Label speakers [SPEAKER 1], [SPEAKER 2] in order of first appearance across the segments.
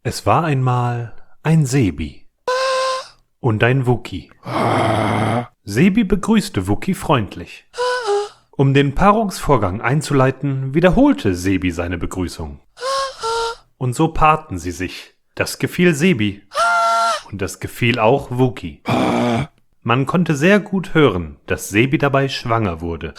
[SPEAKER 1] Es war einmal ein Sebi und ein Wookie. Sebi begrüßte Wookie freundlich. Um den Paarungsvorgang einzuleiten, wiederholte Sebi seine Begrüßung. Und so paarten sie sich. Das gefiel Sebi und das gefiel auch Wookie. Man konnte sehr gut hören, dass Sebi dabei schwanger wurde.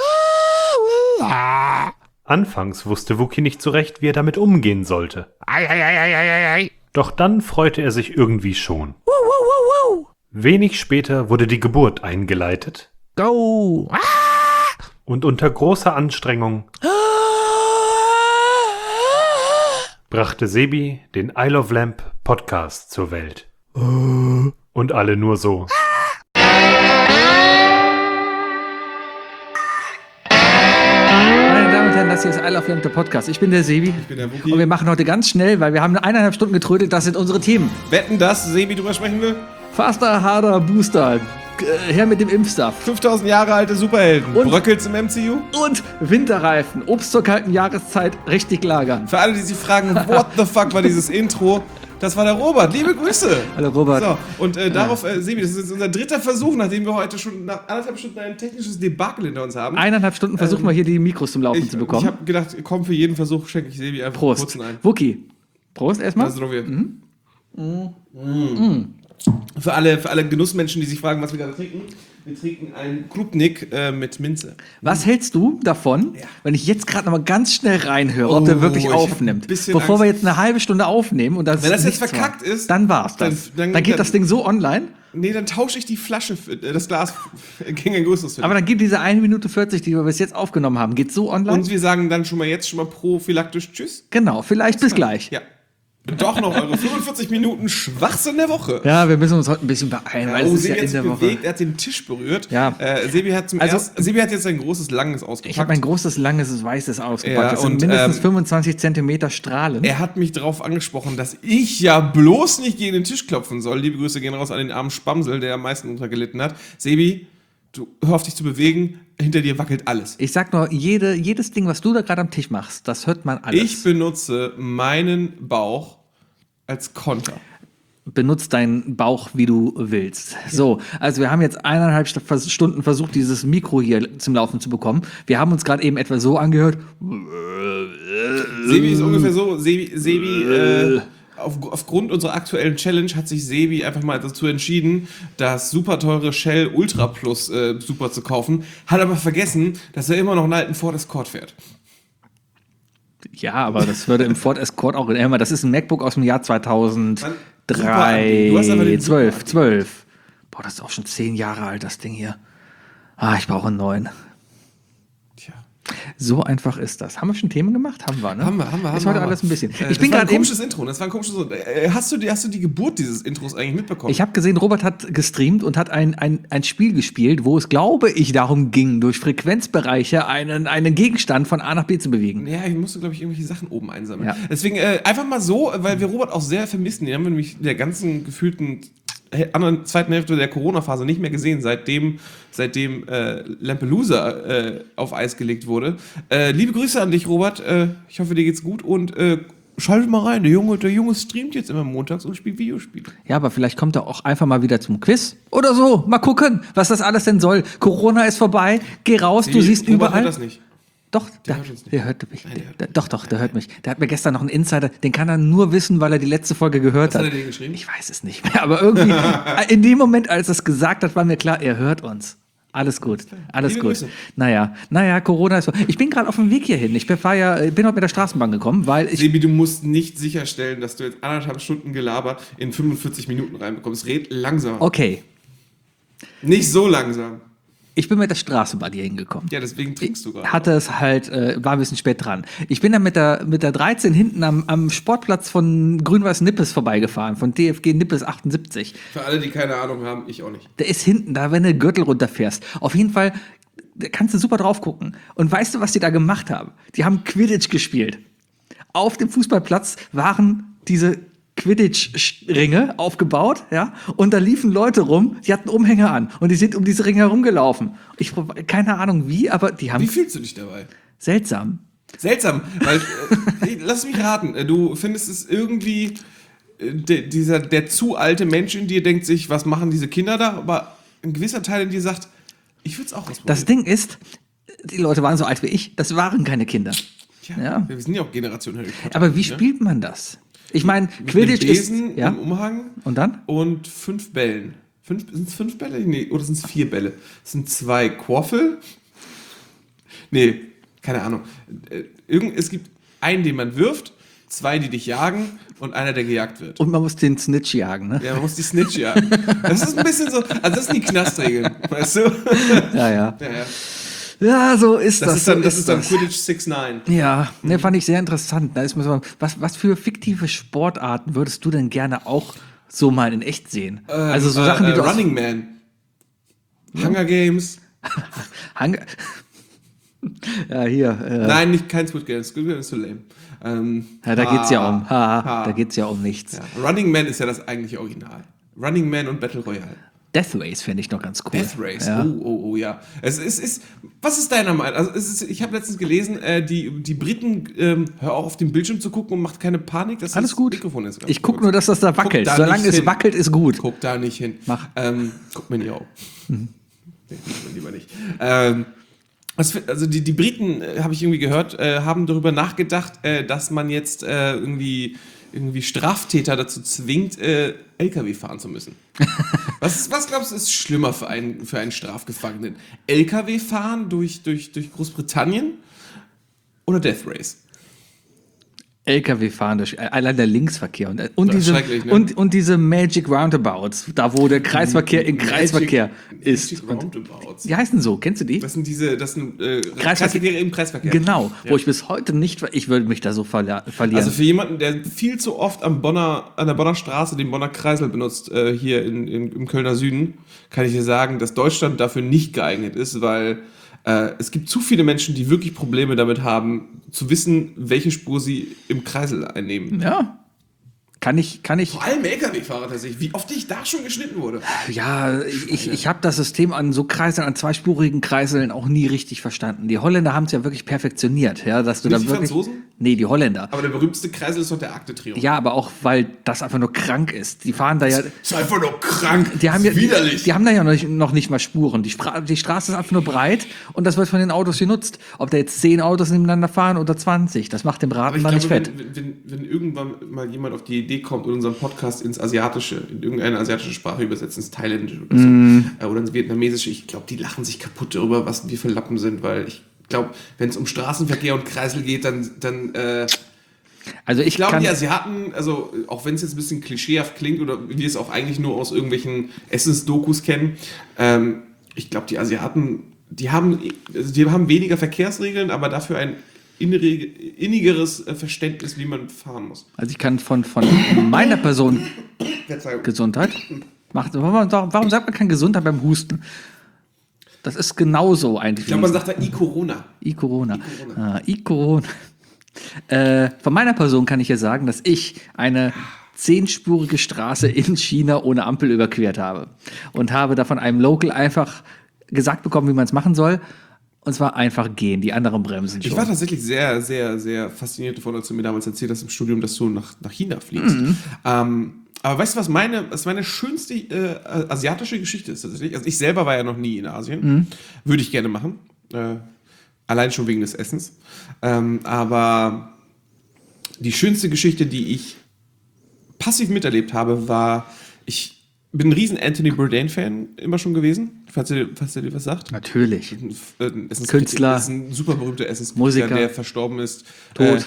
[SPEAKER 1] Anfangs wusste Wookie nicht so recht, wie er damit umgehen sollte. Doch dann freute er sich irgendwie schon. Wenig später wurde die Geburt eingeleitet.
[SPEAKER 2] Go!
[SPEAKER 1] Und unter großer Anstrengung brachte Sebi den I Love Lamp Podcast zur Welt. Und alle nur so.
[SPEAKER 2] Meine Damen und Herren, das hier ist I Love Lamp, der Podcast. Ich bin der Sebi.
[SPEAKER 3] Ich bin der Wookie.
[SPEAKER 2] Und wir machen heute ganz schnell, weil wir haben 1,5 Stunden getrödelt. Das sind unsere Themen.
[SPEAKER 3] Wetten, dass Sebi drüber sprechen will?
[SPEAKER 2] Faster, harder, Booster. Her mit dem Impfstuff.
[SPEAKER 3] 5000 Jahre alte Superhelden.
[SPEAKER 2] Und-
[SPEAKER 3] Bröckelt's im MCU?
[SPEAKER 2] Und Winterreifen. Obst zur kalten Jahreszeit richtig lagern.
[SPEAKER 3] Für alle, die sich fragen, what the fuck war dieses Intro? Das war der Robert. Liebe Grüße.
[SPEAKER 2] Hallo Robert.
[SPEAKER 3] So, und darauf, Sebi, das ist jetzt unser dritter Versuch, nachdem wir heute schon nach 1,5 Stunden ein technisches Debakel hinter uns haben.
[SPEAKER 2] 1,5 Stunden versuchen wir hier die Mikros zum Laufen zu
[SPEAKER 3] Ich
[SPEAKER 2] bekommen.
[SPEAKER 3] habe gedacht, komm, für jeden Versuch schenke ich Sebi einfach einen
[SPEAKER 2] Prost.
[SPEAKER 3] kurzen ein.
[SPEAKER 2] Wookie. Prost erstmal.
[SPEAKER 3] Das ist doch wir. Für alle Genussmenschen, die sich fragen, was wir gerade trinken. Wir trinken einen Klubnik mit Minze.
[SPEAKER 2] Was hältst du davon, wenn ich jetzt gerade noch mal ganz schnell reinhöre, ob
[SPEAKER 3] Oh,
[SPEAKER 2] der wirklich
[SPEAKER 3] ich hab
[SPEAKER 2] aufnimmt?
[SPEAKER 3] ein bisschen
[SPEAKER 2] Bevor wir
[SPEAKER 3] Angst.
[SPEAKER 2] jetzt eine halbe Stunde aufnehmen und das
[SPEAKER 3] Wenn das jetzt
[SPEAKER 2] nichts
[SPEAKER 3] verkackt
[SPEAKER 2] war,
[SPEAKER 3] ist,
[SPEAKER 2] dann war's das.
[SPEAKER 3] dann
[SPEAKER 2] Dann geht das Ding so online,
[SPEAKER 3] Nee, dann tausche ich die Flasche, das Glas gegen ein größeres für
[SPEAKER 2] aber
[SPEAKER 3] dich.
[SPEAKER 2] dann geht diese 1 Minute 40, die wir bis jetzt aufgenommen haben, geht so online.
[SPEAKER 3] Und wir sagen dann schon mal prophylaktisch Tschüss.
[SPEAKER 2] Genau, vielleicht bis gleich.
[SPEAKER 3] Ja. Doch noch eure 45 Minuten Schwachsinn der Woche.
[SPEAKER 2] Ja, wir müssen uns heute ein bisschen beeilen, weil es ist ja
[SPEAKER 3] Sebi hat
[SPEAKER 2] in
[SPEAKER 3] sich
[SPEAKER 2] der Woche.
[SPEAKER 3] bewegt, er hat den Tisch berührt.
[SPEAKER 2] Ja.
[SPEAKER 3] Sebi hat Sebi hat jetzt ein großes, langes ausgepackt.
[SPEAKER 2] Ich habe ein großes, langes, weißes ausgepackt.
[SPEAKER 3] Ja,
[SPEAKER 2] Das sind
[SPEAKER 3] und,
[SPEAKER 2] mindestens 25 Zentimeter Strahlen.
[SPEAKER 3] Er hat mich darauf angesprochen, dass ich ja bloß nicht gegen den Tisch klopfen soll. Liebe Grüße gehen raus an den armen Spamsel, der am meisten untergelitten hat. Sebi, du hör auf dich zu bewegen, hinter dir wackelt alles.
[SPEAKER 2] Ich sag nur, jedes Ding, was du da gerade am Tisch machst, das hört man alles.
[SPEAKER 3] Ich benutze meinen Bauch als Konter.
[SPEAKER 2] Benutz deinen Bauch, wie du willst. So, also wir haben jetzt 1,5 Stunden versucht, dieses Mikro hier zum Laufen zu bekommen. Wir haben uns gerade eben etwa so angehört.
[SPEAKER 3] Sebi ist ungefähr so, aufgrund unserer aktuellen Challenge hat sich Sebi einfach mal dazu entschieden, das super teure Shell Ultra Plus Super zu kaufen, hat aber vergessen, dass er immer noch einen alten Ford Escort fährt.
[SPEAKER 2] Ja, aber das würde im Ford Escort auch. Das ist ein MacBook aus dem Jahr 2003.
[SPEAKER 3] Du hast aber den
[SPEAKER 2] 12. Boah, das ist auch schon 10 Jahre alt, das Ding hier. Ich brauche einen neuen.
[SPEAKER 3] Tja.
[SPEAKER 2] So einfach ist das. Haben wir schon Themen gemacht? Haben wir, ne?
[SPEAKER 3] Haben wir.
[SPEAKER 2] Ist heute alles ein bisschen.
[SPEAKER 3] Das war ein komisches Intro. Das war ein komisches Intro. Hast du die Geburt dieses Intros eigentlich mitbekommen?
[SPEAKER 2] Ich habe gesehen, Robert hat gestreamt und hat ein Spiel gespielt, wo es, glaube ich, darum ging, durch Frequenzbereiche einen Gegenstand von A nach B zu bewegen.
[SPEAKER 3] Ja, ich musste, glaube ich, irgendwelche Sachen oben einsammeln.
[SPEAKER 2] Ja.
[SPEAKER 3] Deswegen einfach mal so, weil wir Robert auch sehr vermissen. Den haben wir nämlich in der ganzen gefühlten zweiten Hälfte der Corona-Phase nicht mehr gesehen, seitdem Lampelusa auf Eis gelegt wurde. Liebe Grüße an dich, Robert. Ich hoffe, dir geht's gut und schaltet mal rein. Der Junge streamt jetzt immer montags und spielt Videospiele.
[SPEAKER 2] Ja, aber vielleicht kommt er auch einfach mal wieder zum Quiz oder so. Mal gucken, was das alles denn soll. Corona ist vorbei. Geh raus, du siehst
[SPEAKER 3] Robert
[SPEAKER 2] überall.
[SPEAKER 3] hört das nicht.
[SPEAKER 2] Doch,
[SPEAKER 3] Der hört uns nicht.
[SPEAKER 2] der hört mich.
[SPEAKER 3] Nein, der hört
[SPEAKER 2] Der hört mich. Der hat mir gestern noch einen Insider, den kann er nur wissen, weil er die letzte Folge gehört
[SPEAKER 3] Was
[SPEAKER 2] hat.
[SPEAKER 3] hat er dir geschrieben?
[SPEAKER 2] Ich weiß es nicht mehr, aber irgendwie in dem Moment, als er es gesagt hat, war mir klar, er hört uns. Alles gut, alles
[SPEAKER 3] Liebe
[SPEAKER 2] gut.
[SPEAKER 3] Grüße.
[SPEAKER 2] Naja, Corona ist so. Ich bin gerade auf dem Weg hierhin. Ich bin heute mit der Straßenbahn gekommen, weil ich.
[SPEAKER 3] Sebi, du musst nicht sicherstellen, dass du jetzt 1,5 Stunden Gelaber in 45 Minuten reinbekommst. Red langsam.
[SPEAKER 2] Okay,
[SPEAKER 3] Nicht so langsam.
[SPEAKER 2] ich bin mit der Straßenbahn hier hingekommen.
[SPEAKER 3] Ja, deswegen trinkst du gerade.
[SPEAKER 2] Hatte es halt, war ein bisschen spät dran. Ich bin dann mit der 13 hinten am Sportplatz von Grün-Weiß Nippes vorbeigefahren, von DFG Nippes 78.
[SPEAKER 3] Für alle, die keine Ahnung haben, ich auch nicht.
[SPEAKER 2] Der ist hinten da, wenn du den Gürtel runterfährst. Auf jeden Fall, da kannst du super drauf gucken. Und weißt du, was die da gemacht haben? Die haben Quidditch gespielt. Auf dem Fußballplatz waren diese Quidditch-Ringe aufgebaut, ja, und da liefen Leute rum, die hatten Umhänge an und die sind um diese Ringe herumgelaufen. Keine Ahnung wie, aber die haben
[SPEAKER 3] Wie fühlst du dich dabei?
[SPEAKER 2] seltsam.
[SPEAKER 3] Seltsam, weil, lass mich raten, du findest es irgendwie der zu alte Mensch in dir denkt sich, was machen diese Kinder da? Aber ein gewisser Teil in dir sagt, ich würde es auch ausprobieren.
[SPEAKER 2] Das Ding ist, die Leute waren so alt wie ich, das waren keine Kinder. Ja.
[SPEAKER 3] Wir sind ja auch Generation Harry Potter.
[SPEAKER 2] Aber wie spielt man das? Ich meine,
[SPEAKER 3] Mit
[SPEAKER 2] Quidditch
[SPEAKER 3] einem Besen
[SPEAKER 2] ist. Ja?
[SPEAKER 3] im Umhang
[SPEAKER 2] Und dann?
[SPEAKER 3] und 5 Bällen. Sind es 5 Bälle? Nee, oder sind es 4 Bälle? Es sind 2 Quaffel. Nee, keine Ahnung. Es gibt einen, den man wirft, 2, die dich jagen und einer, der gejagt wird.
[SPEAKER 2] Und man muss den Snitch jagen, ne?
[SPEAKER 3] Ja, man muss die Snitch jagen. Das ist ein bisschen so, also das sind die Knastregeln, weißt du?
[SPEAKER 2] Ja.
[SPEAKER 3] Ja.
[SPEAKER 2] Ja, so ist das.
[SPEAKER 3] Das ist dann Quidditch 6-9.
[SPEAKER 2] Ja, ne, fand ich sehr interessant. Da ist mir so, was für fiktive Sportarten würdest du denn gerne auch so mal in echt sehen? Also so Sachen, die du aus
[SPEAKER 3] Running Man. Hunger Games.
[SPEAKER 2] Ja, hier.
[SPEAKER 3] Nein, kein Squid Game. Squid Game ist so lame.
[SPEAKER 2] Ja, da geht's ja um. Da geht's ja um nichts.
[SPEAKER 3] Ja. Running Man ist ja das eigentliche Original. Running Man und Battle Royale.
[SPEAKER 2] Death Race fände ich noch ganz cool.
[SPEAKER 3] Death Race,
[SPEAKER 2] Ja.
[SPEAKER 3] oh, ja. Was ist deiner Meinung? Also ich habe letztens gelesen, die Briten, hör auch auf den Bildschirm zu gucken und macht keine Panik. Dass
[SPEAKER 2] Alles
[SPEAKER 3] das
[SPEAKER 2] gut.
[SPEAKER 3] Mikrofon ist
[SPEAKER 2] Ich gucke nur, dass das da wackelt.
[SPEAKER 3] da
[SPEAKER 2] Solange
[SPEAKER 3] nicht
[SPEAKER 2] es
[SPEAKER 3] hin.
[SPEAKER 2] wackelt, ist gut.
[SPEAKER 3] Guck da nicht hin.
[SPEAKER 2] Mach.
[SPEAKER 3] Guck mir nicht auf. Nee, lieber nicht. Also die Briten, habe ich irgendwie gehört, haben darüber nachgedacht, dass man jetzt irgendwie Straftäter dazu zwingt, LKW fahren zu müssen. Was glaubst du, ist schlimmer für einen Strafgefangenen? LKW fahren durch Großbritannien oder Death Race?
[SPEAKER 2] LKW fahren durch allein der Linksverkehr und
[SPEAKER 3] Das ist schrecklich, ne?
[SPEAKER 2] und diese Magic Roundabouts, da wo der Kreisverkehr in Kreisverkehr ist.
[SPEAKER 3] Magic
[SPEAKER 2] Und
[SPEAKER 3] Roundabouts.
[SPEAKER 2] die heißen so, kennst du die?
[SPEAKER 3] Das sind Kreisverkehre im Kreisverkehr.
[SPEAKER 2] Genau,
[SPEAKER 3] Ja.
[SPEAKER 2] wo ich bis heute nicht, ich würde mich da so verlieren.
[SPEAKER 3] Also für jemanden, der viel zu oft an der Bonner Straße den Bonner Kreisel benutzt, hier im Kölner Süden, kann ich dir sagen, dass Deutschland dafür nicht geeignet ist, weil es gibt zu viele Menschen, die wirklich Probleme damit haben, zu wissen, welche Spur sie im Kreisel einnehmen.
[SPEAKER 2] Ja. Kann ich.
[SPEAKER 3] Vor allem LKW-Fahrer tatsächlich, wie oft ich da schon geschnitten wurde.
[SPEAKER 2] Ja, ich habe das System an so Kreiseln, an zweispurigen Kreiseln auch nie richtig verstanden. Die Holländer haben es ja wirklich perfektioniert, ja, dass du
[SPEAKER 3] Nicht
[SPEAKER 2] dann
[SPEAKER 3] die
[SPEAKER 2] wirklich.
[SPEAKER 3] Franzosen?
[SPEAKER 2] Nee, die Holländer.
[SPEAKER 3] Aber der berühmteste Kreisel ist doch der Arc de Triomphe.
[SPEAKER 2] Ja, aber auch weil das einfach nur krank ist. Die fahren da ja.
[SPEAKER 3] Ist einfach nur krank.
[SPEAKER 2] Die haben
[SPEAKER 3] ist
[SPEAKER 2] ja,
[SPEAKER 3] widerlich.
[SPEAKER 2] die haben da ja noch nicht mal Spuren. Die Straße ist einfach nur breit und das wird von den Autos genutzt. Ob da jetzt 10 Autos nebeneinander fahren oder 20, das macht den
[SPEAKER 3] Aber
[SPEAKER 2] Braten
[SPEAKER 3] ich
[SPEAKER 2] mal nicht
[SPEAKER 3] glaube,
[SPEAKER 2] fett.
[SPEAKER 3] wenn irgendwann mal jemand auf die Idee kommt und unseren Podcast ins Asiatische, in irgendeine asiatische Sprache übersetzt, ins Thailändische oder so, oder ins Vietnamesische, ich glaube, die lachen sich kaputt darüber, was wir für Lappen sind, weil ich glaube, wenn es um Straßenverkehr und Kreisel geht, dann
[SPEAKER 2] Also
[SPEAKER 3] ich glaube, die Asiaten, also auch wenn es jetzt ein bisschen klischeehaft klingt oder wir es auch eigentlich nur aus irgendwelchen Essensdokus kennen, ich glaube, die Asiaten, die haben weniger Verkehrsregeln, aber dafür ein innigeres Verständnis, wie man fahren muss.
[SPEAKER 2] Also ich kann von meiner Person Gesundheit. Warum sagt man kein Gesundheit beim Husten? Das ist genauso eigentlich.
[SPEAKER 3] Ich glaube, man sagt da I-Corona.
[SPEAKER 2] I-Corona. I-Corona. Von meiner Person kann ich ja sagen, dass ich eine 10-spurige Straße in China ohne Ampel überquert habe. Und habe da von einem Local einfach gesagt bekommen, wie man es machen soll. Und zwar einfach gehen, die anderen bremsen schon.
[SPEAKER 3] Ich war tatsächlich sehr, sehr, sehr fasziniert davon, als du mir damals erzählt hast im Studium, dass du nach China fliegst. Aber weißt du, was meine schönste asiatische Geschichte ist tatsächlich? Also ich selber war ja noch nie in Asien. Würde ich gerne machen. Allein schon wegen des Essens. Aber die schönste Geschichte, die ich passiv miterlebt habe, war, ich bin ein riesen Anthony Bourdain-Fan immer schon gewesen, falls er dir was sagt.
[SPEAKER 2] Natürlich.
[SPEAKER 3] Künstler. Das ist ein super berühmter Essenskritiker,
[SPEAKER 2] Musiker,
[SPEAKER 3] der verstorben ist.
[SPEAKER 2] Tot.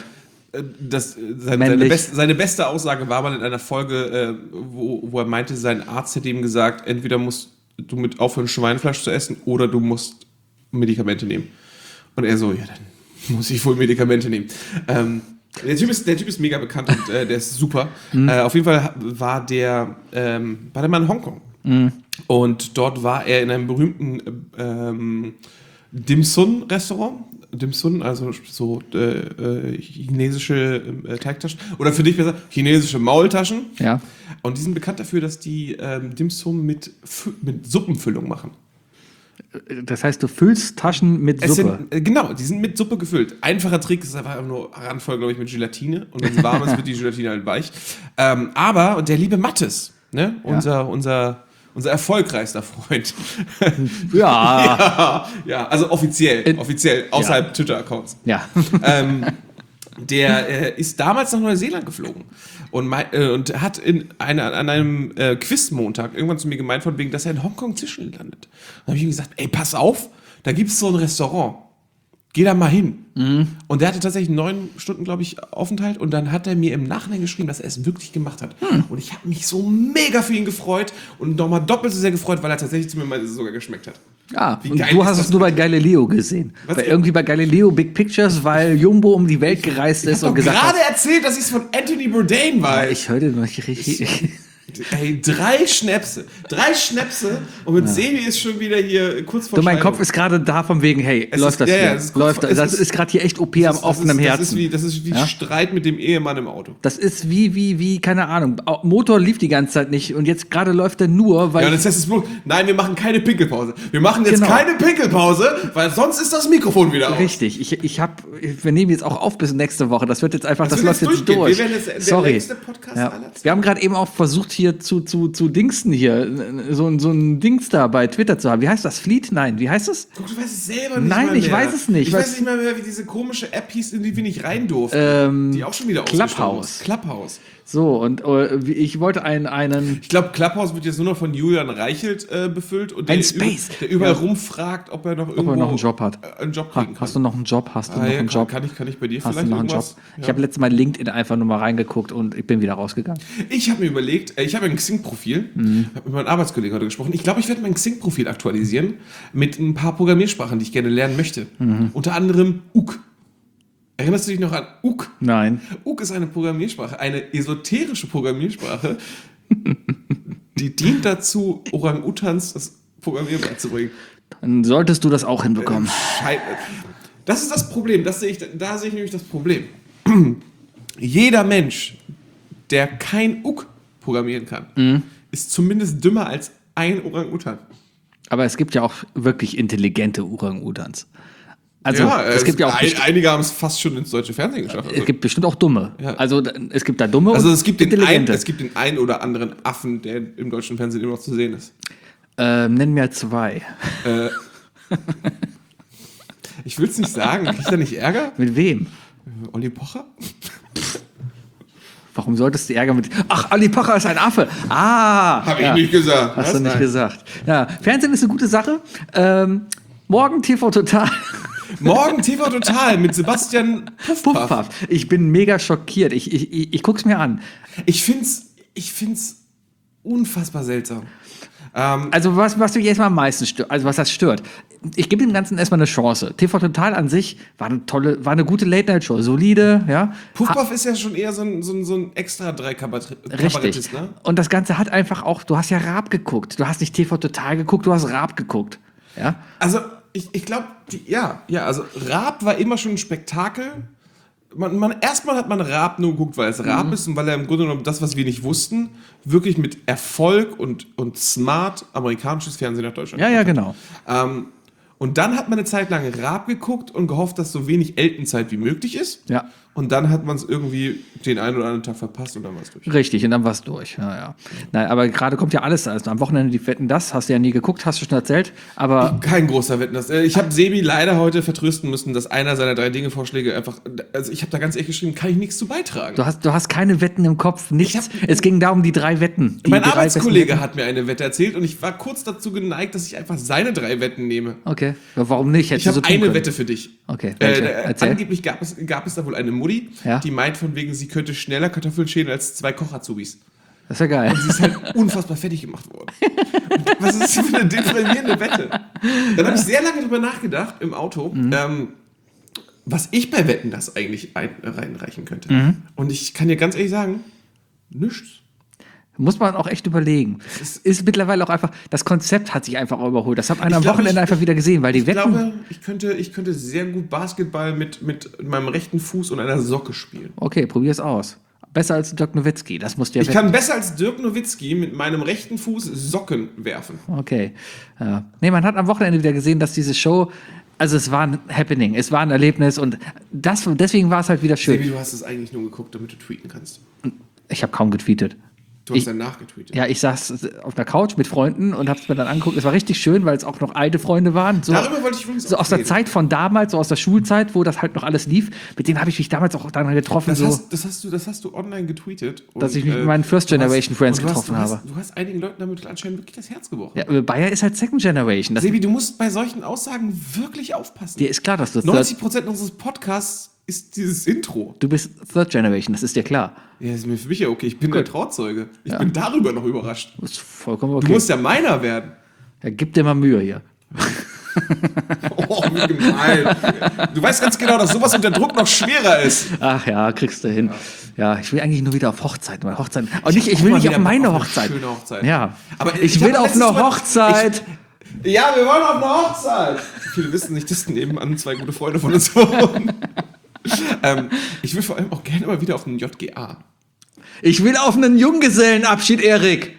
[SPEAKER 3] Seine beste Aussage war mal in einer Folge, wo er meinte, sein Arzt hätte ihm gesagt, entweder musst du mit aufhören, Schweinefleisch zu essen oder du musst Medikamente nehmen. Und er so, ja, dann muss ich wohl Medikamente nehmen. Der Typ ist mega bekannt und der ist super. Auf jeden Fall war der mal in Hongkong. Und dort war er in einem berühmten Dim Sum Restaurant. Dim Sum, also so chinesische Teigtaschen. Oder für dich besser, chinesische Maultaschen.
[SPEAKER 2] Ja.
[SPEAKER 3] Und die sind bekannt dafür, dass die Dim Sum mit Suppenfüllung machen.
[SPEAKER 2] Das heißt, du füllst Taschen mit Suppe.
[SPEAKER 3] Genau, die sind mit Suppe gefüllt. Einfacher Trick, ist einfach nur Randvoll, glaube ich, mit Gelatine. Und wenn es warm ist, wird die Gelatine halt weich. Aber der liebe Mattes, ne? Unser erfolgreichster Freund.
[SPEAKER 2] Ja.
[SPEAKER 3] ja, also offiziell, außerhalb Twitter-Accounts.
[SPEAKER 2] Ja.
[SPEAKER 3] Der ist damals nach Neuseeland geflogen und hat an einem Quiz-Montag irgendwann zu mir gemeint, von wegen, dass er in Hongkong Zwischenland landet. Dann habe ich ihm gesagt, ey, pass auf, da gibt es so ein Restaurant. Geh da mal hin. Und der hatte tatsächlich 9 Stunden, glaube ich, Aufenthalt. Und dann hat er mir im Nachhinein geschrieben, dass er es wirklich gemacht hat. Und ich habe mich so mega für ihn gefreut und nochmal doppelt so sehr gefreut, weil er tatsächlich zu mir meinte, dass es sogar geschmeckt hat.
[SPEAKER 2] Ja,
[SPEAKER 3] Wie
[SPEAKER 2] und
[SPEAKER 3] geil
[SPEAKER 2] du
[SPEAKER 3] ist
[SPEAKER 2] hast
[SPEAKER 3] das
[SPEAKER 2] es nur bei Galileo gesehen.
[SPEAKER 3] Was?
[SPEAKER 2] Irgendwie bei Galileo Big Pictures, weil Jumbo um die Welt gereist ist
[SPEAKER 3] Ich habe
[SPEAKER 2] und gesagt
[SPEAKER 3] gerade
[SPEAKER 2] hat,
[SPEAKER 3] erzählt, dass ich es von Anthony Bourdain weiß.
[SPEAKER 2] ich höre noch nicht richtig.
[SPEAKER 3] Ey, 3 Schnäpse und mit Sebi ist schon wieder hier kurz vor
[SPEAKER 2] Du, mein
[SPEAKER 3] Scheidung.
[SPEAKER 2] Kopf ist gerade da von wegen, hey,
[SPEAKER 3] Es
[SPEAKER 2] läuft
[SPEAKER 3] ist-
[SPEAKER 2] das
[SPEAKER 3] ja,
[SPEAKER 2] hier?
[SPEAKER 3] ja, es ist kurz
[SPEAKER 2] Läuft
[SPEAKER 3] vor-
[SPEAKER 2] das?
[SPEAKER 3] es
[SPEAKER 2] Das
[SPEAKER 3] ist-
[SPEAKER 2] ist gerade hier echt OP am offenen Herzen.
[SPEAKER 3] Das ist wie
[SPEAKER 2] Ja?
[SPEAKER 3] Streit mit dem Ehemann im Auto.
[SPEAKER 2] Das ist wie, keine Ahnung, Motor lief die ganze Zeit nicht und jetzt gerade läuft er nur, weil
[SPEAKER 3] Ja, und jetzt heißt es bloß, nein, wir machen keine Pinkelpause. Wir machen jetzt
[SPEAKER 2] Genau.
[SPEAKER 3] keine Pinkelpause, weil sonst ist das Mikrofon wieder aus.
[SPEAKER 2] richtig, wir nehmen jetzt auch auf bis nächste Woche. Das wird jetzt einfach, das
[SPEAKER 3] wird
[SPEAKER 2] läuft
[SPEAKER 3] jetzt
[SPEAKER 2] jetzt
[SPEAKER 3] durchgehen.
[SPEAKER 2] durch.
[SPEAKER 3] Wir werden jetzt der
[SPEAKER 2] Sorry.
[SPEAKER 3] längste Podcast
[SPEAKER 2] Ja.
[SPEAKER 3] aller Zeiten.
[SPEAKER 2] Wir haben gerade eben auch versucht, hier zu Dingsten hier, so ein Dings da bei Twitter zu haben. Wie heißt das? Fleet? Nein, wie heißt es?
[SPEAKER 3] Guck, du weißt es selber nicht
[SPEAKER 2] Nein,
[SPEAKER 3] mal
[SPEAKER 2] ich
[SPEAKER 3] mehr.
[SPEAKER 2] weiß es nicht.
[SPEAKER 3] Ich weiß nicht mal mehr, wie diese komische App hieß, in die wir nicht rein durften. die auch schon wieder ausgestorben
[SPEAKER 2] Clubhouse.
[SPEAKER 3] ist. Clubhouse.
[SPEAKER 2] So, und ich wollte einen.
[SPEAKER 3] Ich glaube, Clubhouse wird jetzt nur noch von Julian Reichelt befüllt. Und
[SPEAKER 2] Ein
[SPEAKER 3] der
[SPEAKER 2] Space.
[SPEAKER 3] Der überall
[SPEAKER 2] Ja.
[SPEAKER 3] rumfragt, ob er noch irgendwo
[SPEAKER 2] noch einen Job hat.
[SPEAKER 3] Einen Job kriegen kann.
[SPEAKER 2] Hast du noch einen Job? Hast du noch
[SPEAKER 3] ja,
[SPEAKER 2] einen Job?
[SPEAKER 3] Kann ich bei dir
[SPEAKER 2] Hast
[SPEAKER 3] vielleicht
[SPEAKER 2] du noch einen Job?
[SPEAKER 3] irgendwas?
[SPEAKER 2] Ich habe letztes Mal LinkedIn einfach nur mal reingeguckt und ich bin wieder rausgegangen.
[SPEAKER 3] Ich habe mir überlegt, ich habe ein Xing-Profil, habe mit meinem Arbeitskollegen heute gesprochen. Ich glaube, ich werde mein Xing-Profil aktualisieren mit ein paar Programmiersprachen, die ich gerne lernen möchte. Unter anderem UG. Erinnerst du dich noch an UG?
[SPEAKER 2] Nein.
[SPEAKER 3] UG ist eine Programmiersprache, eine esoterische Programmiersprache, die dient dazu, Orang-Utans das Programmieren beizubringen.
[SPEAKER 2] Dann solltest du das auch hinbekommen.
[SPEAKER 3] Das ist das Problem, da sehe ich nämlich das Problem. Jeder Mensch, der kein UG programmieren kann, ist zumindest dümmer als ein Orang-Utan.
[SPEAKER 2] Aber es gibt ja auch wirklich intelligente Orang-Utans. Also, es gibt ja auch
[SPEAKER 3] einige haben es fast schon ins deutsche Fernsehen geschafft.
[SPEAKER 2] es gibt bestimmt auch dumme.
[SPEAKER 3] Ja.
[SPEAKER 2] Also, es gibt da dumme
[SPEAKER 3] Also
[SPEAKER 2] und
[SPEAKER 3] es gibt
[SPEAKER 2] intelligente.
[SPEAKER 3] den einen oder anderen Affen, der im deutschen Fernsehen immer noch zu sehen ist.
[SPEAKER 2] Nenn mir 2.
[SPEAKER 3] Ich will es nicht sagen, krieg ich da nicht Ärger?
[SPEAKER 2] Mit wem?
[SPEAKER 3] Olli Pocher?
[SPEAKER 2] Warum solltest du Ärger mit. Ach, Ali Pocher ist ein Affe. Ah!
[SPEAKER 3] Hab ich nicht gesagt.
[SPEAKER 2] Hast
[SPEAKER 3] Was?
[SPEAKER 2] du nicht
[SPEAKER 3] Nein.
[SPEAKER 2] gesagt. Ja, Fernsehen ist eine gute Sache. Morgen TV Total.
[SPEAKER 3] Morgen TV Total mit Sebastian Puffpaff.
[SPEAKER 2] Puffpaff. Ich bin mega schockiert. Ich guck's mir an.
[SPEAKER 3] Ich find's unfassbar seltsam.
[SPEAKER 2] Also, was mich erstmal am meisten stört, also was das stört. Ich gebe dem Ganzen erstmal eine Chance. TV Total an sich war eine gute Late-Night-Show. Solide, ja.
[SPEAKER 3] Puffpaff ist ja schon eher so ein extra Kabarettist,
[SPEAKER 2] Richtig.
[SPEAKER 3] ne?
[SPEAKER 2] Und das Ganze hat einfach auch, du hast ja Raab geguckt. Du hast nicht TV Total geguckt, du hast Raab geguckt. Ja.
[SPEAKER 3] Also, ich glaube, also Raab war immer schon ein Spektakel. Erstmal hat man Raab nur geguckt, weil es Raab ist und weil er im Grunde genommen das, was wir nicht wussten, wirklich mit Erfolg und smart amerikanisches Fernsehen nach Deutschland
[SPEAKER 2] Ja, genau.
[SPEAKER 3] Und dann hat man eine Zeit lang Raab geguckt und gehofft, dass so wenig Elternzeit wie möglich ist.
[SPEAKER 2] Ja.
[SPEAKER 3] Und dann hat man es irgendwie den einen oder anderen Tag verpasst und dann war es durch.
[SPEAKER 2] Richtig, und dann war es durch. Ja. Nein, aber gerade kommt ja alles. Also am Wochenende die Wetten, das hast du ja nie geguckt, hast du schon erzählt. Aber
[SPEAKER 3] Kein großer Wetten. Ich habe Sebi leider heute vertrösten müssen, dass einer seiner 3-Dinge-Vorschläge einfach, also ich habe da ganz ehrlich geschrieben, kann ich nichts zu beitragen.
[SPEAKER 2] du hast keine Wetten im Kopf, nichts. Es ging da um die 3 Wetten.
[SPEAKER 3] Mein
[SPEAKER 2] 3
[SPEAKER 3] Arbeitskollege
[SPEAKER 2] besten Wetten.
[SPEAKER 3] hat mir eine Wette erzählt und ich war kurz dazu geneigt, dass ich einfach seine 3 Wetten nehme.
[SPEAKER 2] Okay, ja, warum nicht?
[SPEAKER 3] Ich habe eine Wette für dich.
[SPEAKER 2] Okay, welche? Erzähl.
[SPEAKER 3] Angeblich gab es da wohl eine Mutti,
[SPEAKER 2] Ja.
[SPEAKER 3] die meint von wegen, sie könnte schneller Kartoffeln schälen als 2 Kochazubis.
[SPEAKER 2] Das ist ja geil.
[SPEAKER 3] Sie ist halt unfassbar fertig gemacht worden. Und was ist das für eine deprimierende Wette? Dann habe ich sehr lange drüber nachgedacht im Auto, was ich bei Wetten das eigentlich reinreichen könnte. Und ich kann dir ganz ehrlich sagen, nichts.
[SPEAKER 2] Muss man auch echt überlegen. Ist mittlerweile auch einfach, das Konzept hat sich einfach überholt. Das hat einer am
[SPEAKER 3] glaube,
[SPEAKER 2] Wochenende einfach wieder gesehen, weil die
[SPEAKER 3] Ich
[SPEAKER 2] Wetten.
[SPEAKER 3] glaube, ich könnte sehr gut Basketball mit meinem rechten Fuß und einer Socke spielen.
[SPEAKER 2] Okay, probier's aus. Besser als Dirk Nowitzki, das musst du ja
[SPEAKER 3] Ich kann besser als Dirk Nowitzki mit meinem rechten Fuß Socken werfen.
[SPEAKER 2] Okay. Ja. Nee, man hat am Wochenende wieder gesehen, dass diese Show, also es war ein Happening, es war ein Erlebnis und deswegen war es halt wieder schön.
[SPEAKER 3] Sebi, du hast es eigentlich nur geguckt, damit du tweeten kannst.
[SPEAKER 2] Ich habe kaum getweetet.
[SPEAKER 3] Du hast dann nachgetweetet.
[SPEAKER 2] Ja, ich saß auf einer Couch mit Freunden und hab's mir dann angeguckt. Es war richtig schön, weil es auch noch alte Freunde waren. So,
[SPEAKER 3] Darüber wollte ich übrigens
[SPEAKER 2] so
[SPEAKER 3] auch
[SPEAKER 2] aus der
[SPEAKER 3] reden.
[SPEAKER 2] Zeit von damals, so aus der Schulzeit, wo das halt noch alles lief. Mit denen habe ich mich damals auch dann getroffen.
[SPEAKER 3] Das hast du online getweetet.
[SPEAKER 2] Dass ich mich mit meinen First Generation Friends getroffen habe.
[SPEAKER 3] Du hast einigen Leuten damit anscheinend wirklich das Herz gebrochen.
[SPEAKER 2] Ja, Bayer ist halt Second Generation.
[SPEAKER 3] Sebi, du musst bei solchen Aussagen wirklich aufpassen.
[SPEAKER 2] Dir ist klar, dass du
[SPEAKER 3] 90% unseres Podcasts ist dieses Intro.
[SPEAKER 2] du bist Third Generation, das ist dir klar.
[SPEAKER 3] Ja, ist mir für mich ja okay. Ich bin der Trauzeuge. Ich bin darüber noch überrascht.
[SPEAKER 2] Das ist vollkommen
[SPEAKER 3] Du
[SPEAKER 2] okay.
[SPEAKER 3] musst ja meiner werden.
[SPEAKER 2] Ja, gib dir mal Mühe hier.
[SPEAKER 3] Oh, wie gemein. Du weißt ganz genau, dass sowas unter Druck noch schwerer ist.
[SPEAKER 2] Ach ja, kriegst du hin. Ja, ich will eigentlich nur wieder auf Hochzeiten. Weil Hochzeiten. Und ich will
[SPEAKER 3] mal
[SPEAKER 2] nicht
[SPEAKER 3] wieder
[SPEAKER 2] auf meine
[SPEAKER 3] auf eine
[SPEAKER 2] Hochzeit.
[SPEAKER 3] schöne Hochzeit.
[SPEAKER 2] Ja.
[SPEAKER 3] Aber
[SPEAKER 2] ich
[SPEAKER 3] ich
[SPEAKER 2] will
[SPEAKER 3] hab
[SPEAKER 2] auf
[SPEAKER 3] letztes
[SPEAKER 2] eine
[SPEAKER 3] Mal-
[SPEAKER 2] Hochzeit.
[SPEAKER 3] Ja, wir wollen auf eine Hochzeit. Viele wissen nicht, dass nebenan zwei gute Freunde von uns wohnen. Ich will vor allem auch gerne mal wieder auf einen JGA.
[SPEAKER 2] Ich will auf einen Junggesellenabschied, Erik.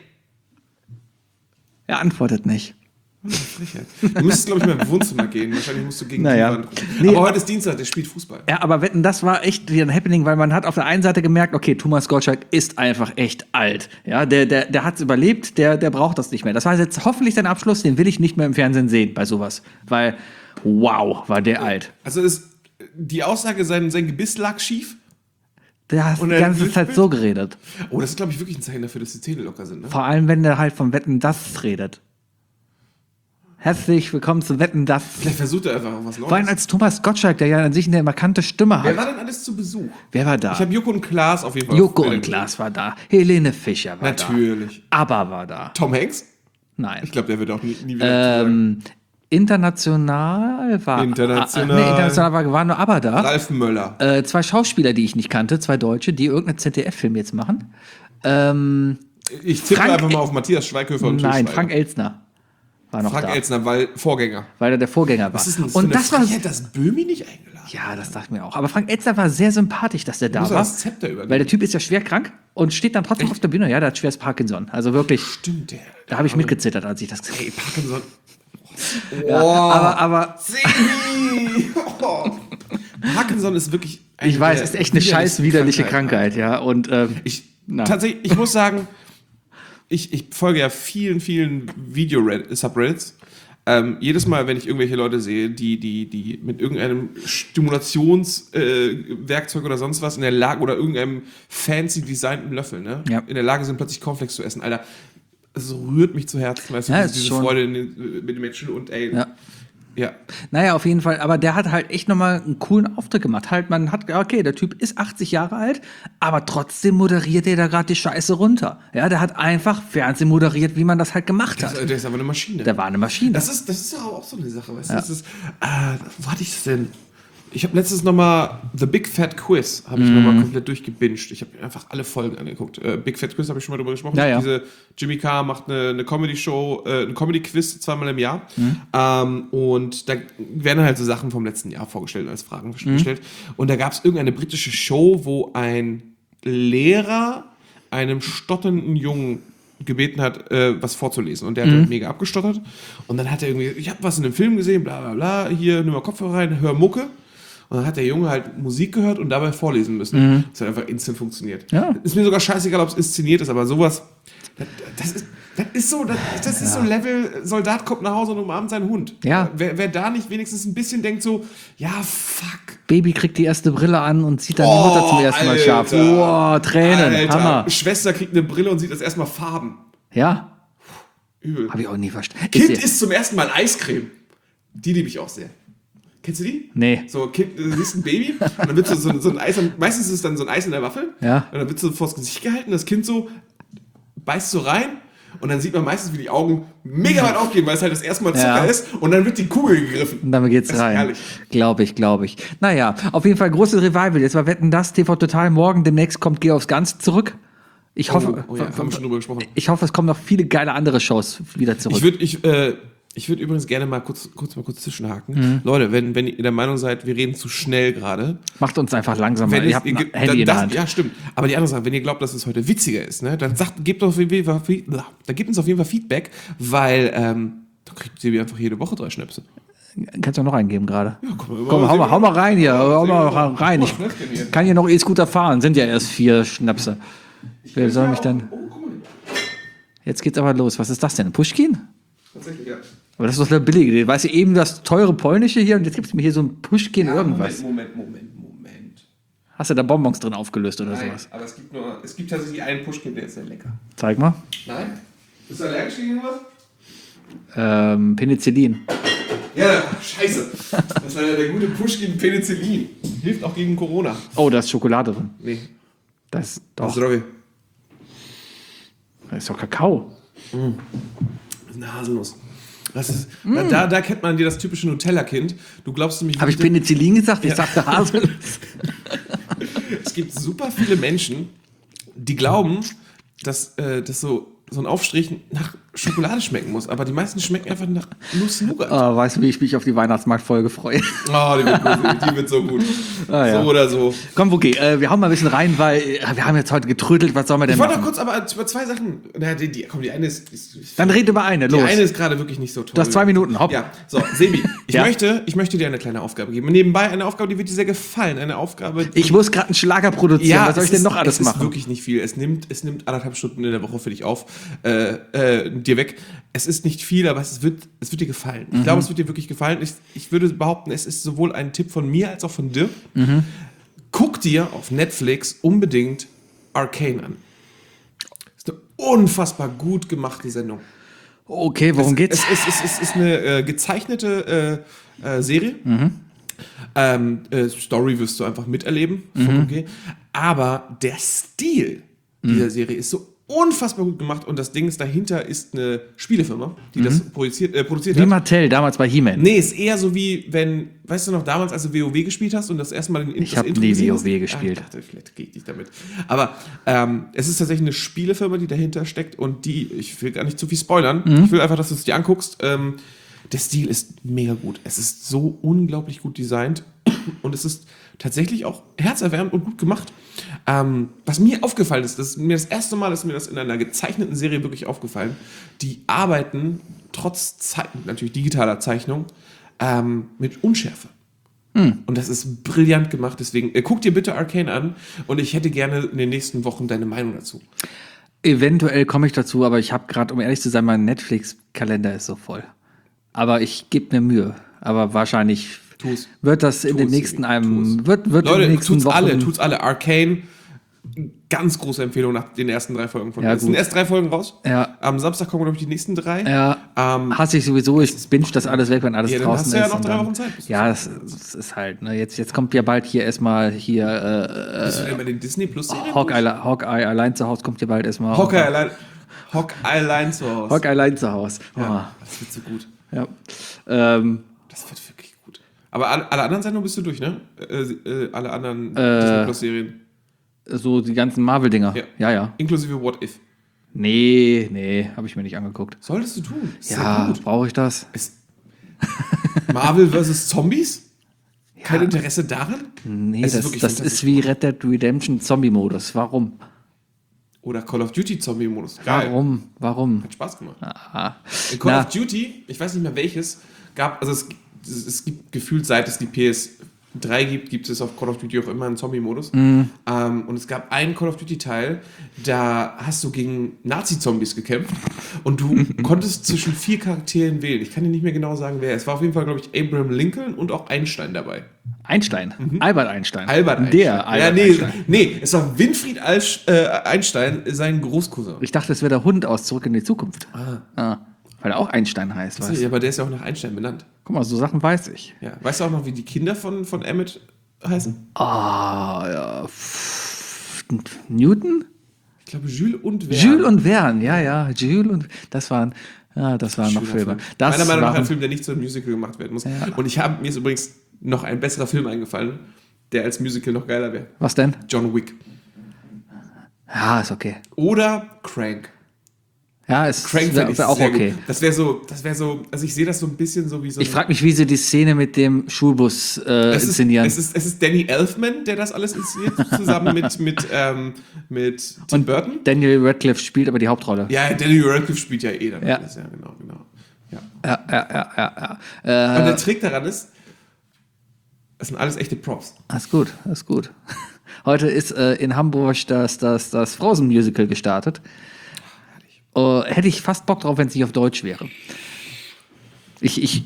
[SPEAKER 2] Er antwortet nicht.
[SPEAKER 3] Frechheit. Du müsstest, glaube ich, mal im Wohnzimmer gehen. Wahrscheinlich musst du gegen
[SPEAKER 2] Naja.
[SPEAKER 3] die Wand gucken.
[SPEAKER 2] Nee,
[SPEAKER 3] aber heute ist Dienstag, der spielt Fußball.
[SPEAKER 2] Ja, aber wetten, das war echt wieder ein Happening, weil man hat auf der einen Seite gemerkt, okay, Thomas Gottschalk ist einfach echt alt. Ja, der hat's überlebt, der braucht das nicht mehr. Das war jetzt hoffentlich sein Abschluss, den will ich nicht mehr im Fernsehen sehen bei sowas. Weil, wow, war der alt.
[SPEAKER 3] Also die Aussage, sein Gebiss lag schief.
[SPEAKER 2] Der hat
[SPEAKER 3] Und
[SPEAKER 2] die
[SPEAKER 3] er
[SPEAKER 2] ganze
[SPEAKER 3] Lichtbild?
[SPEAKER 2] Zeit so geredet.
[SPEAKER 3] Oh, das ist, glaube ich, wirklich ein Zeichen dafür, dass die Zähne locker sind. Ne?
[SPEAKER 2] Vor allem, wenn der halt vom Wetten, das redet. Herzlich willkommen zu Wetten, das.
[SPEAKER 3] Vielleicht versucht er einfach auch was Neues.
[SPEAKER 2] Vor allem als Thomas Gottschalk, der ja an sich eine markante Stimme
[SPEAKER 3] Wer
[SPEAKER 2] hat.
[SPEAKER 3] war denn alles zu Besuch?
[SPEAKER 2] Wer war da?
[SPEAKER 3] Ich habe Joko und Klaas auf jeden Fall.
[SPEAKER 2] Joko
[SPEAKER 3] auf
[SPEAKER 2] und
[SPEAKER 3] Bilder
[SPEAKER 2] Klaas war da. Helene Fischer war
[SPEAKER 3] Natürlich.
[SPEAKER 2] da. ABBA war da.
[SPEAKER 3] Tom Hanks?
[SPEAKER 2] Nein.
[SPEAKER 3] Ich glaube, der wird auch nie wieder.
[SPEAKER 2] International war. International war nur ABBA da.
[SPEAKER 3] Ralf Möller.
[SPEAKER 2] Zwei Schauspieler, die ich nicht kannte, zwei Deutsche, die irgendeinen ZDF-Film jetzt machen.
[SPEAKER 3] Ich tippe
[SPEAKER 2] Frank-
[SPEAKER 3] einfach mal auf Matthias Schweighöfer und Til
[SPEAKER 2] Nein,
[SPEAKER 3] Schweiger.
[SPEAKER 2] Frank Elstner war noch
[SPEAKER 3] Frank
[SPEAKER 2] da.
[SPEAKER 3] Elsner, weil Vorgänger.
[SPEAKER 2] Weil er der Vorgänger war.
[SPEAKER 3] Was ist denn das
[SPEAKER 2] und
[SPEAKER 3] für
[SPEAKER 2] das
[SPEAKER 3] eine
[SPEAKER 2] war.
[SPEAKER 3] Frechheit, dass Böhmi nicht eingeladen?
[SPEAKER 2] Ja, das dachte ich mir auch. Aber Frank Elstner war sehr sympathisch, dass der da
[SPEAKER 3] Muss er
[SPEAKER 2] war.
[SPEAKER 3] das Zepter übergeben?
[SPEAKER 2] Weil der Typ ist ja schwer krank und steht dann trotzdem auf der Bühne. Ja, der hat schweres Parkinson. Also wirklich,
[SPEAKER 3] Stimmt, der.
[SPEAKER 2] da habe ich mitgezittert, als ich das gesehen
[SPEAKER 3] Ey, Parkinson.
[SPEAKER 2] habe. Aber
[SPEAKER 3] Sebi! Oh. Parkinson ist wirklich eine
[SPEAKER 2] ich weiß,
[SPEAKER 3] der
[SPEAKER 2] ist echt eine scheiß
[SPEAKER 3] widerlichsten
[SPEAKER 2] widerliche
[SPEAKER 3] Krankheiten.
[SPEAKER 2] Krankheit, ja. Und
[SPEAKER 3] Tatsächlich, ich muss sagen, ich folge ja vielen Video-Subreddits. Jedes Mal, wenn ich irgendwelche Leute sehe, die mit irgendeinem Stimulationswerkzeug oder sonst was in der Lage oder irgendeinem fancy designten Löffel, ne,
[SPEAKER 2] Ja.
[SPEAKER 3] in der Lage sind, plötzlich Cornflakes zu essen, Alter, es rührt mich zu Herzen, weißt du,
[SPEAKER 2] Ja, ist
[SPEAKER 3] diese
[SPEAKER 2] schon-
[SPEAKER 3] Freude mit den Menschen und ey,
[SPEAKER 2] Ja.
[SPEAKER 3] ja.
[SPEAKER 2] naja, auf jeden Fall. Aber der hat halt echt nochmal einen coolen Auftritt gemacht. Halt, man hat, okay, der Typ ist 80 Jahre alt, aber trotzdem moderiert er da gerade die Scheiße runter. Ja, der hat einfach Fernsehen moderiert, wie man das halt gemacht hat.
[SPEAKER 3] Der ist aber eine Maschine.
[SPEAKER 2] Der war eine Maschine.
[SPEAKER 3] Das ist doch auch so eine Sache, weißt du? Das ist, wo hatte ich es denn? Ich habe letztens nochmal The Big Fat Quiz habe ich nochmal komplett durchgebinged. Ich habe mir einfach alle Folgen angeguckt. Big Fat Quiz habe ich schon mal drüber gesprochen.
[SPEAKER 2] Ja, ja.
[SPEAKER 3] Diese Jimmy Carr macht eine Comedy-Show, ein Comedy-Quiz zweimal im Jahr. Und da werden halt so Sachen vom letzten Jahr vorgestellt, als Fragen gestellt. Und da gab es irgendeine britische Show, wo ein Lehrer einem stotternden Jungen gebeten hat, was vorzulesen. Und der hat halt mega abgestottert. Und dann hat er irgendwie, ich habe was in einem Film gesehen, bla bla bla, hier, nimm mal Kopfhörer rein, hör Mucke. Und dann hat der Junge halt Musik gehört und dabei vorlesen müssen. Das hat einfach instant funktioniert.
[SPEAKER 2] Ja.
[SPEAKER 3] Ist mir sogar scheißegal, ob es inszeniert ist, aber sowas, das ist so Level, Soldat kommt nach Hause und umarmt seinen Hund.
[SPEAKER 2] Ja.
[SPEAKER 3] Wer da nicht wenigstens ein bisschen denkt so, ja, fuck.
[SPEAKER 2] Baby kriegt die erste Brille an und sieht dann die Mutter zum ersten Mal scharf. Oh, Tränen,
[SPEAKER 3] Alter.
[SPEAKER 2] Hammer.
[SPEAKER 3] Schwester kriegt eine Brille und sieht das erstmal Farben.
[SPEAKER 2] Ja,
[SPEAKER 3] Übel.
[SPEAKER 2] habe ich auch nie verstanden.
[SPEAKER 3] Kind isst zum ersten Mal Eiscreme. Die liebe ich auch sehr. Kennst du die?
[SPEAKER 2] Nee.
[SPEAKER 3] So, Kind, du siehst ein Baby und dann wird so ein Eis, meistens ist es dann so ein Eis in der Waffel.
[SPEAKER 2] Ja.
[SPEAKER 3] Und dann wird so vors Gesicht gehalten, das Kind so beißt so rein und dann sieht man meistens, wie die Augen mega weit aufgehen, weil es halt das erste Mal Zucker
[SPEAKER 2] Ja.
[SPEAKER 3] ist und dann wird die Kugel gegriffen.
[SPEAKER 2] Und damit geht's
[SPEAKER 3] Das ist
[SPEAKER 2] rein.
[SPEAKER 3] herrlich.
[SPEAKER 2] Glaube ich. Naja, auf jeden Fall großes Revival. Jetzt war Wetten, das, TV Total. Morgen demnächst kommt Geh aufs Ganze zurück. Ich hoffe,
[SPEAKER 3] Oh ja, haben wir schon drüber gesprochen.
[SPEAKER 2] ich hoffe, es kommen noch viele geile andere Shows wieder zurück.
[SPEAKER 3] Ich würde übrigens gerne mal kurz zwischenhaken. Leute, wenn ihr der Meinung seid, wir reden zu schnell gerade.
[SPEAKER 2] Macht uns einfach langsamer.
[SPEAKER 3] Wenn
[SPEAKER 2] Ihr habt ein Handy in der Hand.
[SPEAKER 3] Ja, stimmt. Aber die andere Sache, wenn ihr glaubt, dass es heute witziger ist, ne, dann gebt uns auf jeden Fall Feedback, weil dann kriegt Sebi einfach jede Woche 3 Schnäpse.
[SPEAKER 2] Kannst du noch einen geben gerade?
[SPEAKER 3] Ja,
[SPEAKER 2] Komm, hau mal rein hier. Hau mal rein. Ich kann hier noch E-Scooter fahren. Sind ja erst 4 Schnäpse. Wer soll mich denn...
[SPEAKER 3] Oh, guck mal.
[SPEAKER 2] Jetzt geht's aber los. Was ist das denn? Ein Pushkin?
[SPEAKER 3] Tatsächlich, ja.
[SPEAKER 2] Aber das ist doch der billige. Weißt du, eben das teure polnische hier und jetzt gibt's mir hier so ein Pushkin irgendwas.
[SPEAKER 3] Moment.
[SPEAKER 2] Hast du da Bonbons drin aufgelöst oder
[SPEAKER 3] Nein,
[SPEAKER 2] sowas?
[SPEAKER 3] aber es gibt tatsächlich einen Pushkin, der ist sehr lecker.
[SPEAKER 2] Zeig mal.
[SPEAKER 3] Nein? Bist du allergisch gegen was?
[SPEAKER 2] Penicillin.
[SPEAKER 3] Ja, scheiße. Das ist der gute Pushkin Penicillin. Hilft auch gegen Corona.
[SPEAKER 2] Oh, da ist Schokolade drin.
[SPEAKER 3] Nee,
[SPEAKER 2] Das ist
[SPEAKER 3] das
[SPEAKER 2] doch,
[SPEAKER 3] ist Robby.
[SPEAKER 2] das ist doch Kakao.
[SPEAKER 3] Das ist eine Haselnuss. Das ist, da kennt man dir das typische Nutella-Kind. Du glaubst nämlich...
[SPEAKER 2] Habe ich Penicillin gesagt? Ich sagte Haselnuss.
[SPEAKER 3] Es gibt super viele Menschen, die glauben, dass so ein Aufstrich nach Schokolade schmecken muss. Aber die meisten schmecken einfach nach Nuss-Nougat.
[SPEAKER 2] Weißt du, wie ich mich auf die Weihnachtsmarktfolge freue?
[SPEAKER 3] Oh, die wird so gut.
[SPEAKER 2] Ja.
[SPEAKER 3] So oder so.
[SPEAKER 2] Komm, okay, wir hauen mal ein bisschen rein, weil wir haben jetzt heute getrödelt. Was sollen wir denn
[SPEAKER 3] Ich wollte
[SPEAKER 2] machen?
[SPEAKER 3] noch kurz aber über 2 Sachen... Na, die eine ist...
[SPEAKER 2] Dann red über eine,
[SPEAKER 3] Die
[SPEAKER 2] los.
[SPEAKER 3] eine ist gerade wirklich nicht so toll.
[SPEAKER 2] Du hast 2 Minuten, hopp.
[SPEAKER 3] Ja, so, Sebi, ich
[SPEAKER 2] Ja.
[SPEAKER 3] möchte dir eine kleine Aufgabe geben. Nebenbei eine Aufgabe, die wird dir sehr gefallen. Eine Aufgabe, die
[SPEAKER 2] Ich muss gerade einen Schlager produzieren. Was soll ich denn noch alles
[SPEAKER 3] es
[SPEAKER 2] machen?
[SPEAKER 3] ist wirklich nicht viel. Es nimmt 1,5 Stunden in der Woche für dich auf, dir weg. Es ist nicht viel, aber es wird dir gefallen. Ich glaube, es wird dir wirklich gefallen. Ich würde behaupten, es ist sowohl ein Tipp von mir als auch von dir. Guck dir auf Netflix unbedingt Arcane an. Das ist eine unfassbar gut gemachte Sendung.
[SPEAKER 2] Okay, worum geht's?
[SPEAKER 3] Es ist eine gezeichnete Serie. Story wirst du einfach miterleben. Okay. Aber der Stil dieser Serie ist so unfassbar gut gemacht und das Ding ist, dahinter ist eine Spielefirma, die das produziert
[SPEAKER 2] Wie
[SPEAKER 3] hat.
[SPEAKER 2] Mattel damals bei He-Man.
[SPEAKER 3] Nee, ist eher so wie, wenn, weißt du noch, damals, als du WoW gespielt hast und das erste Mal
[SPEAKER 2] Ich habe nie WoW gespielt.
[SPEAKER 3] Ich dachte, vielleicht gehe ich nicht damit. Aber es ist tatsächlich eine Spielefirma, die dahinter steckt und ich will gar nicht zu viel spoilern, ich will einfach, dass du es dir anguckst. Der Stil ist mega gut. Es ist so unglaublich gut designt und es ist tatsächlich auch herzerwärmend und gut gemacht. Was mir aufgefallen ist, das erste Mal ist mir das in einer gezeichneten Serie wirklich aufgefallen. Die arbeiten trotz natürlich digitaler Zeichnung mit Unschärfe. Und das ist brillant gemacht. Deswegen guck dir bitte Arcane an und ich hätte gerne in den nächsten Wochen deine Meinung dazu.
[SPEAKER 2] Eventuell komme ich dazu, aber ich habe gerade, um ehrlich zu sein, mein Netflix-Kalender ist so voll. Aber ich gebe mir Mühe. Aber wahrscheinlich
[SPEAKER 3] Tu's.
[SPEAKER 2] wird das in den nächsten wird
[SPEAKER 3] Leute,
[SPEAKER 2] in den nächsten Wochen...
[SPEAKER 3] tut's alle. Arcane, ganz große Empfehlung nach den ersten 3 Folgen von
[SPEAKER 2] Ja,
[SPEAKER 3] mir. Es sind
[SPEAKER 2] gut.
[SPEAKER 3] erst 3 Folgen raus.
[SPEAKER 2] Ja.
[SPEAKER 3] Am Samstag kommen, glaube ich, die nächsten 3.
[SPEAKER 2] Ja, hasse ich sowieso. Ich binge das alles weg, wenn alles
[SPEAKER 3] Ja, dann
[SPEAKER 2] draußen
[SPEAKER 3] hast du ja
[SPEAKER 2] ist.
[SPEAKER 3] noch
[SPEAKER 2] und
[SPEAKER 3] 3
[SPEAKER 2] dann-
[SPEAKER 3] Wochen Zeit, bis du
[SPEAKER 2] Ja, das ist halt, ne, jetzt kommt ja bald hier erstmal
[SPEAKER 3] Bist du denn bei den Disney Plus Serien?
[SPEAKER 2] Hawkeye allein zu Hause kommt ja bald erstmal.
[SPEAKER 3] Hawkeye allein zu Hause.
[SPEAKER 2] Hawkeye allein zu Hause.
[SPEAKER 3] Ja, das wird so gut.
[SPEAKER 2] Ja.
[SPEAKER 3] Das wird wirklich gut. Aber alle anderen Sendungen bist du durch, ne? Alle anderen Disney Plus Serien.
[SPEAKER 2] So die ganzen Marvel-Dinger. Ja.
[SPEAKER 3] Inklusive What If.
[SPEAKER 2] Nee, habe ich mir nicht angeguckt.
[SPEAKER 3] Solltest du tun. Ist sehr
[SPEAKER 2] Ja,
[SPEAKER 3] gut.
[SPEAKER 2] brauche ich das?
[SPEAKER 3] Marvel vs. Zombies? Kein Interesse daran?
[SPEAKER 2] Nee,
[SPEAKER 3] Es ist
[SPEAKER 2] das
[SPEAKER 3] wirklich
[SPEAKER 2] ist
[SPEAKER 3] fantastisch.
[SPEAKER 2] wie Red Dead Redemption Zombie-Modus. Warum?
[SPEAKER 3] Oder Call of Duty Zombie-Modus. Geil.
[SPEAKER 2] Warum?
[SPEAKER 3] Hat Spaß gemacht.
[SPEAKER 2] Ah.
[SPEAKER 3] In Call
[SPEAKER 2] Na.
[SPEAKER 3] of Duty, ich weiß nicht mehr welches, es gibt gefühlt, seit es die PS3 gibt es auf Call of Duty auch immer einen Zombie-Modus. Und es gab einen Call of Duty-Teil, da hast du gegen Nazi-Zombies gekämpft und du konntest zwischen 4 Charakteren wählen. Ich kann dir nicht mehr genau sagen, wer. Es war auf jeden Fall, glaube ich, Abraham Lincoln und auch Einstein dabei.
[SPEAKER 2] Einstein. Albert Einstein.
[SPEAKER 3] Albert Einstein.
[SPEAKER 2] Der Albert Einstein.
[SPEAKER 3] Nee, es war Winfried Einstein, sein Großcousin.
[SPEAKER 2] Ich dachte, es wäre der Hund aus Zurück in die Zukunft. Weil er auch Einstein heißt, weißt du?
[SPEAKER 3] Aber der ist ja auch nach Einstein benannt.
[SPEAKER 2] Guck mal, so Sachen weiß ich.
[SPEAKER 3] Ja. Weißt du auch noch, wie die Kinder von Emmett heißen?
[SPEAKER 2] Ja. Newton?
[SPEAKER 3] Ich glaube, Jules und Verne.
[SPEAKER 2] Jules und Verne, ja. Jules und das waren noch
[SPEAKER 3] Schöner
[SPEAKER 2] Filme.
[SPEAKER 3] Film.
[SPEAKER 2] Das
[SPEAKER 3] Meiner Meinung nach
[SPEAKER 2] waren-
[SPEAKER 3] ein Film, der nicht zu einem Musical gemacht werden muss.
[SPEAKER 2] Ja.
[SPEAKER 3] Und mir ist übrigens noch ein besserer Film eingefallen, der als Musical noch geiler wäre.
[SPEAKER 2] Was denn?
[SPEAKER 3] John Wick.
[SPEAKER 2] Ja, ist okay.
[SPEAKER 3] Oder Crank.
[SPEAKER 2] Ja, es
[SPEAKER 3] Crank fände
[SPEAKER 2] wäre auch
[SPEAKER 3] sehr
[SPEAKER 2] okay.
[SPEAKER 3] gut. Das wäre so, also ich sehe das so ein bisschen so wie so.
[SPEAKER 2] Ich frage mich, wie sie die Szene mit dem Schulbus inszenieren.
[SPEAKER 3] Es ist Danny Elfman, der das alles inszeniert, zusammen mit Tim Burton.
[SPEAKER 2] Daniel Radcliffe spielt aber die Hauptrolle.
[SPEAKER 3] Ja, Daniel Radcliffe spielt ja eh dann
[SPEAKER 2] Ja.
[SPEAKER 3] alles. Ja, genau. Ja.
[SPEAKER 2] Ja.
[SPEAKER 3] Und der Trick daran ist, das sind alles echte Props.
[SPEAKER 2] Das ist gut. Heute ist in Hamburg das Frozen-Musical gestartet. Hätte ich fast Bock drauf, wenn es nicht auf Deutsch wäre. Ich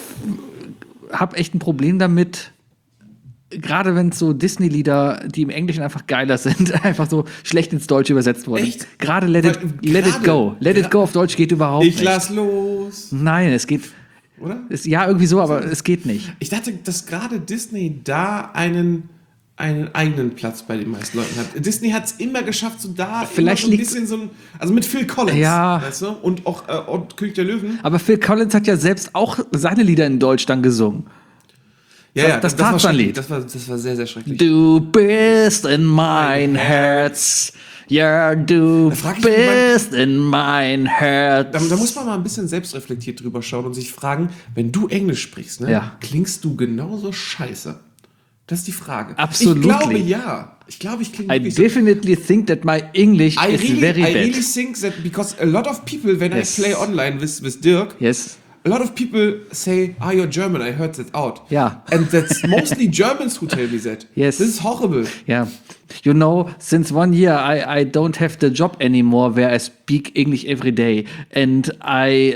[SPEAKER 2] habe echt ein Problem damit, gerade wenn es so Disney-Lieder, die im Englischen einfach geiler sind, einfach so schlecht ins Deutsche übersetzt wurden.
[SPEAKER 3] Echt?
[SPEAKER 2] Gerade Let It Go. Let It Go auf Deutsch geht überhaupt nicht.
[SPEAKER 3] Ich lass los.
[SPEAKER 2] Nein, es geht.
[SPEAKER 3] Oder?
[SPEAKER 2] Ja, irgendwie so, aber es geht nicht.
[SPEAKER 3] Ich dachte, dass gerade Disney da einen eigenen Platz bei den meisten Leuten hat. Disney hat es immer geschafft, so da
[SPEAKER 2] Vielleicht
[SPEAKER 3] immer so ein
[SPEAKER 2] liegt's-
[SPEAKER 3] bisschen so ein, also mit Phil Collins,
[SPEAKER 2] Ja.
[SPEAKER 3] weißt du? Und auch und König der Löwen.
[SPEAKER 2] Aber Phil Collins hat ja selbst auch seine Lieder in Deutsch dann gesungen. Das
[SPEAKER 3] war
[SPEAKER 2] Tarzan-Lied.
[SPEAKER 3] schrecklich. Das war sehr, sehr schrecklich.
[SPEAKER 2] Du bist in mein Herz. Ja, du
[SPEAKER 3] frag ich mich,
[SPEAKER 2] bist in mein Herz.
[SPEAKER 3] Da muss man mal ein bisschen selbstreflektiert drüber schauen und sich fragen, wenn du Englisch sprichst, ne,
[SPEAKER 2] Ja.
[SPEAKER 3] klingst du genauso scheiße? Das ist die Frage.
[SPEAKER 2] Absolutely.
[SPEAKER 3] Ich glaube, ja. Ich glaube, ich klinge
[SPEAKER 2] I
[SPEAKER 3] wirklich so.
[SPEAKER 2] definitely think that my English is very
[SPEAKER 3] I
[SPEAKER 2] bad.
[SPEAKER 3] really think that because a lot of people, when
[SPEAKER 2] Yes.
[SPEAKER 3] I play online with Dirk,
[SPEAKER 2] Yes.
[SPEAKER 3] a lot of people say, you're German, I heard that out.
[SPEAKER 2] Ja.
[SPEAKER 3] And that's mostly Germans who tell me that.
[SPEAKER 2] Yes.
[SPEAKER 3] This is horrible.
[SPEAKER 2] Yeah. You know, since 1 year I don't have the job anymore where I speak English every day. And I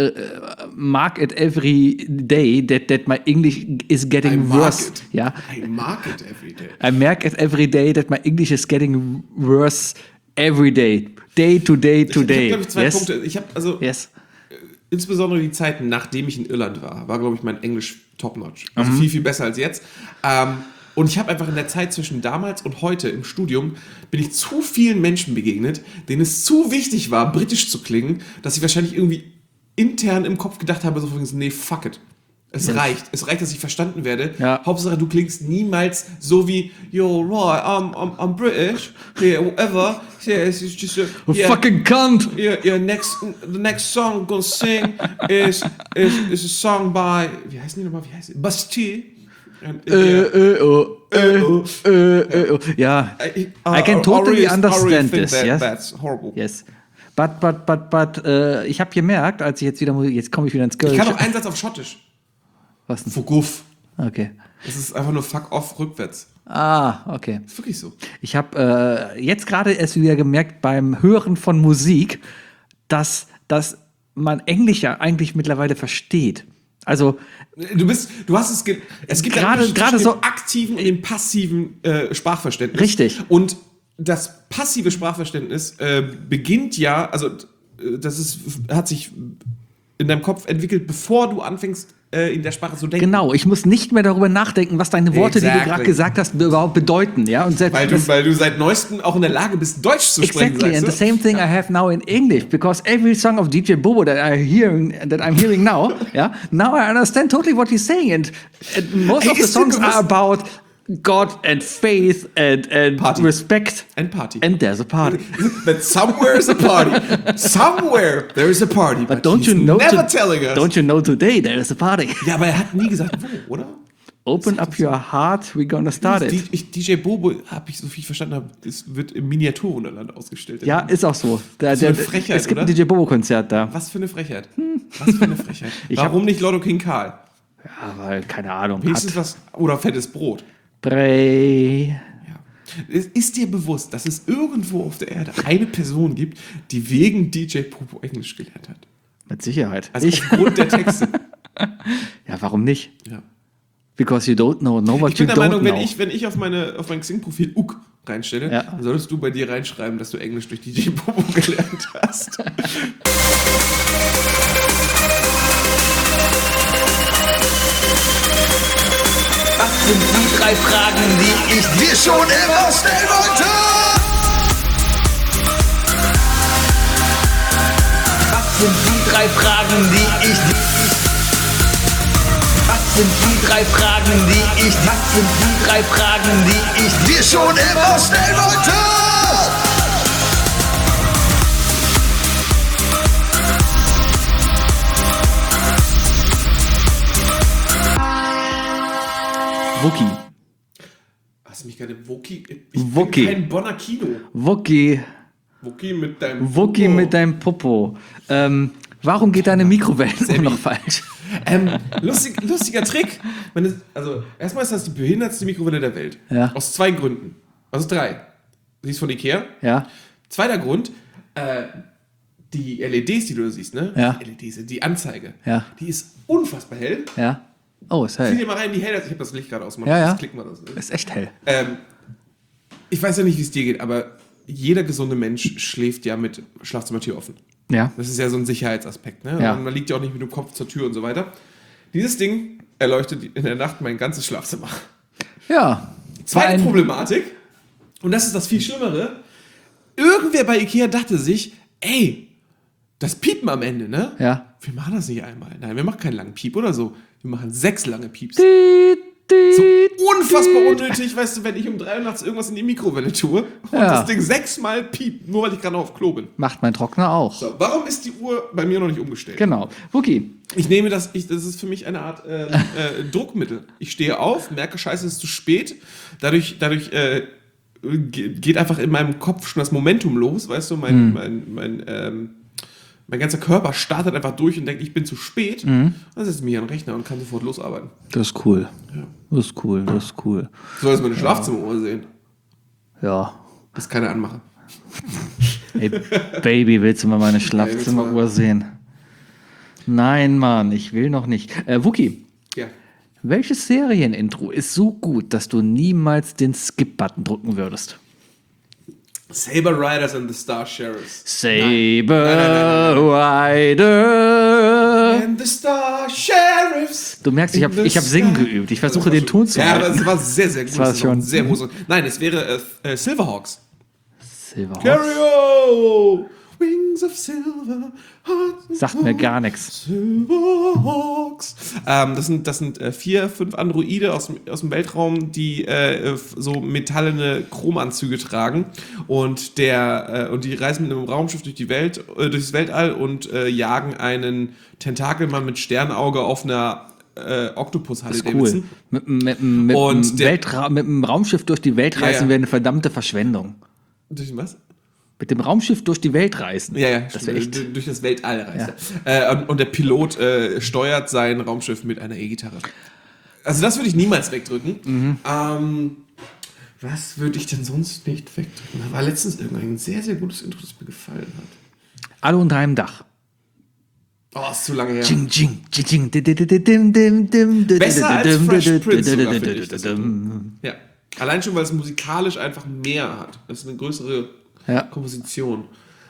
[SPEAKER 2] mark it every day that my English is getting worse. Yeah.
[SPEAKER 3] I mark it every day.
[SPEAKER 2] I mark it every day that my English is getting worse every day. Day to day to
[SPEAKER 3] Ich habe,
[SPEAKER 2] day.
[SPEAKER 3] glaube ich, zwei
[SPEAKER 2] Yes.
[SPEAKER 3] Punkte. Ich habe also
[SPEAKER 2] Yes.
[SPEAKER 3] insbesondere die Zeit, nachdem ich in Irland war, glaube ich, mein Englisch top-notch. Also viel, viel besser als jetzt. Und ich habe einfach in der Zeit zwischen damals und heute im Studium, bin ich zu vielen Menschen begegnet, denen es zu wichtig war, britisch zu klingen, dass ich wahrscheinlich irgendwie intern im Kopf gedacht habe, so von wegen, nee, fuck it. Es reicht. Es reicht, dass ich verstanden werde.
[SPEAKER 2] Ja.
[SPEAKER 3] Hauptsache, du klingst niemals so wie, yo, right, I'm British, yeah, whatever. Yeah, it's just
[SPEAKER 2] Fucking cunt!
[SPEAKER 3] the next song I'm gonna sing is a song by, wie heißt die nochmal, Bastille.
[SPEAKER 2] Ja. I can totally understand this, yes.
[SPEAKER 3] That's horrible.
[SPEAKER 2] Yes. But, ich habe gemerkt, als ich jetzt komme ich wieder ins
[SPEAKER 3] Ich
[SPEAKER 2] Kölsch.
[SPEAKER 3] kann auch einen Satz auf Schottisch.
[SPEAKER 2] Was denn?
[SPEAKER 3] Fuguff.
[SPEAKER 2] Okay.
[SPEAKER 3] Das ist einfach nur fuck off rückwärts.
[SPEAKER 2] Okay.
[SPEAKER 3] Das ist wirklich so.
[SPEAKER 2] Ich habe jetzt gerade erst wieder gemerkt beim Hören von Musik, dass man Englisch ja eigentlich mittlerweile versteht. Also
[SPEAKER 3] Du hast es gibt
[SPEAKER 2] Gerade-
[SPEAKER 3] einen Unterschied
[SPEAKER 2] gerade
[SPEAKER 3] zwischen
[SPEAKER 2] so-
[SPEAKER 3] dem aktiven und dem passiven Sprachverständnis.
[SPEAKER 2] Richtig.
[SPEAKER 3] Und das passive Sprachverständnis beginnt ja, also hat sich in deinem Kopf entwickelt, bevor du anfängst, in der Sprache zu denken.
[SPEAKER 2] genau, ich muss nicht mehr darüber nachdenken, was deine Worte, die du
[SPEAKER 3] Exactly.
[SPEAKER 2] gerade gesagt hast, überhaupt bedeuten. Ja? Und selbst
[SPEAKER 3] Weil du seit neuestem auch in der Lage bist, Deutsch zu sprechen.
[SPEAKER 2] exactly, and the
[SPEAKER 3] sagst du?
[SPEAKER 2] same thing I have now in English, because every song of DJ Bobo that I'm hearing now, yeah, now I understand totally what he's saying, and most of the
[SPEAKER 3] Ist dir
[SPEAKER 2] songs are
[SPEAKER 3] bewusst-
[SPEAKER 2] about God and faith and
[SPEAKER 3] Party.
[SPEAKER 2] respect,
[SPEAKER 3] And Party.
[SPEAKER 2] and there's a party.
[SPEAKER 3] That somewhere is a party. Somewhere there is a party. But
[SPEAKER 2] Don't
[SPEAKER 3] he's
[SPEAKER 2] you know?
[SPEAKER 3] never telling us.
[SPEAKER 2] Don't you know today there is a party?
[SPEAKER 3] Ja, aber er hat nie gesagt, wo, oder?
[SPEAKER 2] Open up your heart, we're gonna start it.
[SPEAKER 3] DJ Bobo, so viel ich verstanden habe, es wird im Miniaturwunderland ausgestellt.
[SPEAKER 2] Ja, ist auch so.
[SPEAKER 3] So eine Frechheit,
[SPEAKER 2] es gibt
[SPEAKER 3] oder?
[SPEAKER 2] ein DJ Bobo-Konzert da.
[SPEAKER 3] Was für eine Frechheit. Was für eine Frechheit.
[SPEAKER 2] Ich
[SPEAKER 3] Warum nicht Lotto King Karl?
[SPEAKER 2] Ja, weil, keine Ahnung.
[SPEAKER 3] Wenigstens was, oder fettes Brot.
[SPEAKER 2] Brei.
[SPEAKER 3] Ja. Ist dir bewusst, dass es irgendwo auf der Erde eine Person gibt, die wegen DJ Bobo Englisch gelernt hat?
[SPEAKER 2] Mit Sicherheit.
[SPEAKER 3] Also aufgrund der Texte.
[SPEAKER 2] Ja, warum nicht?
[SPEAKER 3] Ja.
[SPEAKER 2] Because you don't know what
[SPEAKER 3] Ich bin
[SPEAKER 2] you
[SPEAKER 3] der
[SPEAKER 2] don't
[SPEAKER 3] Meinung,
[SPEAKER 2] know.
[SPEAKER 3] wenn ich auf mein Xing-Profil UK reinstelle,
[SPEAKER 2] Ja.
[SPEAKER 3] dann solltest du bei dir reinschreiben, dass du Englisch durch DJ Bobo gelernt hast.
[SPEAKER 4] Was sind die 3 Fragen, die ich dir schon immer stellen wollte? Was sind die 3 Fragen, die ich dir... Was sind die 3 Fragen, die ich... Was sind die 3 Fragen, die ich dir schon immer stellen wollte?
[SPEAKER 2] Wookie.
[SPEAKER 3] Hast du mich gerade Wookie?
[SPEAKER 2] Wookie.
[SPEAKER 3] Bin kein Bonner Kino.
[SPEAKER 2] Wookie.
[SPEAKER 3] Wookie mit deinem
[SPEAKER 2] Wookie
[SPEAKER 3] Popo.
[SPEAKER 2] mit deinem Popo. Warum geht deine Mikrowelle noch falsch?
[SPEAKER 3] Lustiger Trick. Also, erstmal ist das die behindertste Mikrowelle der Welt.
[SPEAKER 2] Ja.
[SPEAKER 3] Aus 2 Gründen. Also 3. Sie ist von Ikea.
[SPEAKER 2] Ja.
[SPEAKER 3] Zweiter Grund, die LEDs, die du da siehst, ne?
[SPEAKER 2] Ja.
[SPEAKER 3] Die LEDs, die Anzeige.
[SPEAKER 2] Ja.
[SPEAKER 3] Die ist unfassbar hell.
[SPEAKER 2] Ja. Oh, ist
[SPEAKER 3] Zieh
[SPEAKER 2] hell.
[SPEAKER 3] dir mal rein, wie hell das ist. Ich habe das Licht gerade ausgemacht.
[SPEAKER 2] Ja, ja.
[SPEAKER 3] Jetzt klicken wir das.
[SPEAKER 2] Ist echt hell.
[SPEAKER 3] Ich weiß ja nicht, wie es dir geht, aber jeder gesunde Mensch schläft ja mit Schlafzimmertür offen.
[SPEAKER 2] Ja.
[SPEAKER 3] Das ist ja so ein Sicherheitsaspekt, ne?
[SPEAKER 2] Ja.
[SPEAKER 3] Und man liegt ja auch nicht mit dem Kopf zur Tür und so weiter. Dieses Ding erleuchtet in der Nacht mein ganzes Schlafzimmer.
[SPEAKER 2] Ja.
[SPEAKER 3] Zweite Problematik, und das ist das viel Schlimmere, irgendwer bei Ikea dachte sich, ey, das Piepen am Ende, ne?
[SPEAKER 2] Ja.
[SPEAKER 3] Wir machen das nicht einmal. Nein, wir machen keinen langen Piep oder so. Wir machen 6 lange Pieps.
[SPEAKER 2] Tiet,
[SPEAKER 3] So
[SPEAKER 2] tiet,
[SPEAKER 3] unfassbar
[SPEAKER 2] tiet.
[SPEAKER 3] unnötig, weißt du, wenn ich um 3 Uhr nachts irgendwas in die Mikrowelle tue und
[SPEAKER 2] Ja.
[SPEAKER 3] das Ding 6-mal piept, nur weil ich gerade noch auf Klo bin.
[SPEAKER 2] Macht mein Trockner auch.
[SPEAKER 3] So, warum ist die Uhr bei mir noch nicht umgestellt?
[SPEAKER 2] Genau. Wookie.
[SPEAKER 3] Ich nehme das, das ist für mich eine Art Druckmittel. Ich stehe auf, merke, scheiße, es ist zu spät. Dadurch geht einfach in meinem Kopf schon das Momentum los, weißt du, mein ganzer Körper startet einfach durch und denkt, ich bin zu spät. Dann setze ich mich an den Rechner und kann sofort losarbeiten.
[SPEAKER 2] Das ist cool. Das ist cool. Das ist cool.
[SPEAKER 3] So, dass meine Schlafzimmeruhr sehen.
[SPEAKER 2] Ja.
[SPEAKER 3] Das ist keine Anmache.
[SPEAKER 2] Ey, Baby, willst du mal meine Schlafzimmeruhr sehen? Nein, Mann, ich will noch nicht. Wookie,
[SPEAKER 3] Ja.
[SPEAKER 2] welches Serienintro ist so gut, dass du niemals den Skip-Button drücken würdest?
[SPEAKER 3] Saber Riders and the Star Sheriffs.
[SPEAKER 2] Saber Rider.
[SPEAKER 3] And the Star Sheriffs.
[SPEAKER 2] Du merkst, ich hab singen geübt. Ich versuche den Ton zu
[SPEAKER 3] Ja, aber
[SPEAKER 2] halten.
[SPEAKER 3] es war sehr, sehr gut.
[SPEAKER 2] war
[SPEAKER 3] Das ist auch
[SPEAKER 2] schon-
[SPEAKER 3] ein sehr großes. Nein, es wäre Silverhawks.
[SPEAKER 2] Silverhawks.
[SPEAKER 3] Carry-o! Wings of Silver.
[SPEAKER 2] Sagt mir gar nichts.
[SPEAKER 3] Silverhawks. Das sind 4, 5 Androide aus dem Weltraum, die so metallene Chromanzüge tragen und die reisen mit einem Raumschiff durchs Weltall und jagen einen Tentakelmann mit Sternauge auf einer Oktopus-Halle.
[SPEAKER 2] Das ist cool. Mit dem Raumschiff durch die Welt reisen
[SPEAKER 3] Ja, ja.
[SPEAKER 2] wäre eine verdammte Verschwendung.
[SPEAKER 3] Durch was?
[SPEAKER 2] Mit dem Raumschiff durch die Welt reisen.
[SPEAKER 3] Ja,
[SPEAKER 2] Das wäre echt.
[SPEAKER 3] durch das Weltall reist er. Und der Pilot steuert sein Raumschiff mit einer E-Gitarre. Also das würde ich niemals wegdrücken. Was würde ich denn sonst nicht wegdrücken? Da war letztens irgendein sehr, sehr gutes Intro, das mir gefallen hat.
[SPEAKER 2] Alle unter einem Dach.
[SPEAKER 3] Oh, ist zu lange her.
[SPEAKER 2] Ching, ching, ching, ching.
[SPEAKER 3] Besser als Fresh Prince sogar, finde ich, das
[SPEAKER 2] Besser
[SPEAKER 3] Ja. Allein schon, weil es musikalisch einfach mehr hat. Das ist eine größere
[SPEAKER 2] Ja.
[SPEAKER 3] Komposition.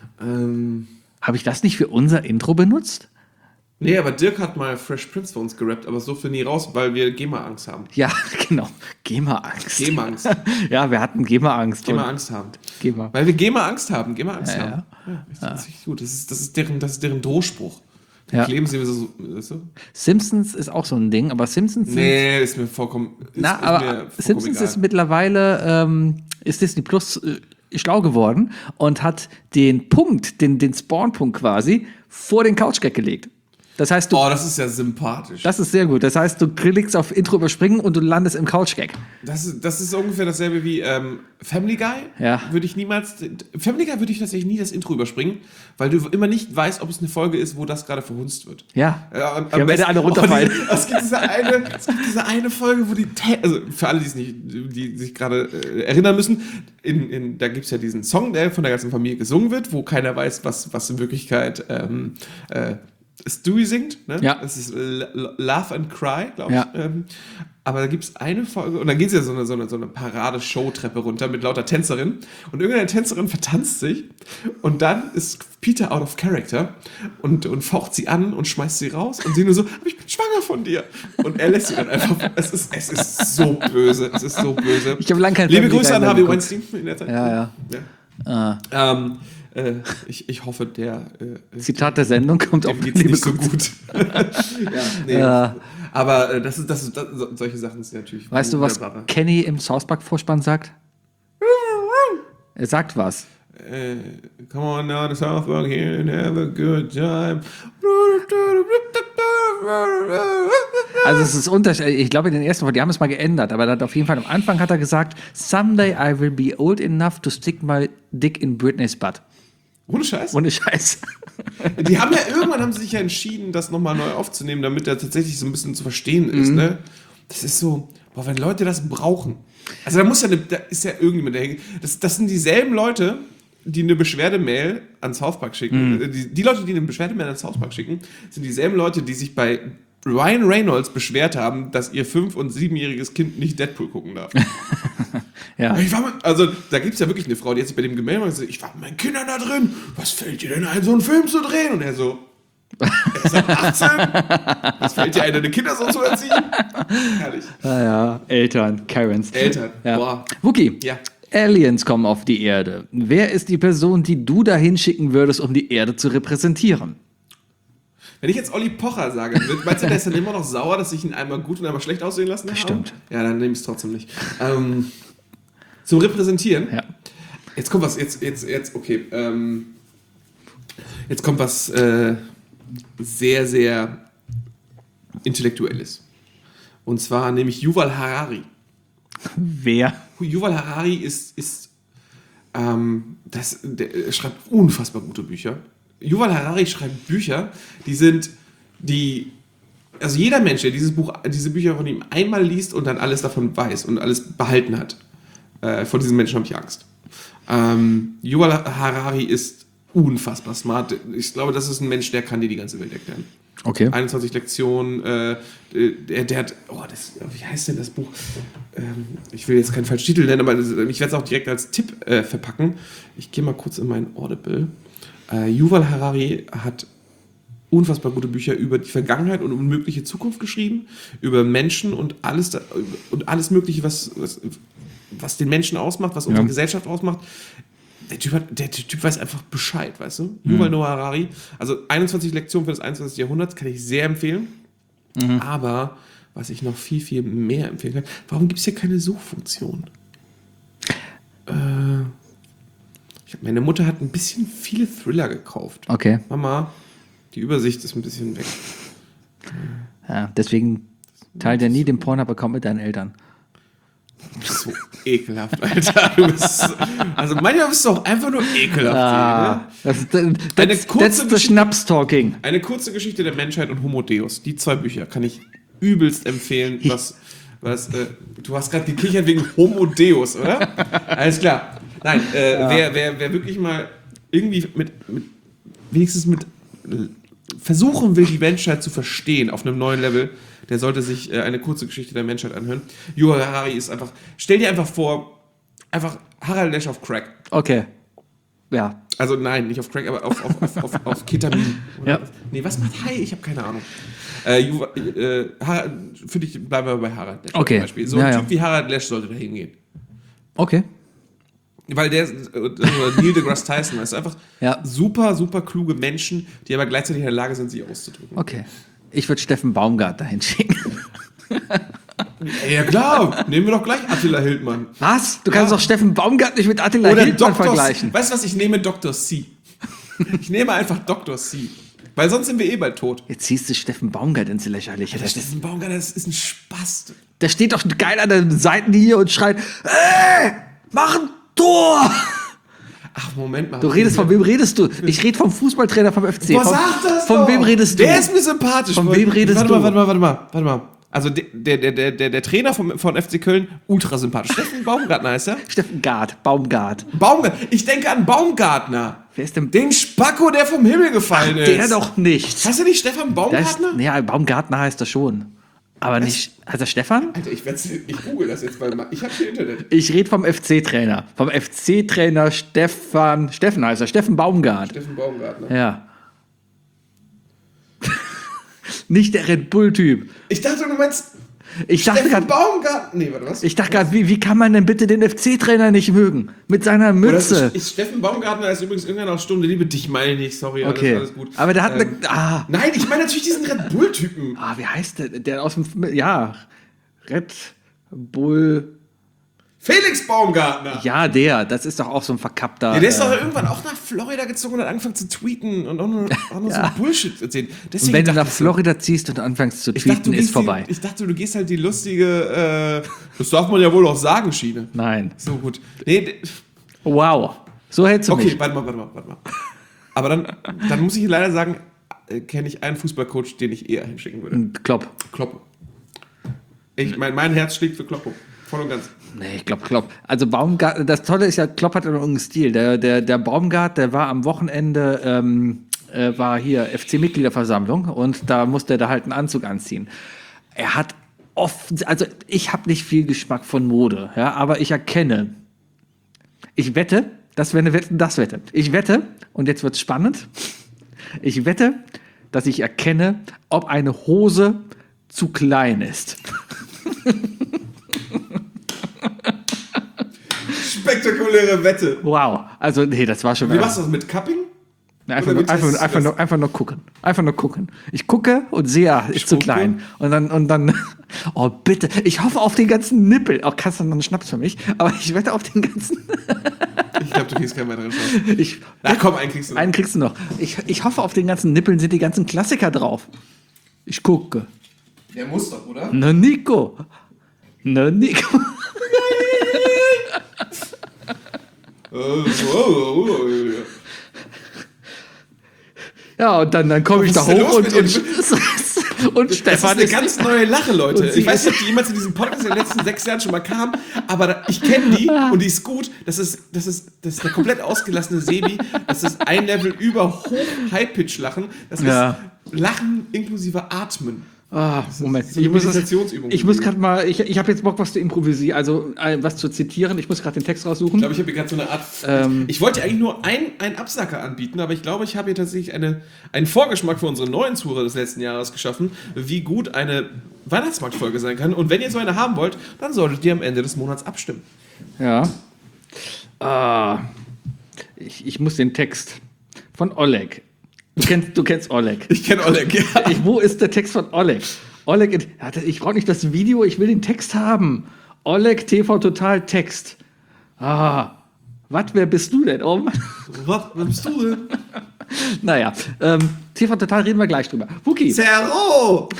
[SPEAKER 2] Habe ich das nicht für unser Intro benutzt?
[SPEAKER 3] Nee, aber Dirk hat mal Fresh Prince für uns gerappt, aber so für nie raus, weil wir GEMA-Angst haben.
[SPEAKER 2] Ja, genau. GEMA-Angst.
[SPEAKER 3] GEMA-Angst.
[SPEAKER 2] Ja, wir hatten GEMA-Angst.
[SPEAKER 3] GEMA-Angst haben.
[SPEAKER 2] GEMA.
[SPEAKER 3] Weil wir GEMA-Angst haben. GEMA-Angst
[SPEAKER 2] Ja,
[SPEAKER 3] haben. Ja, das ist richtig gut. Das ist deren Drohspruch.
[SPEAKER 2] Ja.
[SPEAKER 3] Kleben sie so. Weißt du?
[SPEAKER 2] Simpsons ist auch so ein Ding, aber Simpsons sind.
[SPEAKER 3] Nee, ist mir vollkommen.
[SPEAKER 2] Simpsons
[SPEAKER 3] egal.
[SPEAKER 2] ist mittlerweile ist Disney Plus schlau geworden und hat den Punkt, den Spawn-Punkt quasi, vor den Couch-Gag gelegt. Das heißt,
[SPEAKER 3] Das ist ja sympathisch.
[SPEAKER 2] das ist sehr gut. Das heißt, du klickst auf Intro überspringen und du landest im Couch-Gag.
[SPEAKER 3] Das ist ungefähr dasselbe wie Family Guy.
[SPEAKER 2] Ja.
[SPEAKER 3] Family Guy würde ich tatsächlich nie das Intro überspringen, weil du immer nicht weißt, ob es eine Folge ist, wo das gerade verhunzt wird.
[SPEAKER 2] Ja.
[SPEAKER 3] Am
[SPEAKER 2] Wir werden
[SPEAKER 3] besten-
[SPEAKER 2] alle runterfallen.
[SPEAKER 3] Es gibt diese eine Folge, wo also für alle, die sich gerade erinnern müssen, da gibt es ja diesen Song, der von der ganzen Familie gesungen wird, wo keiner weiß, was in Wirklichkeit Stewie singt. Ne?
[SPEAKER 2] Ja.
[SPEAKER 3] Das ist Laugh and Cry, glaube ich.
[SPEAKER 2] Ja.
[SPEAKER 3] Aber da gibt es eine Folge, und dann geht es ja so eine Parade-Show-Treppe runter mit lauter Tänzerinnen. Und irgendeine Tänzerin vertanzt sich und dann ist Peter out of character und faucht sie an und schmeißt sie raus und sie nur so, aber ich bin schwanger von dir. Und er lässt sie dann einfach. Es ist so böse. Es ist so böse.
[SPEAKER 2] Ich habe lange kein
[SPEAKER 3] Liebe
[SPEAKER 2] Family
[SPEAKER 3] Grüße
[SPEAKER 2] Guy
[SPEAKER 3] an
[SPEAKER 2] mehr
[SPEAKER 3] Harvey
[SPEAKER 2] geguckt.
[SPEAKER 3] Weinstein in der Zeit.
[SPEAKER 2] Ja.
[SPEAKER 3] Ich hoffe, der
[SPEAKER 2] Zitat der Sendung kommt
[SPEAKER 3] dem
[SPEAKER 2] auf
[SPEAKER 3] geht's
[SPEAKER 2] liebe
[SPEAKER 3] nicht so
[SPEAKER 2] Grüße.
[SPEAKER 3] gut. Aber solche Sachen sind natürlich.
[SPEAKER 2] Weißt du, was
[SPEAKER 3] wunderbare.
[SPEAKER 2] Kenny im South Park Vorspann sagt? Er sagt was.
[SPEAKER 3] Come on now to South Park here and have a good time.
[SPEAKER 2] Also es ist unterschiedlich. Ich glaube, in den ersten Folgen, die haben es mal geändert, aber auf jeden Fall am Anfang hat er gesagt, someday I will be old enough to stick my dick in Britney's butt.
[SPEAKER 3] Ohne Scheiß.
[SPEAKER 2] Ohne Scheiß.
[SPEAKER 3] Die haben ja irgendwann haben sie sich ja entschieden, das nochmal neu aufzunehmen, damit er tatsächlich so ein bisschen zu verstehen ist, ne? Das ist so, boah, wenn Leute das brauchen. Also da ist ja irgendjemand, das sind dieselben Leute, die eine Beschwerdemail an South Park schicken. Die Leute, die eine Beschwerdemail an South Park schicken, sind dieselben Leute, die sich bei Ryan Reynolds beschwert haben, dass ihr 5- und 7-jähriges Kind nicht Deadpool gucken darf.
[SPEAKER 2] Ja.
[SPEAKER 3] Also, da gibt es ja wirklich eine Frau, die hat sich bei dem gemeldet und gesagt, ich war mit meinen Kindern da drin, was fällt dir denn ein, so einen Film zu drehen? Und er so, er ist ab 18, was fällt dir ein, deine Kinder so zu erziehen? Herrlich.
[SPEAKER 2] Ja, Eltern, Karens.
[SPEAKER 3] Eltern,
[SPEAKER 2] Ja.
[SPEAKER 3] boah.
[SPEAKER 2] Wookie,
[SPEAKER 3] Ja.
[SPEAKER 2] Aliens kommen auf die Erde. Wer ist die Person, die du da hinschicken würdest, um die Erde zu repräsentieren?
[SPEAKER 3] Wenn ich jetzt Olli Pocher sage, meinst du, der ist dann immer noch sauer, dass ich ihn einmal gut und einmal schlecht aussehen lassen habe?
[SPEAKER 2] Stimmt.
[SPEAKER 3] Ja, dann nehme ich es trotzdem nicht. Zum Repräsentieren?
[SPEAKER 2] Ja.
[SPEAKER 3] Jetzt kommt was, okay. Jetzt kommt was sehr, sehr Intellektuelles. Und zwar nämlich Yuval Harari.
[SPEAKER 2] Wer?
[SPEAKER 3] Yuval Harari der schreibt unfassbar gute Bücher. Yuval Harari schreibt Bücher, also jeder Mensch, der diese Bücher von ihm einmal liest und dann alles davon weiß und alles behalten hat, vor diesen Menschen habe ich Angst. Yuval Harari ist unfassbar smart. Ich glaube, das ist ein Mensch, der kann dir die ganze Welt erklären.
[SPEAKER 2] Okay.
[SPEAKER 3] 21 Lektionen, der hat, wie heißt denn das Buch? Ich will jetzt keinen falschen Titel nennen, aber ich werde es auch direkt als Tipp verpacken. Ich gehe mal kurz in mein Audible. Yuval Harari hat unfassbar gute Bücher über die Vergangenheit und unmögliche Zukunft geschrieben, über Menschen und alles Mögliche, was den Menschen ausmacht, was unsere Gesellschaft ausmacht. Der Typ weiß einfach Bescheid, weißt du? Yuval Noah Harari. Also 21 Lektionen für das 21. Jahrhundert kann ich sehr empfehlen. Aber was ich noch viel, viel mehr empfehlen kann, warum gibt es hier keine Suchfunktion? Meine Mutter hat ein bisschen viele Thriller gekauft.
[SPEAKER 2] Okay.
[SPEAKER 3] Mama, die Übersicht ist ein bisschen weg.
[SPEAKER 2] Ja, deswegen teilt er nie den Pornhub-Account mit deinen Eltern.
[SPEAKER 3] Du bist so ekelhaft, Alter. Also manchmal bist du auch einfach nur ekelhaft.
[SPEAKER 2] That's the Schnaps-Talking.
[SPEAKER 3] Eine kurze Geschichte der Menschheit und Homo Deus. Die 2 Bücher kann ich übelst empfehlen. Du hast gerade gekichert wegen Homo Deus, oder? Alles klar. Nein, wer wirklich mal irgendwie wenigstens mit versuchen will, die Menschheit zu verstehen auf einem neuen Level, der sollte sich eine kurze Geschichte der Menschheit anhören. Yuval Harari ist einfach, stell dir einfach vor, einfach Harald Lesch auf Crack.
[SPEAKER 2] Okay. Ja.
[SPEAKER 3] Also nein, nicht auf Crack, aber auf Ketamin.
[SPEAKER 2] Ja.
[SPEAKER 3] Nee, was macht Hai? Ich habe keine Ahnung. Für dich bleiben wir bei Harald Lesch
[SPEAKER 2] Okay.
[SPEAKER 3] zum Beispiel. So ein Typ wie Harald Lesch sollte da hingehen.
[SPEAKER 2] Okay.
[SPEAKER 3] Weil Neil deGrasse Tyson ist einfach super, super kluge Menschen, die aber gleichzeitig in der Lage sind, sich auszudrücken.
[SPEAKER 2] Okay. Ich würde Steffen Baumgart dahin schicken.
[SPEAKER 3] Ja klar, nehmen wir doch gleich Attila Hildmann.
[SPEAKER 2] Was? Du kannst doch Steffen Baumgart nicht mit Attila Hildmann vergleichen.
[SPEAKER 3] Weißt du was, ich nehme Dr. C. Ich nehme einfach Dr. C. Weil sonst sind wir bald tot.
[SPEAKER 2] Jetzt ziehst du Steffen Baumgart ins Lächerliche.
[SPEAKER 3] Steffen Baumgart, das ist ein Spaß.
[SPEAKER 2] Der steht doch geil an der Seitenlinie und schreit, mach ein Tor!
[SPEAKER 3] Ach, Moment mal.
[SPEAKER 2] Von wem redest du? Ich rede vom Fußballtrainer vom FC.
[SPEAKER 3] Was sagt das
[SPEAKER 2] Von
[SPEAKER 3] doch?
[SPEAKER 2] wem redest du?
[SPEAKER 3] Der ist mir sympathisch.
[SPEAKER 2] Von wem redest du?
[SPEAKER 3] Warte mal. Also der Trainer von FC Köln, ultra sympathisch. Steffen Baumgartner heißt er?
[SPEAKER 2] Steffen Baumgart.
[SPEAKER 3] Ich denke an Baumgartner.
[SPEAKER 2] Wer ist denn?
[SPEAKER 3] Den Spacko, der vom Himmel gefallen ist.
[SPEAKER 2] Der doch nicht.
[SPEAKER 3] Heißt er nicht Stefan Baumgartner?
[SPEAKER 2] Ja, Baumgartner heißt er schon. Aber nicht. Heißt er Stefan?
[SPEAKER 3] Alter, ich google das jetzt mal. Ich habe hier Internet.
[SPEAKER 2] Ich rede vom FC-Trainer. Vom FC-Trainer Steffen heißt er. Steffen Baumgart.
[SPEAKER 3] Steffen Baumgartner.
[SPEAKER 2] Ja. Nicht der Red Bull-Typ.
[SPEAKER 3] Ich dachte, du meinst
[SPEAKER 2] Steffen
[SPEAKER 3] Baumgartner. Nee, warte, was?
[SPEAKER 2] Ich dachte gerade, wie kann man denn bitte den FC-Trainer nicht mögen? Mit seiner Mütze.
[SPEAKER 3] Steffen Baumgartner ist übrigens irgendwann aus Stunde Liebe. Dich meine ich, sorry,
[SPEAKER 2] okay.
[SPEAKER 3] alles gut.
[SPEAKER 2] Aber der hat
[SPEAKER 3] Nein, ich meine natürlich diesen Red Bull-Typen.
[SPEAKER 2] Wie heißt der? Der aus dem. Ja. Red Bull.
[SPEAKER 3] Felix Baumgartner.
[SPEAKER 2] Ja, das ist doch auch so ein verkappter.
[SPEAKER 3] Ja, der ist doch irgendwann auch nach Florida gezogen und hat angefangen zu tweeten und auch nur so Bullshit erzählen.
[SPEAKER 2] Und wenn du nach Florida ziehst und anfängst zu tweeten, ist vorbei.
[SPEAKER 3] Ich dachte, du gehst halt die lustige, das darf man ja wohl auch sagen, Schiene.
[SPEAKER 2] Nein.
[SPEAKER 3] So gut. Nee,
[SPEAKER 2] Wow. So hältst du mich.
[SPEAKER 3] okay, warte mal. Aber dann muss ich leider sagen, kenne ich einen Fußballcoach, den ich eher hinschicken würde.
[SPEAKER 2] Klopp.
[SPEAKER 3] Kloppo. Mein Herz schlägt für Kloppo. Voll und ganz.
[SPEAKER 2] Nee, ich glaube Klopp. Also Baumgart, das Tolle ist ja, Klopp hat ja noch irgendeinen Stil. Der Baumgart, der war am Wochenende, war hier FC-Mitgliederversammlung und da musste er da halt einen Anzug anziehen. Er hat oft, also ich habe nicht viel Geschmack von Mode, ja, aber ich erkenne, ich wette, das wäre eine Wette. Ich wette, und jetzt wird's spannend, ich wette, dass ich erkenne, ob eine Hose zu klein ist.
[SPEAKER 3] Spektakuläre Wette.
[SPEAKER 2] Wow, also nee, das war schon.
[SPEAKER 3] Wie machst du das mit Cupping?
[SPEAKER 2] Einfach
[SPEAKER 3] Oder
[SPEAKER 2] nur,
[SPEAKER 3] wie testest du das?
[SPEAKER 2] einfach nur gucken. Einfach nur gucken. Ich gucke und sehe, ist zu
[SPEAKER 3] gucke.
[SPEAKER 2] klein. Und dann, oh bitte, ich hoffe auf den ganzen Nippel. Auch kannst du noch einen Schnaps für mich, aber ich wette auf den ganzen.
[SPEAKER 3] Ich glaube, du kriegst keinen weiteren Chance. Na komm, einen kriegst du noch.
[SPEAKER 2] Einen kriegst du noch. Ich hoffe, auf den ganzen Nippeln sind die ganzen Klassiker drauf. Ich gucke.
[SPEAKER 3] Der muss doch, oder?
[SPEAKER 2] Na Nico. Ja, und dann komme ich da
[SPEAKER 3] Was ist denn
[SPEAKER 2] hoch
[SPEAKER 3] los
[SPEAKER 2] und
[SPEAKER 3] Das ist
[SPEAKER 2] Stefan
[SPEAKER 3] eine ganz neue Lache, Leute.
[SPEAKER 2] und sie
[SPEAKER 3] Ich weiß nicht, ob die jemals in diesem Podcast in den letzten 6 Jahren schon mal kam, aber ich kenne die und die ist gut. Das ist der komplett ausgelassene Sebi. Das ist ein Level über Hoch-High-Pitch-Lachen. Das ist Lachen inklusive Atmen.
[SPEAKER 2] Ah, Moment.
[SPEAKER 3] so eine Meditationsübung.
[SPEAKER 2] Ich muss gerade mal, ich habe jetzt Bock, was zu improvisieren, also was zu zitieren. Ich muss gerade den Text raussuchen.
[SPEAKER 3] Ich glaube, ich habe hier gerade so eine Art. Ich wollte eigentlich nur einen Absacker anbieten, aber ich glaube, ich habe hier tatsächlich einen Vorgeschmack für unsere neuen Zuhörer des letzten Jahres geschaffen, wie gut eine Weihnachtsmarktfolge sein kann. Und wenn ihr so eine haben wollt, dann solltet ihr am Ende des Monats abstimmen.
[SPEAKER 2] Ja. Ich muss den Text von Oleg. Du kennst Oleg.
[SPEAKER 3] Ich kenne Oleg, ja.
[SPEAKER 2] Wo ist der Text von Oleg? Oleg, ich brauche nicht das Video, ich will den Text haben. Oleg TV Total Text. Wer bist du denn? Oh Mann.
[SPEAKER 3] Was? Wer bist du denn?
[SPEAKER 2] Naja, TV Total reden wir gleich drüber. Wookie.
[SPEAKER 3] Zero!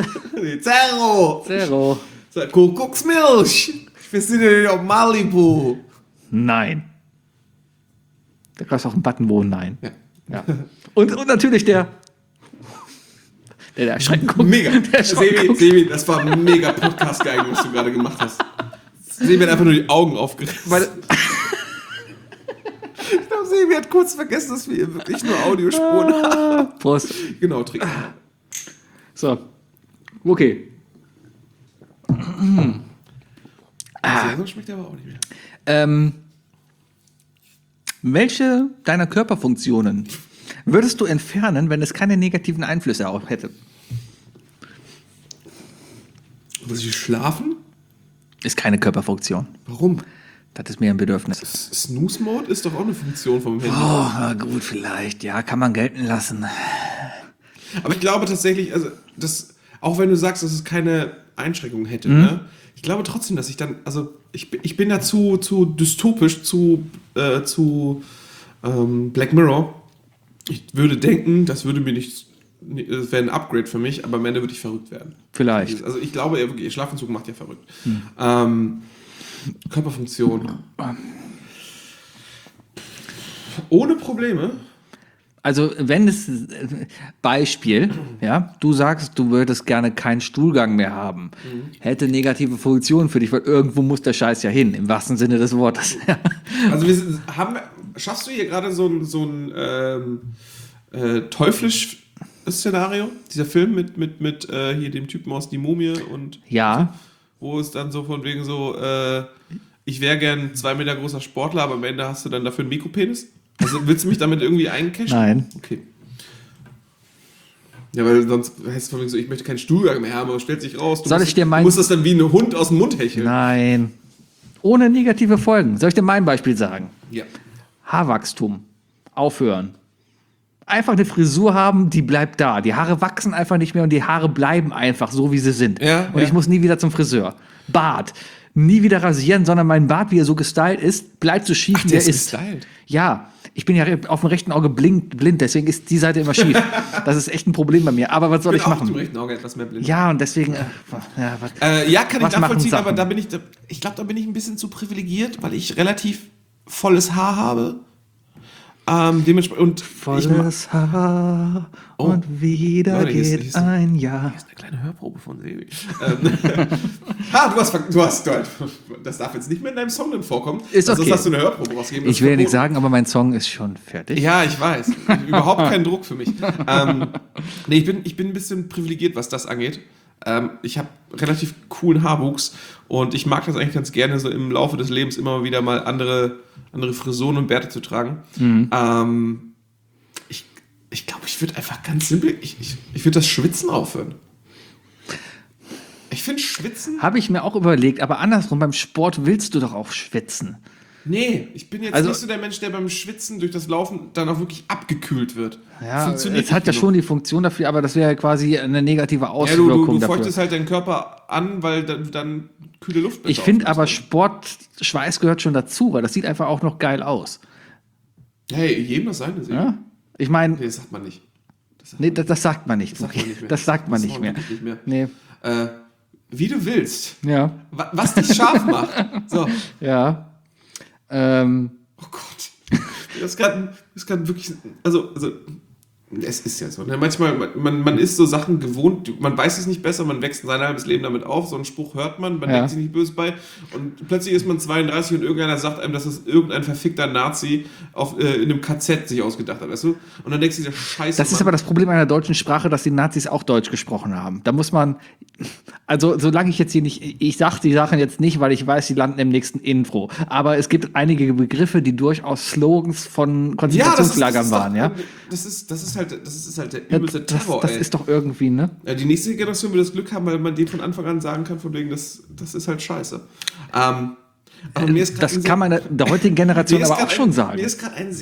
[SPEAKER 2] Zero.
[SPEAKER 3] Kuckucksmilch! Wir sind ja auf Malibu.
[SPEAKER 2] Nein. Da gab es auch einen Button, wo Nein.
[SPEAKER 3] Ja.
[SPEAKER 2] Und natürlich der erschreckend guckt.
[SPEAKER 3] Mega.
[SPEAKER 2] Der erschreckend guckt.
[SPEAKER 3] Sebi, das war mega Podcast-geil, was du gerade gemacht hast. Sebi hat einfach nur die Augen aufgerissen. Ich glaube, Sebi hat kurz vergessen, dass wir wirklich nur Audiospuren haben.
[SPEAKER 2] Prost.
[SPEAKER 3] Genau, trinken.
[SPEAKER 2] So. Okay.
[SPEAKER 3] So schmeckt der aber auch nicht mehr.
[SPEAKER 2] Welche deiner Körperfunktionen würdest du entfernen, wenn es keine negativen Einflüsse auch hätte?
[SPEAKER 3] Muss ich schlafen?
[SPEAKER 2] Ist keine Körperfunktion.
[SPEAKER 3] Warum?
[SPEAKER 2] Das ist mir ein Bedürfnis.
[SPEAKER 3] Snooze-Mode ist doch auch eine Funktion vom Handy.
[SPEAKER 2] Oh, na gut, vielleicht. Ja, kann man gelten lassen.
[SPEAKER 3] Aber ich glaube tatsächlich, also auch wenn du sagst, dass es keine Einschränkungen hätte, ne? Ich glaube trotzdem, dass ich dann, also ich bin da zu dystopisch, zu Black Mirror. Ich würde denken, das wäre ein Upgrade für mich, aber am Ende würde ich verrückt werden.
[SPEAKER 2] Vielleicht.
[SPEAKER 3] Also ich glaube, ihr Schlafentzug macht ja verrückt. Körperfunktion. Ohne Probleme.
[SPEAKER 2] Also, wenn es, Beispiel, ja, du sagst, du würdest gerne keinen Stuhlgang mehr haben, hätte negative Funktionen für dich, weil irgendwo muss der Scheiß ja hin, im wahrsten Sinne des Wortes.
[SPEAKER 3] Also schaffst du hier gerade so ein teuflisch Szenario? Dieser Film mit hier dem Typen aus Die Mumie und
[SPEAKER 2] Ja.
[SPEAKER 3] wo es dann so von wegen so, ich wäre gern 2 Meter großer Sportler, aber am Ende hast du dann dafür einen Mikropenis? Also willst du mich damit irgendwie eincashen?
[SPEAKER 2] Nein.
[SPEAKER 3] Okay. Ja, weil sonst heißt es von wegen so, ich möchte keinen Stuhlgang mehr haben, aber stellt sich raus, du musst das dann wie ein Hund aus dem Mund hecheln.
[SPEAKER 2] Nein. Ohne negative Folgen. Soll ich dir mein Beispiel sagen?
[SPEAKER 3] Ja.
[SPEAKER 2] Haarwachstum. Aufhören. Einfach eine Frisur haben, die bleibt da. Die Haare wachsen einfach nicht mehr und die Haare bleiben einfach so, wie sie sind.
[SPEAKER 3] Ja,
[SPEAKER 2] und ich muss nie wieder zum Friseur. Bart. nie wieder rasieren, sondern mein Bart, wie er so gestylt ist, bleibt so schief, wie
[SPEAKER 3] der
[SPEAKER 2] er
[SPEAKER 3] ist
[SPEAKER 2] ist.
[SPEAKER 3] gestylt?
[SPEAKER 2] Ja, ich bin ja auf dem rechten Auge blind, deswegen ist die Seite immer schief. Das ist echt ein Problem bei mir. Aber was soll ich
[SPEAKER 3] Auch
[SPEAKER 2] machen?
[SPEAKER 3] zum rechten Auge etwas mehr blind.
[SPEAKER 2] Ja, und deswegen,
[SPEAKER 3] Ja, kann ich
[SPEAKER 2] Was machen
[SPEAKER 3] nachvollziehen, aber
[SPEAKER 2] Sachen?
[SPEAKER 3] ich glaube, da bin ich ein bisschen zu privilegiert, weil ich relativ volles Haar habe. Dementsprechend und
[SPEAKER 2] volles Haar und wieder
[SPEAKER 3] Leute, hier ist-
[SPEAKER 2] geht
[SPEAKER 3] hier ist-
[SPEAKER 2] ein Jahr.
[SPEAKER 3] eine kleine Hörprobe von Sebi. Das darf jetzt nicht mehr in deinem Song dann vorkommen.
[SPEAKER 2] Ist okay.
[SPEAKER 3] Sonst hast du eine Hörprobe rausgegeben.
[SPEAKER 2] Ich will ja nichts sagen, aber mein Song ist schon fertig.
[SPEAKER 3] Ja, ich weiß. Überhaupt kein Druck für mich. Nee, ich bin ein bisschen privilegiert, was das angeht. Ich habe relativ coolen Haarwuchs und ich mag das eigentlich ganz gerne, so im Laufe des Lebens immer wieder mal andere Frisuren und Bärte zu tragen. Ich glaube, ich würde einfach ganz simpel, ich würde das Schwitzen aufhören. Ich finde Schwitzen...
[SPEAKER 2] Habe ich mir auch überlegt, aber andersrum, beim Sport willst du doch auch schwitzen.
[SPEAKER 3] Nee, ich bin jetzt
[SPEAKER 2] Also-
[SPEAKER 3] nicht so der Mensch, der beim Schwitzen durch das Laufen dann auch wirklich abgekühlt wird.
[SPEAKER 2] Ja,
[SPEAKER 3] Funktioniert
[SPEAKER 2] es hat ja
[SPEAKER 3] nicht
[SPEAKER 2] schon die Funktion dafür, aber das wäre ja quasi eine negative
[SPEAKER 3] Ja,
[SPEAKER 2] Auswirkung
[SPEAKER 3] du
[SPEAKER 2] dafür.
[SPEAKER 3] feuchtest halt deinen Körper an, weil dann kühle Luft
[SPEAKER 2] Ich finde aber Sportschweiß gehört schon dazu, weil das sieht einfach auch noch geil aus.
[SPEAKER 3] Hey, jedem das seine Seele.
[SPEAKER 2] Ja? Ich meine,
[SPEAKER 3] Nee, das sagt man nicht.
[SPEAKER 2] nee, das sagt man nicht.
[SPEAKER 3] sagt man nicht mehr.
[SPEAKER 2] Das sagt man
[SPEAKER 3] Das
[SPEAKER 2] nicht
[SPEAKER 3] sagt
[SPEAKER 2] mehr.
[SPEAKER 3] man wirklich nicht
[SPEAKER 2] Nee.
[SPEAKER 3] Wie du willst.
[SPEAKER 2] Ja.
[SPEAKER 3] Was dich scharf macht. So.
[SPEAKER 2] Ja.
[SPEAKER 3] Oh Gott. Das kann wirklich. Also, es ist ja so. Ne? Manchmal, man ist so Sachen gewohnt, man weiß es nicht besser, man wächst sein halbes Leben damit auf. So einen Spruch hört man
[SPEAKER 2] Ja.
[SPEAKER 3] denkt sich nicht böse bei. Und plötzlich ist man 32 und irgendeiner sagt einem, dass es irgendein verfickter Nazi in einem KZ sich ausgedacht hat, weißt du? Und dann denkst du dir, Scheiße.
[SPEAKER 2] Das ist aber das Problem einer deutschen Sprache, dass die Nazis auch Deutsch gesprochen haben. Da muss man, also solange ich jetzt hier nicht, ich sage die Sachen jetzt nicht, weil ich weiß, die landen im nächsten Intro. Aber es gibt einige Begriffe, die durchaus Slogans von Konzentrationslagern waren, ja.
[SPEAKER 3] Das ist halt der übelste Terror,
[SPEAKER 2] Das
[SPEAKER 3] ey.
[SPEAKER 2] ist doch irgendwie, ne?
[SPEAKER 3] Ja, die nächste Generation wird das Glück haben, weil man dem von Anfang an sagen kann, von wegen, das ist halt scheiße. Aber mir ist grad
[SPEAKER 2] Das kann man der heutigen Generation aber auch schon sagen.
[SPEAKER 3] Mir ist gerade ein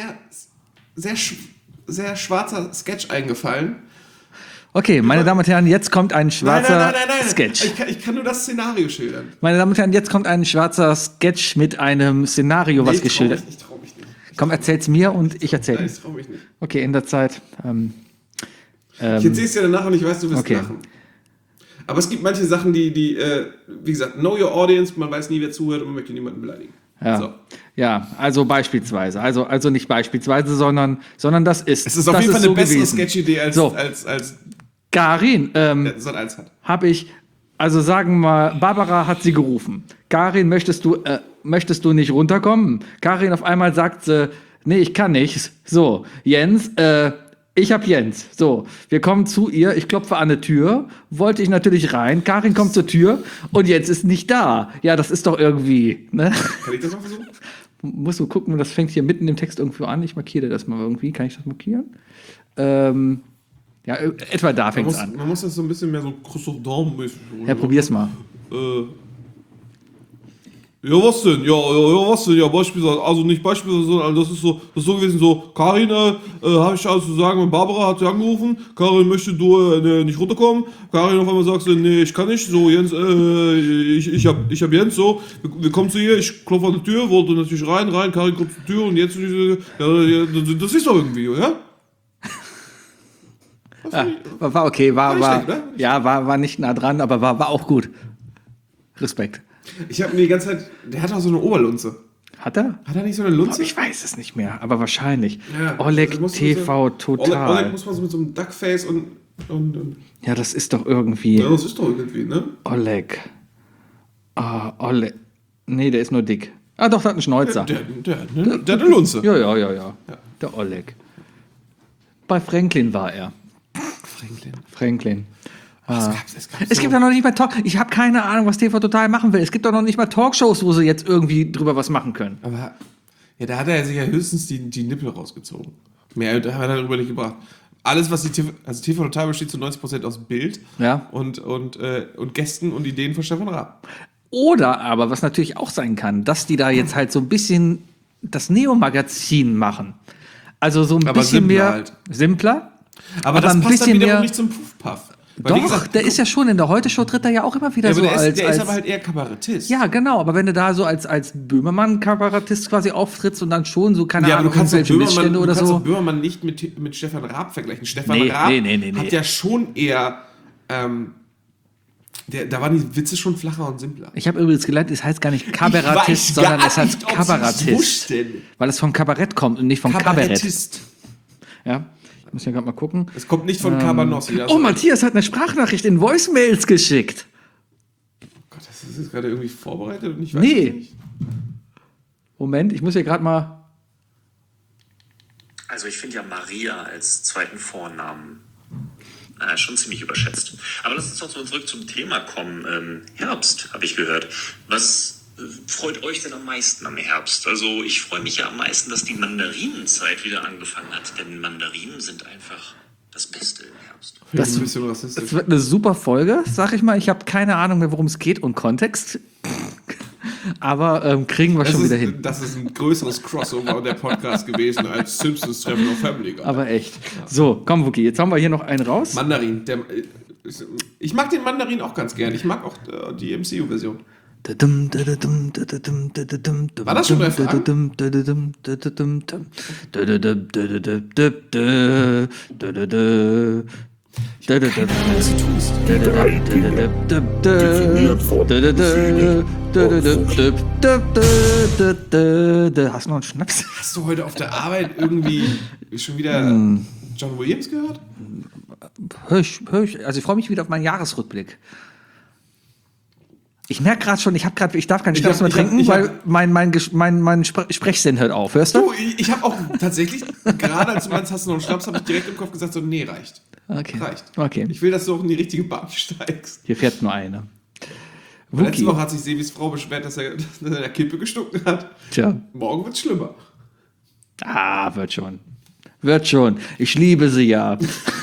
[SPEAKER 3] sehr schwarzer Sketch eingefallen.
[SPEAKER 2] Okay, meine Damen und Herren, jetzt kommt ein schwarzer Sketch.
[SPEAKER 3] Ich kann nur das Szenario schildern.
[SPEAKER 2] Meine Damen und Herren, jetzt kommt ein schwarzer Sketch mit einem Szenario, was geschildert.
[SPEAKER 3] Ich trau mich nicht.
[SPEAKER 2] Komm, erzähl's mir und ich erzähle.
[SPEAKER 3] Nein, ich trau mich nicht.
[SPEAKER 2] Okay, in der Zeit.
[SPEAKER 3] Ich erzähle es dir danach und ich weiß, du wirst
[SPEAKER 2] Okay.
[SPEAKER 3] lachen. Aber es gibt manche Sachen, die wie gesagt, know your audience, man weiß nie, wer zuhört und man möchte niemanden beleidigen.
[SPEAKER 2] Ja.
[SPEAKER 3] So.
[SPEAKER 2] Ja, also beispielsweise. Also nicht beispielsweise, sondern das ist.
[SPEAKER 3] Es ist auf
[SPEAKER 2] das
[SPEAKER 3] jeden Fall
[SPEAKER 2] ist
[SPEAKER 3] eine
[SPEAKER 2] so
[SPEAKER 3] bessere
[SPEAKER 2] gewesen.
[SPEAKER 3] Sketch-Idee als
[SPEAKER 2] So. Karin,
[SPEAKER 3] Sat 1 hat.
[SPEAKER 2] habe ich, also sagen wir mal, Barbara hat sie gerufen. Karin, möchtest du nicht runterkommen? Karin auf einmal sagt sie, nee, ich kann nicht. So, Jens, ich hab Jens. So, wir kommen zu ihr, ich klopfe an eine Tür, wollte ich natürlich rein. Karin kommt zur Tür und Jens ist nicht da. Ja, das ist doch irgendwie, ne?
[SPEAKER 3] Kann ich das mal versuchen?
[SPEAKER 2] Musst du gucken, das fängt hier mitten im Text irgendwo an. Ich markiere das mal irgendwie. Kann ich das markieren? Ja, etwa da fängt es an.
[SPEAKER 3] Man muss das so ein bisschen mehr so Christoph Daum-mäßig.
[SPEAKER 2] Ja, probier's mal.
[SPEAKER 5] Ja, was denn? Ja, was denn? Ja, beispielsweise, also nicht beispielsweise, sondern das ist so gewesen, so, Karin, habe ich alles zu sagen, Barbara hat sie angerufen, Karin, möchte du nicht runterkommen? Karin auf einmal sagt sie, nee, ich kann nicht, so, Jens, ich hab Jens, so, wir kommen zu ihr, ich klopfe an die Tür, wollte natürlich rein, Karin kommt zur Tür und jetzt, ja, das ist doch irgendwie, ja?
[SPEAKER 2] War okay, war
[SPEAKER 3] schlecht, ne?
[SPEAKER 2] ja, war nicht nah dran, aber war auch gut. Respekt.
[SPEAKER 3] Ich habe mir die ganze Zeit, der hat auch so eine Oberlunze.
[SPEAKER 2] Hat er?
[SPEAKER 3] Hat er nicht so eine Lunze?
[SPEAKER 2] Ich weiß es nicht mehr, aber wahrscheinlich.
[SPEAKER 3] Ja,
[SPEAKER 2] Oleg
[SPEAKER 3] das muss man
[SPEAKER 2] TV
[SPEAKER 3] so,
[SPEAKER 2] total.
[SPEAKER 3] Oleg muss man so mit so einem Duckface und
[SPEAKER 2] Ja, das ist doch irgendwie.
[SPEAKER 3] ja, das ist doch irgendwie, ne?
[SPEAKER 2] Oleg. Ah, Oleg. Nee, der ist nur dick. Ah, doch, der hat einen Schnäuzer.
[SPEAKER 3] Der hat eine Lunze.
[SPEAKER 2] Ja. Der Oleg. Bei Franklin war er. Franklin. Es gibt doch noch nicht mal Talk. Ich habe keine Ahnung, was TV Total machen will. Es gibt doch noch nicht mal Talkshows, wo sie jetzt irgendwie drüber was machen können.
[SPEAKER 3] Aber ja, da hat er sich ja höchstens die Nippel rausgezogen. Mehr hat er darüber nicht gebracht. Alles, was also TV Total besteht zu 90% aus Bild
[SPEAKER 2] Ja.
[SPEAKER 3] und Gästen und Ideen von Stefan Raab.
[SPEAKER 2] Oder aber, was natürlich auch sein kann, dass die da jetzt halt so ein bisschen das Neo-Magazin machen. Also so ein
[SPEAKER 3] Aber
[SPEAKER 2] bisschen
[SPEAKER 3] simpler
[SPEAKER 2] mehr
[SPEAKER 3] halt.
[SPEAKER 2] simpler.
[SPEAKER 3] Aber das
[SPEAKER 2] ein
[SPEAKER 3] passt dann
[SPEAKER 2] bisschen
[SPEAKER 3] wiederum
[SPEAKER 2] mehr.
[SPEAKER 3] nicht zum Puff-Puff. Weil, wie
[SPEAKER 2] Doch,
[SPEAKER 3] gesagt,
[SPEAKER 2] der ist ja schon in der Heute-Show, tritt er ja auch immer wieder
[SPEAKER 3] ja,
[SPEAKER 2] so
[SPEAKER 3] aber der,
[SPEAKER 2] als.
[SPEAKER 3] ist, der
[SPEAKER 2] als
[SPEAKER 3] ist aber halt eher Kabarettist.
[SPEAKER 2] ja, genau, aber wenn du da so als Böhmermann-Kabarettist quasi auftrittst und dann schon so, keine
[SPEAKER 3] Ja, aber
[SPEAKER 2] Ahnung,
[SPEAKER 3] du kannst
[SPEAKER 2] irgendwelche Missstände oder so.
[SPEAKER 3] Böhmermann nicht mit Stefan Raab vergleichen. Stefan
[SPEAKER 2] Nee,
[SPEAKER 3] Raab
[SPEAKER 2] nee.
[SPEAKER 3] hat ja schon eher, da waren die Witze schon flacher und simpler.
[SPEAKER 2] Ich habe übrigens gelernt, es heißt gar nicht Kabarettist, sondern es heißt Kabarettist.
[SPEAKER 3] Wussten.
[SPEAKER 2] Weil es vom Kabarett kommt und nicht vom Kabarett.
[SPEAKER 3] Kabarettist.
[SPEAKER 2] Ja, ich muss ja gerade mal gucken.
[SPEAKER 3] Es kommt nicht von Cabanossi.
[SPEAKER 2] Oh, Matthias hat eine Sprachnachricht in Voicemails geschickt.
[SPEAKER 3] Gott, das ist jetzt gerade irgendwie vorbereitet und ich weiß
[SPEAKER 2] Nee.
[SPEAKER 3] es nicht.
[SPEAKER 2] Moment, ich muss hier gerade mal.
[SPEAKER 6] Also ich finde ja Maria als zweiten Vornamen schon ziemlich überschätzt. Aber lass uns doch so zurück zum Thema kommen. Herbst, habe ich gehört. Was freut euch denn am meisten am Herbst? Also ich freue mich ja am meisten, dass die Mandarinenzeit wieder angefangen hat. Denn Mandarinen sind einfach das Beste im Herbst.
[SPEAKER 3] Das ist ein bisschen rassistisch.
[SPEAKER 2] Es wird eine super Folge, sag ich mal. Ich habe keine Ahnung mehr, worum es geht und Kontext. Aber kriegen wir schon wieder hin.
[SPEAKER 3] Das ist ein größeres Crossover der Podcast gewesen als Simpsons Treffen auf Family Guy.
[SPEAKER 2] Aber echt. So, komm, Wookie, jetzt haben wir hier noch einen raus.
[SPEAKER 3] Mandarin. Ich mag den Mandarin auch ganz gern. Ich mag auch die MCU-Version. War das schon bei Fragen?
[SPEAKER 2] Hast du noch einen Schnaps?
[SPEAKER 3] Hast du heute auf der Arbeit irgendwie schon wieder John Williams gehört?
[SPEAKER 2] Hör ich, also ich freue mich wieder auf meinen Jahresrückblick. Ich merke gerade schon, ich darf keinen Schnaps mehr trinken, weil mein Sprechsinn hört auf. Hörst du?
[SPEAKER 3] Du, ich habe auch tatsächlich, gerade als du meinst, hast du noch einen Schnaps, habe ich direkt im Kopf gesagt, so, nee, reicht.
[SPEAKER 2] Okay.
[SPEAKER 3] Reicht.
[SPEAKER 2] Okay.
[SPEAKER 3] Ich will, dass du auch in die richtige Bahn steigst.
[SPEAKER 2] Hier fährt nur eine.
[SPEAKER 3] Letzte Woche hat sich Sebis Frau beschwert, dass er in der Kippe gestunken hat.
[SPEAKER 2] Tja.
[SPEAKER 3] Morgen wird's schlimmer.
[SPEAKER 2] Ah, wird schon. Wird schon. Ich liebe sie ja.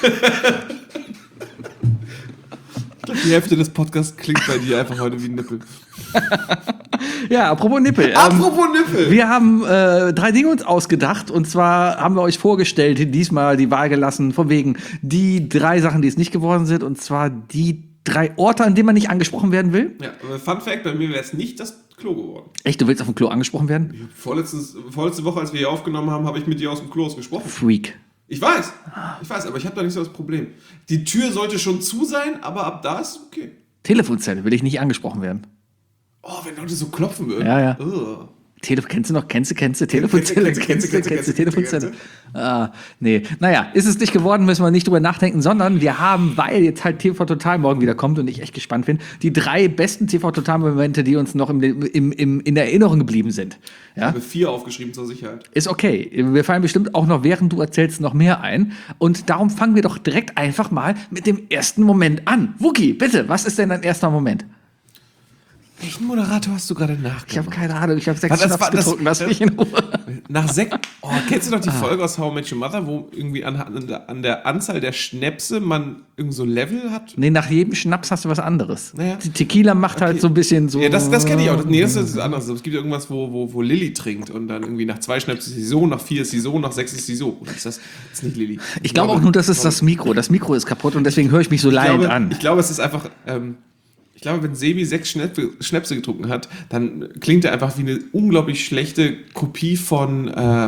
[SPEAKER 3] Die Hälfte des Podcasts klingt bei dir einfach heute wie ein Nippel.
[SPEAKER 2] Ja, apropos Nippel.
[SPEAKER 3] Apropos Nippel!
[SPEAKER 2] Wir haben 3 Dinge uns ausgedacht und zwar haben wir euch vorgestellt, diesmal die Wahl gelassen, von wegen die 3 Sachen, die es nicht geworden sind und zwar die 3 Orte, an denen man nicht angesprochen werden will.
[SPEAKER 3] Ja, aber Fun Fact, bei mir wäre es nicht das Klo geworden.
[SPEAKER 2] Echt, du willst auf dem Klo angesprochen werden?
[SPEAKER 3] Vorletzte Woche, als wir hier aufgenommen haben, habe ich mit dir aus dem Klo gesprochen.
[SPEAKER 2] Freak.
[SPEAKER 3] Ich weiß, aber ich habe da nicht so das Problem. Die Tür sollte schon zu sein, aber ab da ist es okay.
[SPEAKER 2] Telefonzelle will ich nicht angesprochen werden.
[SPEAKER 3] Oh, wenn Leute so klopfen würden.
[SPEAKER 2] Ja.
[SPEAKER 3] Ugh.
[SPEAKER 2] Kennst du Telefonzelle?
[SPEAKER 3] Kennst du.
[SPEAKER 2] Telefonzelle? Ah, nee. Naja, ist es nicht geworden, müssen wir nicht drüber nachdenken, sondern wir haben, weil jetzt halt TV Total morgen wieder kommt und ich echt gespannt bin, die 3 besten TV Total Momente, die uns noch in der Erinnerung geblieben sind.
[SPEAKER 3] Ich
[SPEAKER 2] Ja?
[SPEAKER 3] habe 4 aufgeschrieben zur Sicherheit.
[SPEAKER 2] Ist okay. Wir fallen bestimmt auch noch, während du erzählst, noch mehr ein. Und darum fangen wir doch direkt einfach mal mit dem ersten Moment an. Wookie, bitte, was ist denn dein erster Moment?
[SPEAKER 3] Welchen Moderator hast du gerade nachgemacht?
[SPEAKER 2] Ich habe keine Ahnung, ich habe 6
[SPEAKER 3] Was, das
[SPEAKER 2] Schnaps
[SPEAKER 3] war- das-
[SPEAKER 2] getrunken, lass mich in Ruhe.
[SPEAKER 3] Nach 6. Oh, kennst du noch die Folge aus How I Met Your Mother, wo irgendwie an der Anzahl der Schnäpse man irgend so Level hat?
[SPEAKER 2] Nee, nach jedem Schnaps hast du was anderes.
[SPEAKER 3] Naja.
[SPEAKER 2] Die Tequila macht halt so ein bisschen so.
[SPEAKER 3] Ja, das kenne ich auch. Nee, das ist anders. Es gibt irgendwas, wo Lilly trinkt und dann irgendwie nach 2 Schnäpsen ist sie so, nach 4 ist sie so, nach 6 ist sie so. Oder ist das ist nicht Lilly?
[SPEAKER 2] Ich glaube auch nur, das ist das Mikro. Das Mikro ist kaputt und deswegen höre ich mich so leid an.
[SPEAKER 3] Ich glaube, es ist einfach. Ich glaube, wenn Sebi 6 Schnäpse getrunken hat, dann klingt er einfach wie eine unglaublich schlechte Kopie von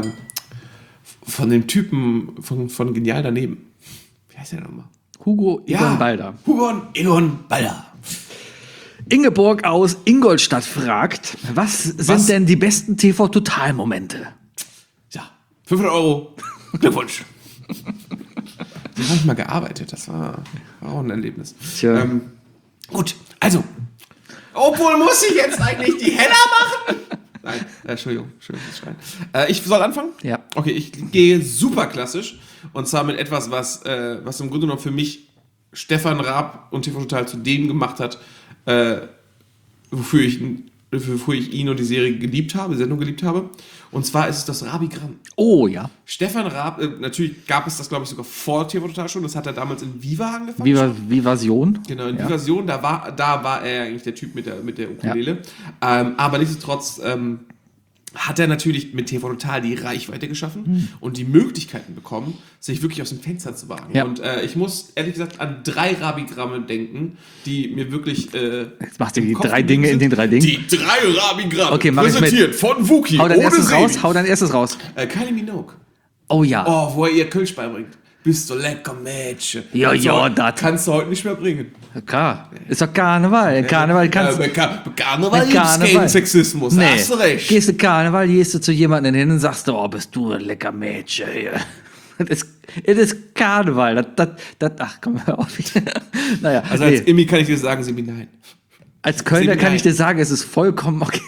[SPEAKER 3] dem Typen von Genial daneben. Wie heißt der nochmal?
[SPEAKER 2] Hugo Egon Balder.
[SPEAKER 3] Hugo Egon Balder.
[SPEAKER 2] Ingeborg aus Ingolstadt fragt, was sind denn die besten TV-Total-Momente?
[SPEAKER 3] Ja, 500 Euro. Glückwunsch. Da habe ich mal gearbeitet. Das war auch ein Erlebnis.
[SPEAKER 2] Tja.
[SPEAKER 3] Gut, also. Obwohl, muss ich jetzt eigentlich die heller machen? Nein, Entschuldigung, das Schreien. Ich soll anfangen?
[SPEAKER 2] Ja.
[SPEAKER 3] Okay, ich gehe super klassisch. Und zwar mit etwas, was im Grunde genommen für mich Stefan Raab und TV Total zu dem gemacht hat, wofür ich ihn und die Serie geliebt habe, die Sendung geliebt habe. Und zwar ist es das Rabigramm.
[SPEAKER 2] Oh ja.
[SPEAKER 3] Stefan Raab, natürlich gab es das, glaube ich, sogar vor TV Total schon. Das hat er damals in Viva angefangen.
[SPEAKER 2] Vivasion.
[SPEAKER 3] Genau, in Vivasion, da war er eigentlich der Typ mit der Ukulele. Aber nichtsdestotrotz hat er natürlich mit TV Total die Reichweite geschaffen und die Möglichkeiten bekommen, sich wirklich aus dem Fenster zu wagen.
[SPEAKER 2] Ja.
[SPEAKER 3] Und ich muss ehrlich gesagt an 3 Rabigramme denken, die mir wirklich
[SPEAKER 2] Jetzt machst du
[SPEAKER 3] im
[SPEAKER 2] die
[SPEAKER 3] Kopf
[SPEAKER 2] 3 Dinge in
[SPEAKER 3] geblieben
[SPEAKER 2] den 3 Dingen.
[SPEAKER 3] sind. Die 3 Rabigramme,
[SPEAKER 2] Okay, mach ich mit.
[SPEAKER 3] präsentiert von Wookie,
[SPEAKER 2] Hau dein
[SPEAKER 3] ohne
[SPEAKER 2] erstes
[SPEAKER 3] Sebi.
[SPEAKER 2] raus, hau dein erstes raus.
[SPEAKER 3] Kylie Minogue.
[SPEAKER 2] Oh ja.
[SPEAKER 3] Oh, wo er ihr Kölsch beibringt. Bist du lecker Mädchen.
[SPEAKER 2] Ja,
[SPEAKER 3] Kannst du
[SPEAKER 2] ja,
[SPEAKER 3] heute-
[SPEAKER 2] dat.
[SPEAKER 3] Kannst du heute nicht mehr bringen.
[SPEAKER 2] Klar. Ist doch Karneval. Karneval kannst du.
[SPEAKER 3] Karneval gibt's keinen Sexismus,
[SPEAKER 2] Nee.
[SPEAKER 3] hast du recht.
[SPEAKER 2] Gehst du Karneval, gehst du zu jemandem hin und sagst du, oh, bist du ein lecker Mädchen hier. Es ist Karneval. Ach, komm, hör auf. Naja,
[SPEAKER 3] Also als Immi kann ich dir sagen, Sebi, nein.
[SPEAKER 2] als Kölner
[SPEAKER 3] Sebi,
[SPEAKER 2] kann ich
[SPEAKER 3] nein.
[SPEAKER 2] dir sagen, es ist vollkommen okay.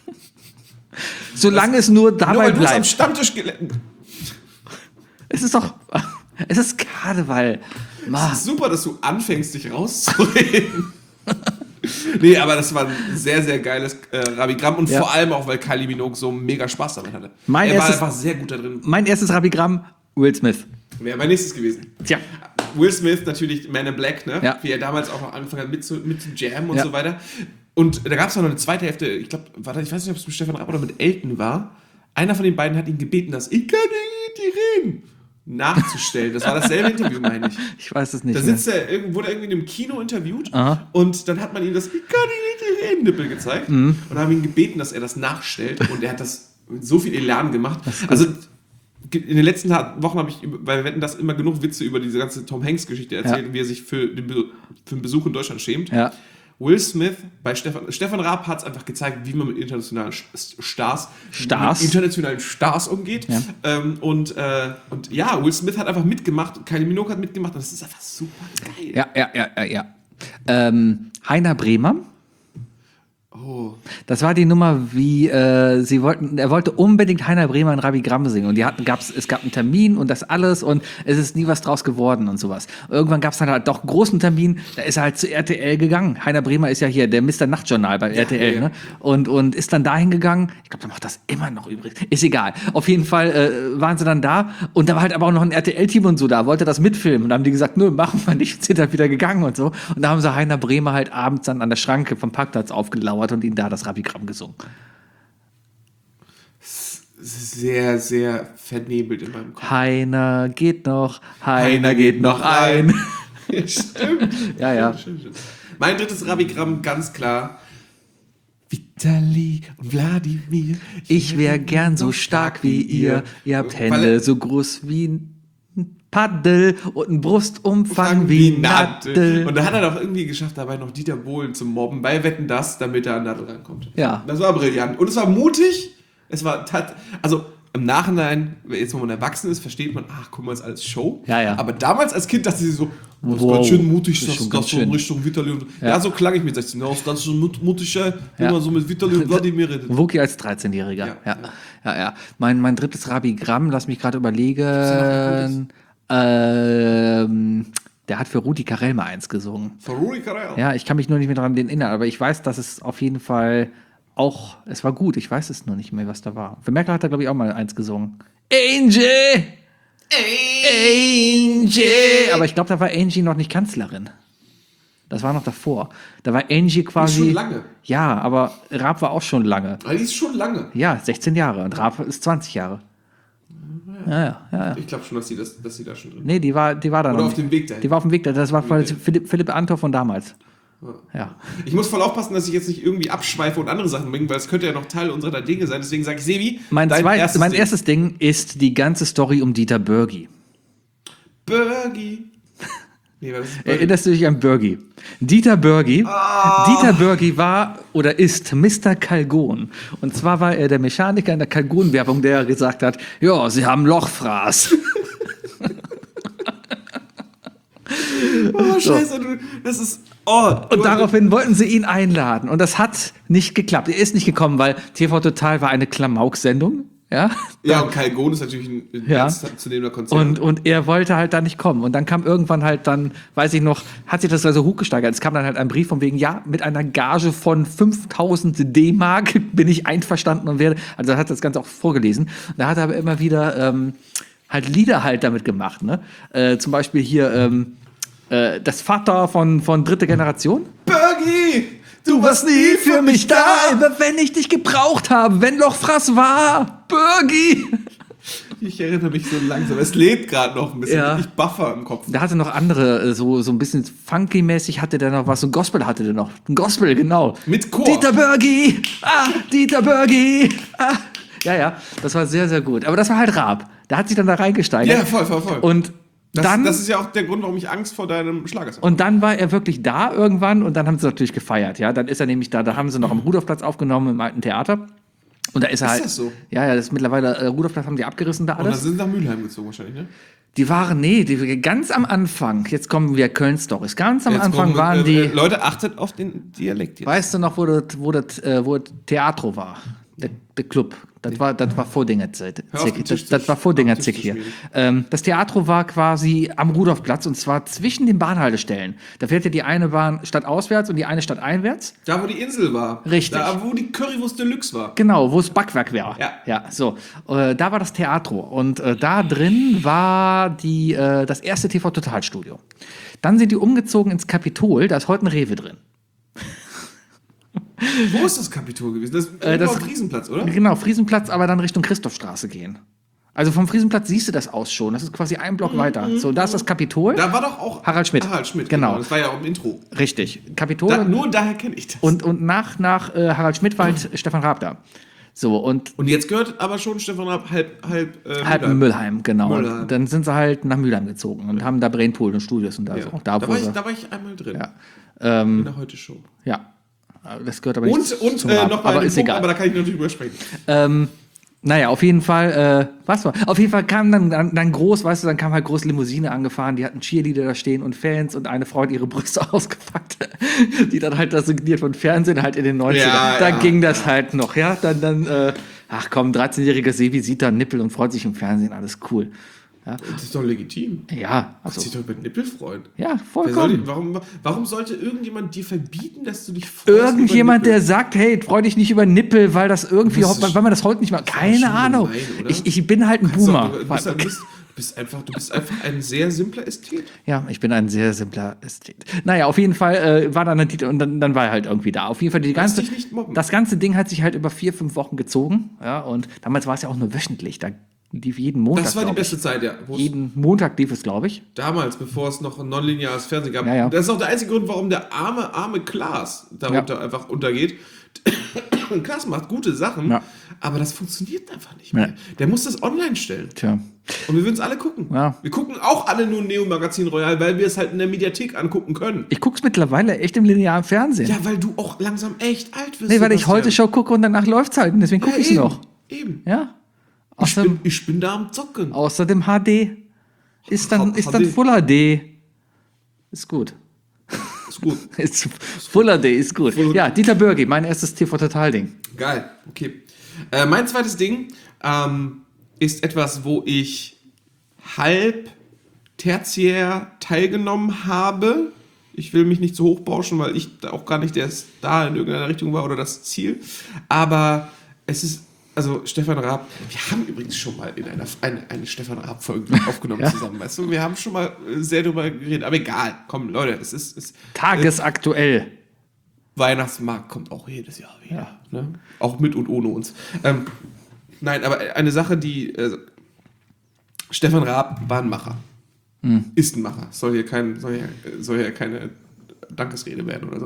[SPEAKER 2] Solange es nur
[SPEAKER 3] Nur
[SPEAKER 2] dabei
[SPEAKER 3] weil du es am
[SPEAKER 2] bleibt.
[SPEAKER 3] Stammtisch gelernt.
[SPEAKER 2] Es ist doch. Es ist Karneval. Ma.
[SPEAKER 3] Super, dass du anfängst, dich rauszureden. Nee, aber das war ein sehr, sehr geiles Rabigramm und
[SPEAKER 2] Ja.
[SPEAKER 3] vor allem auch, weil Kylie Minogue so mega Spaß damit hatte.
[SPEAKER 2] Mein
[SPEAKER 3] er war
[SPEAKER 2] erstes-
[SPEAKER 3] einfach sehr gut da drin.
[SPEAKER 2] Mein erstes Rabigramm, Will Smith.
[SPEAKER 3] Wäre mein nächstes gewesen.
[SPEAKER 2] Tja.
[SPEAKER 3] Will Smith natürlich Man in Black, ne?
[SPEAKER 2] Ja.
[SPEAKER 3] Wie er damals auch noch angefangen hat mit zu jammen und
[SPEAKER 2] Ja.
[SPEAKER 3] so weiter. Und da gab es noch eine zweite Hälfte, ich glaube, ich weiß nicht, ob es mit Stefan Raab oder mit Elton war. Einer von den beiden hat ihn gebeten, dass ich kann nicht reden nachzustellen. Das war dasselbe Interview, meine ich.
[SPEAKER 2] Ich weiß es nicht.
[SPEAKER 3] Da
[SPEAKER 2] mehr.
[SPEAKER 3] sitzt er, wurde er irgendwie in einem Kino interviewt
[SPEAKER 2] Aha.
[SPEAKER 3] und dann hat man ihm das Ich kann nicht reden Nippel gezeigt und haben ihn gebeten, dass er das nachstellt und er hat das mit so viel Elan gemacht. Also in den letzten Wochen habe ich bei Wetten das immer genug Witze über diese ganze Tom Hanks Geschichte erzählt,
[SPEAKER 2] Ja.
[SPEAKER 3] wie er sich für den Besuch in Deutschland schämt.
[SPEAKER 2] Ja.
[SPEAKER 3] Will Smith bei Stefan Raab hat es einfach gezeigt, wie man mit internationalen Stars umgeht.
[SPEAKER 2] Ja.
[SPEAKER 3] Und ja, Will Smith hat einfach mitgemacht, Kylie Minogue hat mitgemacht und das ist einfach super geil.
[SPEAKER 2] Ja. Heiner Bremer.
[SPEAKER 3] Oh.
[SPEAKER 2] Das war die Nummer, wie er wollte unbedingt Heiner Bremer ein Rabigramm singen und es gab einen Termin und das alles und es ist nie was draus geworden und sowas. Irgendwann gab es dann halt doch einen großen Termin, da ist er halt zu RTL gegangen. Heiner Bremer ist ja hier der Mr. Nachtjournal bei RTL,
[SPEAKER 3] ja.
[SPEAKER 2] ne? Und ist dann dahin gegangen. Ich glaube, der macht das immer noch übrigens. Ist egal. Auf jeden Fall waren sie dann da und da war halt aber auch noch ein RTL-Team und so da, wollte das mitfilmen und dann haben die gesagt, nö, machen wir nicht, sind halt wieder gegangen und so. Und da haben sie Heiner Bremer halt abends dann an der Schranke vom Parkplatz aufgelauert und ihn da das Rabigramm gesungen.
[SPEAKER 3] Sehr, sehr vernebelt in meinem Kopf.
[SPEAKER 2] Heiner geht noch ein.
[SPEAKER 3] Ja, stimmt.
[SPEAKER 2] Ja.
[SPEAKER 3] Stimmt. Mein drittes Rabigramm, ganz klar. Vitali und Wladimir.
[SPEAKER 2] Ich wäre gern so stark wie ihr. Ihr habt Hände so groß wie ein Paddel und einen Brustumfang wie Nadel.
[SPEAKER 3] Und da hat er doch irgendwie geschafft, dabei noch Dieter Bohlen zu mobben bei Wetten das, damit er an Nadel rankommt.
[SPEAKER 2] Ja.
[SPEAKER 3] Das war brillant. Und es war mutig. Es war, also im Nachhinein, jetzt wo man erwachsen ist, versteht man, ach, guck mal, ist alles Show.
[SPEAKER 2] Ja.
[SPEAKER 3] Aber damals als Kind dachte sie so, das ist
[SPEAKER 2] Wow.
[SPEAKER 3] ganz schön mutig,
[SPEAKER 2] Das ist
[SPEAKER 3] das
[SPEAKER 2] schon
[SPEAKER 3] ist
[SPEAKER 2] ganz
[SPEAKER 3] so in
[SPEAKER 2] schön.
[SPEAKER 3] Richtung Vitali. Und
[SPEAKER 2] Ja.
[SPEAKER 3] ja, so klang ich mit 16. Ja, das ist ganz schön mutig, wie
[SPEAKER 2] Ja.
[SPEAKER 3] man so mit Vitali und Wladimir redet.
[SPEAKER 2] Wookie als 13-Jähriger. Ja. Mein drittes Rabigramm, lass mich gerade überlegen. Der hat für Rudi Carell mal eins gesungen.
[SPEAKER 3] Faruri Carell.
[SPEAKER 2] Ja, ich kann mich nur nicht mehr daran erinnern, aber ich weiß, dass es auf jeden Fall auch, es war gut, ich weiß es nur nicht mehr, was da war. Für Merkel hat er, glaube ich, auch mal eins gesungen. Angie! Aber ich glaube, da war Angie noch nicht Kanzlerin. Das war noch davor. Da war Angie quasi.
[SPEAKER 3] schon lange.
[SPEAKER 2] Ja, aber Raab war auch schon lange.
[SPEAKER 3] Aber die ist schon lange.
[SPEAKER 2] Ja, 16 Jahre und Raab ist 20 Jahre. Ja.
[SPEAKER 3] Ich glaube schon, dass sie da schon drin
[SPEAKER 2] Nee, die war da
[SPEAKER 3] Oder
[SPEAKER 2] noch
[SPEAKER 3] auf
[SPEAKER 2] nicht.
[SPEAKER 3] dem Weg dahin.
[SPEAKER 2] Die war auf dem Weg dahin. Das war Philipp Antor von damals. Ja.
[SPEAKER 3] Ich muss voll aufpassen, dass ich jetzt nicht irgendwie abschweife und andere Sachen bringe, weil es könnte ja noch Teil unserer Dinge sein. Deswegen sage ich, Sebi,
[SPEAKER 2] Mein
[SPEAKER 3] dein Ding.
[SPEAKER 2] erstes Ding ist die ganze Story um Dieter Bürgi.
[SPEAKER 3] Bergi. Nee, was ist Bergi?
[SPEAKER 2] Erinnerst du dich an Bürgi? Dieter Bürgi war oder ist Mr. Calgon. Und zwar war er der Mechaniker in der Calgon-Werbung, der gesagt hat, ja, sie haben Lochfraß.
[SPEAKER 3] Oh, scheiße, das ist... Oh,
[SPEAKER 2] Und daraufhin wollten sie ihn einladen. Und das hat nicht geklappt. Er ist nicht gekommen, weil TV Total war eine Klamauk-Sendung. Ja,
[SPEAKER 3] Ja, und Calgon ist natürlich ein
[SPEAKER 2] Ja.
[SPEAKER 3] ernstzunehmender Konzern.
[SPEAKER 2] und er wollte halt da nicht kommen. Und dann kam irgendwann halt dann, weiß ich noch, hat sich das also hochgesteigert. Es kam dann halt ein Brief von wegen, ja, mit einer Gage von 5.000 D-Mark bin ich einverstanden und werde, also er hat das Ganze auch vorgelesen. Da hat er aber immer wieder halt Lieder halt damit gemacht. Ne? Zum Beispiel hier das Vater von dritte Generation.
[SPEAKER 3] Bergi!
[SPEAKER 2] Du warst nie für mich da, immer wenn ich dich gebraucht habe, wenn Lochfraß war, Birgi.
[SPEAKER 3] Ich erinnere mich so langsam. Es lebt gerade noch ein bisschen.
[SPEAKER 2] Ja.
[SPEAKER 3] Ich buffer im Kopf.
[SPEAKER 2] Da hatte noch andere, so ein bisschen funky-mäßig hatte der noch was, so ein Gospel hatte der noch. Ein Gospel, genau.
[SPEAKER 3] Mit Chor.
[SPEAKER 2] Dieter Birgi, Dieter Birgi, Ja, das war sehr, sehr gut. Aber das war halt Raab. Da hat sich dann da reingesteigert.
[SPEAKER 3] Ja, voll.
[SPEAKER 2] Und dann...
[SPEAKER 3] Das ist ja auch der Grund, warum ich Angst vor deinem Schlager habe.
[SPEAKER 2] Und dann war er wirklich da irgendwann und dann haben sie natürlich gefeiert, ja. Dann ist er nämlich da haben sie noch am Rudolfplatz aufgenommen im alten Theater. Und da ist er halt.
[SPEAKER 3] das so?
[SPEAKER 2] Ja, das ist mittlerweile, Rudolfplatz haben die abgerissen da
[SPEAKER 3] Und dann
[SPEAKER 2] alles.
[SPEAKER 3] sind sie nach Mülheim gezogen wahrscheinlich, ne?
[SPEAKER 2] Die ganz am Anfang, jetzt kommen wir Köln-Stories, ganz am
[SPEAKER 3] Jetzt
[SPEAKER 2] Anfang
[SPEAKER 3] kommen,
[SPEAKER 2] waren die,
[SPEAKER 3] Leute, achtet auf den Dialekt jetzt.
[SPEAKER 2] weißt du noch, wo das Theatro war? Der Club. Das war Vordinger-Zeit.
[SPEAKER 3] Hör auf, den Tisch
[SPEAKER 2] Das war
[SPEAKER 3] zu
[SPEAKER 2] Vordinger-Zick hier.
[SPEAKER 3] schmieren.
[SPEAKER 2] Das Theatro war quasi am Rudolfplatz und zwar zwischen den Bahnhaltestellen. Da fährt ja die eine Bahn stadtauswärts und die eine stadteinwärts.
[SPEAKER 3] Da, wo die Insel war.
[SPEAKER 2] Richtig.
[SPEAKER 3] Da, wo die Currywurst Deluxe war.
[SPEAKER 2] Genau, wo es Backwerk wäre.
[SPEAKER 3] Ja.
[SPEAKER 2] So. Da war das Theatro und da drin war das erste TV-Total-Studio. Dann sind die umgezogen ins Kapitol, da ist heute ein Rewe drin.
[SPEAKER 3] Wo ist das Kapitol gewesen? Das ist auf Riesenplatz, oder?
[SPEAKER 2] Genau, Friesenplatz, aber dann Richtung Christophstraße gehen. Also vom Friesenplatz siehst du das aus schon. Das ist quasi ein Block weiter. So, da ist das Kapitol.
[SPEAKER 3] Da war doch auch
[SPEAKER 2] Harald Schmidt. Genau.
[SPEAKER 3] Das war ja auch im Intro.
[SPEAKER 2] Richtig. Kapitol.
[SPEAKER 3] Nur daher kenne ich das.
[SPEAKER 2] Und nach Harald Schmidt war halt Stefan Raab da. So, und
[SPEAKER 3] Und jetzt gehört aber schon Stefan Raab
[SPEAKER 2] halb Mülheim, genau.
[SPEAKER 3] Mülheim.
[SPEAKER 2] Und dann sind sie halt nach Mülheim gezogen und haben da Brainpool und Studios und da
[SPEAKER 3] Ja.
[SPEAKER 2] so.
[SPEAKER 3] Da war ich einmal drin.
[SPEAKER 2] Ja.
[SPEAKER 3] In der Heute-Show.
[SPEAKER 2] Ja. Das gehört aber nicht
[SPEAKER 3] Und
[SPEAKER 2] zum Raab.
[SPEAKER 3] noch mal
[SPEAKER 2] aber
[SPEAKER 3] einen
[SPEAKER 2] ist
[SPEAKER 3] Punkt,
[SPEAKER 2] egal.
[SPEAKER 3] aber da kann ich natürlich übersprechen.
[SPEAKER 2] Naja, auf jeden Fall, auf jeden Fall kam dann groß, weißt du, dann kam halt groß Limousine angefahren, die hatten Cheerleader da stehen und Fans und eine Frau hat ihre Brüste ausgepackt, die dann halt das signiert von Fernsehen halt in den 90ern.
[SPEAKER 3] Ja,
[SPEAKER 2] da
[SPEAKER 3] ja,
[SPEAKER 2] ging das halt noch, ja, ach komm, 13-jähriger Sebi sieht da Nippel und freut sich im Fernsehen, alles cool. Ja,
[SPEAKER 3] Das ist doch legitim.
[SPEAKER 2] ja, also,
[SPEAKER 3] Sich doch über Nippel freuen.
[SPEAKER 2] ja,
[SPEAKER 3] Warum,
[SPEAKER 2] vollkommen.
[SPEAKER 3] warum sollte irgendjemand dir verbieten, dass du dich freust?
[SPEAKER 2] Irgendjemand,
[SPEAKER 3] über
[SPEAKER 2] der
[SPEAKER 3] Nippel?
[SPEAKER 2] sagt, hey, freu dich nicht über Nippel, weil das irgendwie,
[SPEAKER 3] Das ist
[SPEAKER 2] weil man das heute nicht mehr,
[SPEAKER 3] schon
[SPEAKER 2] keine Ahnung.
[SPEAKER 3] gemein, oder?
[SPEAKER 2] Ich bin halt ein Boomer.
[SPEAKER 3] Du bist einfach ein sehr simpler Ästhet.
[SPEAKER 2] Ja, ich bin ein sehr simpler Ästhet. Naja, auf jeden Fall war dann ein Titel und dann war er halt irgendwie da. Auf jeden Fall
[SPEAKER 3] dich nicht mobben.
[SPEAKER 2] das ganze Ding hat sich halt über 4-5 Wochen gezogen. Ja, und damals war es ja auch nur wöchentlich. Da lief jeden Montag.
[SPEAKER 3] Das war die
[SPEAKER 2] glaub ich.
[SPEAKER 3] beste Zeit, ja. Wo es
[SPEAKER 2] Jeden Montag lief es, glaube ich.
[SPEAKER 3] damals, bevor es noch ein nonlineares Fernsehen gab.
[SPEAKER 2] Ja, ja.
[SPEAKER 3] Das ist auch der einzige Grund, warum der arme Klaas darunter einfach untergeht. Und Klaas macht gute Sachen,
[SPEAKER 2] Ja.
[SPEAKER 3] aber das funktioniert einfach nicht mehr.
[SPEAKER 2] Ja.
[SPEAKER 3] Der muss das online stellen.
[SPEAKER 2] Tja.
[SPEAKER 3] Und wir würden es alle gucken.
[SPEAKER 2] Ja.
[SPEAKER 3] Wir gucken auch alle nur Neo Magazin Royal, weil wir es halt in der Mediathek angucken können.
[SPEAKER 2] Ich guck's mittlerweile echt im linearen Fernsehen.
[SPEAKER 3] Ja, weil du auch langsam echt alt wirst.
[SPEAKER 2] Nee, weil ich
[SPEAKER 3] Sebastian.
[SPEAKER 2] heute Show gucke und danach läuft's halt. Und deswegen gucke ich's
[SPEAKER 3] eben,
[SPEAKER 2] noch.
[SPEAKER 3] Eben.
[SPEAKER 2] Ja.
[SPEAKER 3] Ich bin da am Zocken.
[SPEAKER 2] Außerdem HD. Ist dann
[SPEAKER 3] HD.
[SPEAKER 2] Full HD. Ist gut.
[SPEAKER 3] Ist gut.
[SPEAKER 2] Ist Full HD ist gut. Ja, Dieter Birgi, mein erstes TV-Total-Ding.
[SPEAKER 3] Geil, okay. Mein zweites Ding ist etwas, wo ich halb tertiär teilgenommen habe. Ich will mich nicht zu hoch bauschen, weil ich da auch gar nicht der Star in irgendeiner Richtung war oder das Ziel. Aber es ist, also Stefan Raab, wir haben übrigens schon mal in eine Stefan Raab-Folge aufgenommen zusammen, weißt du? Wir haben schon mal sehr darüber geredet, aber egal. Komm, Leute, es ist
[SPEAKER 2] Tagesaktuell.
[SPEAKER 3] Weihnachtsmarkt kommt auch jedes Jahr wieder. Ne? Auch mit und ohne uns. Nein, aber eine Sache, die Stefan Raab war ein Macher. Ist ein Macher. Soll hier keine Dankesrede werden oder so.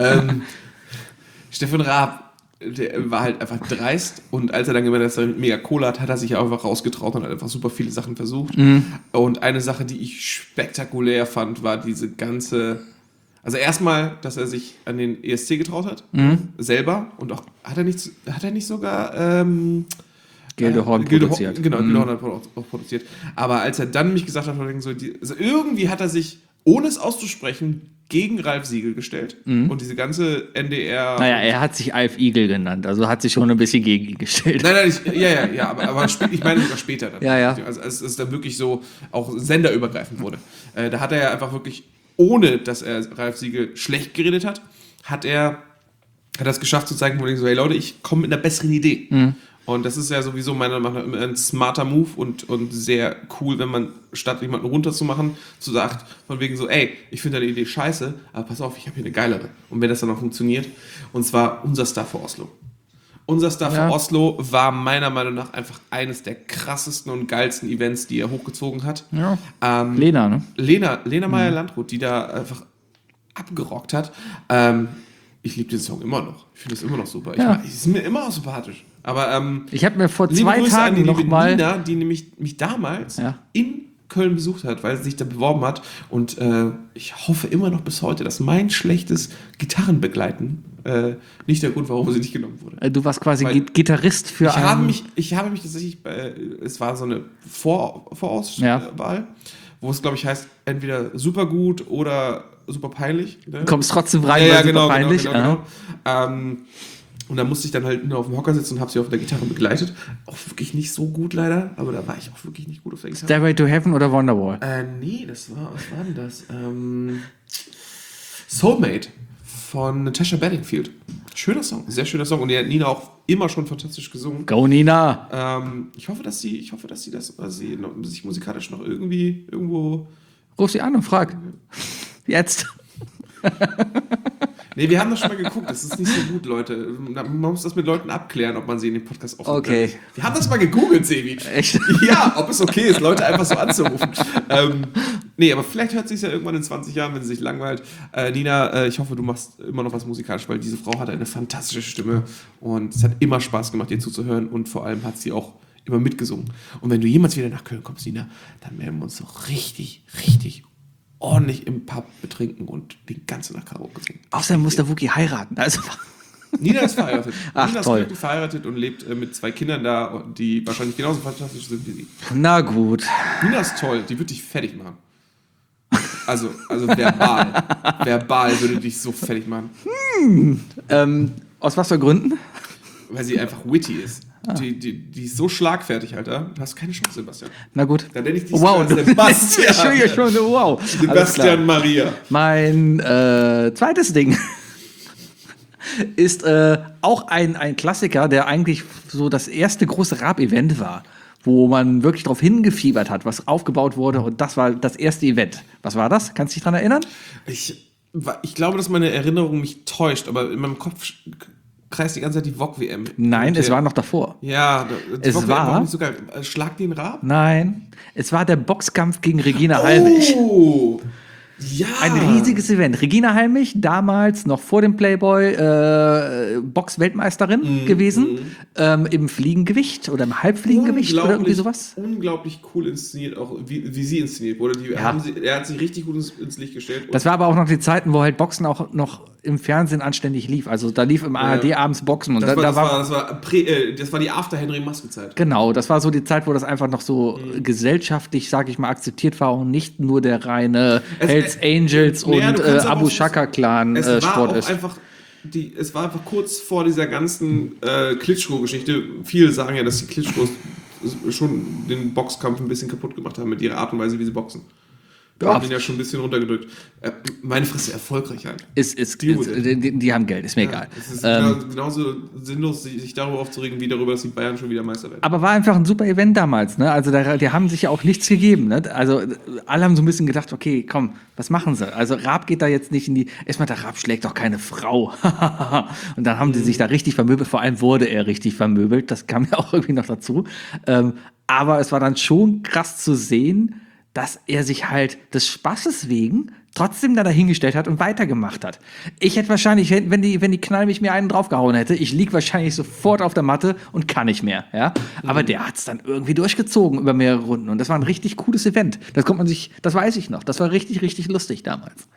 [SPEAKER 3] Stefan Raab, der war halt einfach dreist und als er dann gemerkt hat, dass er mega Kohle hat, hat er sich einfach rausgetraut und hat einfach super viele Sachen versucht. Und eine Sache, die ich spektakulär fand, war diese ganze. Also erstmal, dass er sich an den ESC getraut hat, selber und auch hat er nicht sogar
[SPEAKER 2] Gildehorn produziert.
[SPEAKER 3] Genau, Gildehorn hat auch produziert. Aber als er dann mich gesagt hat, also irgendwie hat er sich, ohne es auszusprechen, gegen Ralf Siegel gestellt und diese ganze NDR.
[SPEAKER 2] Naja, er hat sich Alf Igel genannt, also hat sich schon ein bisschen gegen ihn gestellt.
[SPEAKER 3] Nein, aber ich meine sogar später dann.
[SPEAKER 2] Ja.
[SPEAKER 3] Also als es dann wirklich so auch senderübergreifend wurde. Da hat er ja einfach wirklich, ohne dass er Ralf Siegel schlecht geredet hat, hat er es geschafft zu zeigen, wo er so, hey Leute, ich komme mit einer besseren Idee. Und das ist ja sowieso meiner Meinung nach ein smarter Move und sehr cool, wenn man statt jemanden runterzumachen, so sagt, von wegen so, ey, ich finde deine Idee scheiße, aber pass auf, ich habe hier eine geilere. Und wenn das dann auch funktioniert, und zwar unser Star für Oslo. Unser Star für Oslo war meiner Meinung nach einfach eines der krassesten und geilsten Events, die er hochgezogen hat.
[SPEAKER 2] Ja. Lena, ne?
[SPEAKER 3] Lena Meyer-Landrut, die da einfach abgerockt hat. Ich liebe den Song immer noch. Ich finde es immer noch super.
[SPEAKER 2] Ja.
[SPEAKER 3] Ich ist mir immer noch sympathisch. Aber
[SPEAKER 2] ich habe mir vor
[SPEAKER 3] liebe
[SPEAKER 2] 2
[SPEAKER 3] Grüße an die
[SPEAKER 2] Tagen noch
[SPEAKER 3] liebe
[SPEAKER 2] mal...
[SPEAKER 3] Nina, die nämlich mich damals in Köln besucht hat, weil sie sich da beworben hat. Und ich hoffe immer noch bis heute, dass mein schlechtes Gitarrenbegleiten nicht der Grund, warum sie nicht genommen wurde.
[SPEAKER 2] Du warst quasi
[SPEAKER 3] Weil
[SPEAKER 2] Gitarrist für
[SPEAKER 3] Ich habe mich tatsächlich, es war so eine Vorauswahl, wo es, glaube ich, heißt, entweder super gut oder super peinlich. Ne?
[SPEAKER 2] Du kommst trotzdem rein,
[SPEAKER 3] ja,
[SPEAKER 2] weil super
[SPEAKER 3] genau,
[SPEAKER 2] peinlich.
[SPEAKER 3] Genau. Und da musste ich dann halt nur auf dem Hocker sitzen und habe sie auf der Gitarre begleitet. Auch wirklich nicht so gut leider, aber da war ich auch wirklich nicht gut auf der Gitarre.
[SPEAKER 2] Stairway to Heaven oder Wonderwall?
[SPEAKER 3] Nee, was war denn das? Soulmate von Natasha Bedingfield. Schöner Song, sehr schöner Song. Und die hat Nina auch immer schon fantastisch gesungen.
[SPEAKER 2] Go Nina!
[SPEAKER 3] Ich hoffe, dass sie sich musikalisch noch irgendwo.
[SPEAKER 2] Ruf sie an und frag. Jetzt.
[SPEAKER 3] Nee, wir haben das schon mal geguckt. Das ist nicht so gut, Leute. Man muss das mit Leuten abklären, ob man sie in den Podcast aufnimmt.
[SPEAKER 2] Okay.
[SPEAKER 3] Wir haben das mal gegoogelt, Sebi.
[SPEAKER 2] Echt?
[SPEAKER 3] Ja, ob es okay ist, Leute einfach so anzurufen. Nee, aber vielleicht hört sich ja irgendwann in 20 Jahren, wenn sie sich langweilt. Nina, ich hoffe, du machst immer noch was musikalisch, weil diese Frau hat eine fantastische Stimme und es hat immer Spaß gemacht, ihr zuzuhören und vor allem hat sie auch immer mitgesungen. Und wenn du jemals wieder nach Köln kommst, Nina, dann werden wir uns so richtig, richtig ordentlich im Pub betrinken und den ganzen Tag Karaoke singen.
[SPEAKER 2] Außerdem muss der Wookie heiraten. Also,
[SPEAKER 3] Nina ist verheiratet.
[SPEAKER 2] Ach,
[SPEAKER 3] Nina ist
[SPEAKER 2] toll.
[SPEAKER 3] glücklich verheiratet und lebt mit 2 Kindern da, die wahrscheinlich genauso fantastisch sind wie sie.
[SPEAKER 2] na gut.
[SPEAKER 3] Nina ist toll, die wird dich fertig machen. Also verbal. Verbal würde dich so fertig machen.
[SPEAKER 2] Aus was für Gründen?
[SPEAKER 3] Weil sie einfach witty ist. Die ist so schlagfertig, Alter. Du hast keine Chance, Sebastian.
[SPEAKER 2] Na gut.
[SPEAKER 3] Dann nenne ich dich
[SPEAKER 2] Wow,
[SPEAKER 3] sogar Sebastian.
[SPEAKER 2] Ich höre hier schon, wow. Alles klar.
[SPEAKER 3] Sebastian Maria.
[SPEAKER 2] Mein zweites Ding ist auch ein Klassiker, der eigentlich so das erste große Rap-Event war, wo man wirklich darauf hingefiebert hat, was aufgebaut wurde. Und das war das erste Event. Was war das? Kannst du dich daran erinnern?
[SPEAKER 3] Ich glaube, dass meine Erinnerung mich täuscht, aber in meinem Kopf kreist die ganze Zeit die VOG-WM.
[SPEAKER 2] Nein, es war noch davor.
[SPEAKER 3] Ja, die
[SPEAKER 2] Es
[SPEAKER 3] VOG-WM
[SPEAKER 2] war-
[SPEAKER 3] nicht so geil. Schlag den Rab?
[SPEAKER 2] Nein, es war der Boxkampf gegen Regina Halmich.
[SPEAKER 3] Oh! Ja!
[SPEAKER 2] Ein riesiges Event. Regina Halmich, damals noch vor dem Playboy Box-Weltmeisterin gewesen, im Fliegengewicht oder im Halbfliegengewicht oder irgendwie sowas.
[SPEAKER 3] Unglaublich cool inszeniert, auch wie sie inszeniert wurde. Er hat sich richtig gut ins Licht gestellt.
[SPEAKER 2] Das war aber auch noch die Zeiten, wo halt Boxen auch noch im Fernsehen anständig lief. Also da lief im ARD abends Boxen. Und
[SPEAKER 3] das war die After-Henry-Maske-Zeit.
[SPEAKER 2] Genau, das war so die Zeit, wo das einfach noch so gesellschaftlich, sag ich mal, akzeptiert war und nicht nur der reine Hells Angels
[SPEAKER 3] naja,
[SPEAKER 2] und
[SPEAKER 3] du kannst aber
[SPEAKER 2] Abu
[SPEAKER 3] auch-
[SPEAKER 2] Shaka-Clan
[SPEAKER 3] Es war
[SPEAKER 2] Sport
[SPEAKER 3] auch
[SPEAKER 2] ist.
[SPEAKER 3] es war einfach kurz vor dieser ganzen Klitschko-Geschichte. Viele sagen ja, dass die Klitschkos schon den Boxkampf ein bisschen kaputt gemacht haben mit ihrer Art und Weise, wie sie boxen. Wir haben ihn ja schon ein bisschen runtergedrückt. Meine Fresse, erfolgreich halt.
[SPEAKER 2] Die haben Geld, ist mir egal.
[SPEAKER 3] Es ist genauso sinnlos, sich darüber aufzuregen, wie darüber, dass die Bayern schon wieder Meister werden.
[SPEAKER 2] Aber war einfach ein super Event damals, ne? Also die haben sich ja auch nichts gegeben, ne? Also alle haben so ein bisschen gedacht, okay, komm, was machen sie? Also Raab geht da jetzt nicht in die. Erstmal, der Raab schlägt doch keine Frau. Und dann haben die sich da richtig vermöbelt. Vor allem wurde er richtig vermöbelt. Das kam ja auch irgendwie noch dazu. Aber es war dann schon krass zu sehen, dass er sich halt des Spaßes wegen trotzdem da dahingestellt hat und weitergemacht hat. Ich hätte wahrscheinlich, wenn die Knall mich mir einen draufgehauen hätte, ich lieg wahrscheinlich sofort auf der Matte und kann nicht mehr. Ja? Aber der hat es dann irgendwie durchgezogen über mehrere Runden. Und das war ein richtig cooles Event. Das weiß ich noch. Das war richtig, richtig lustig damals.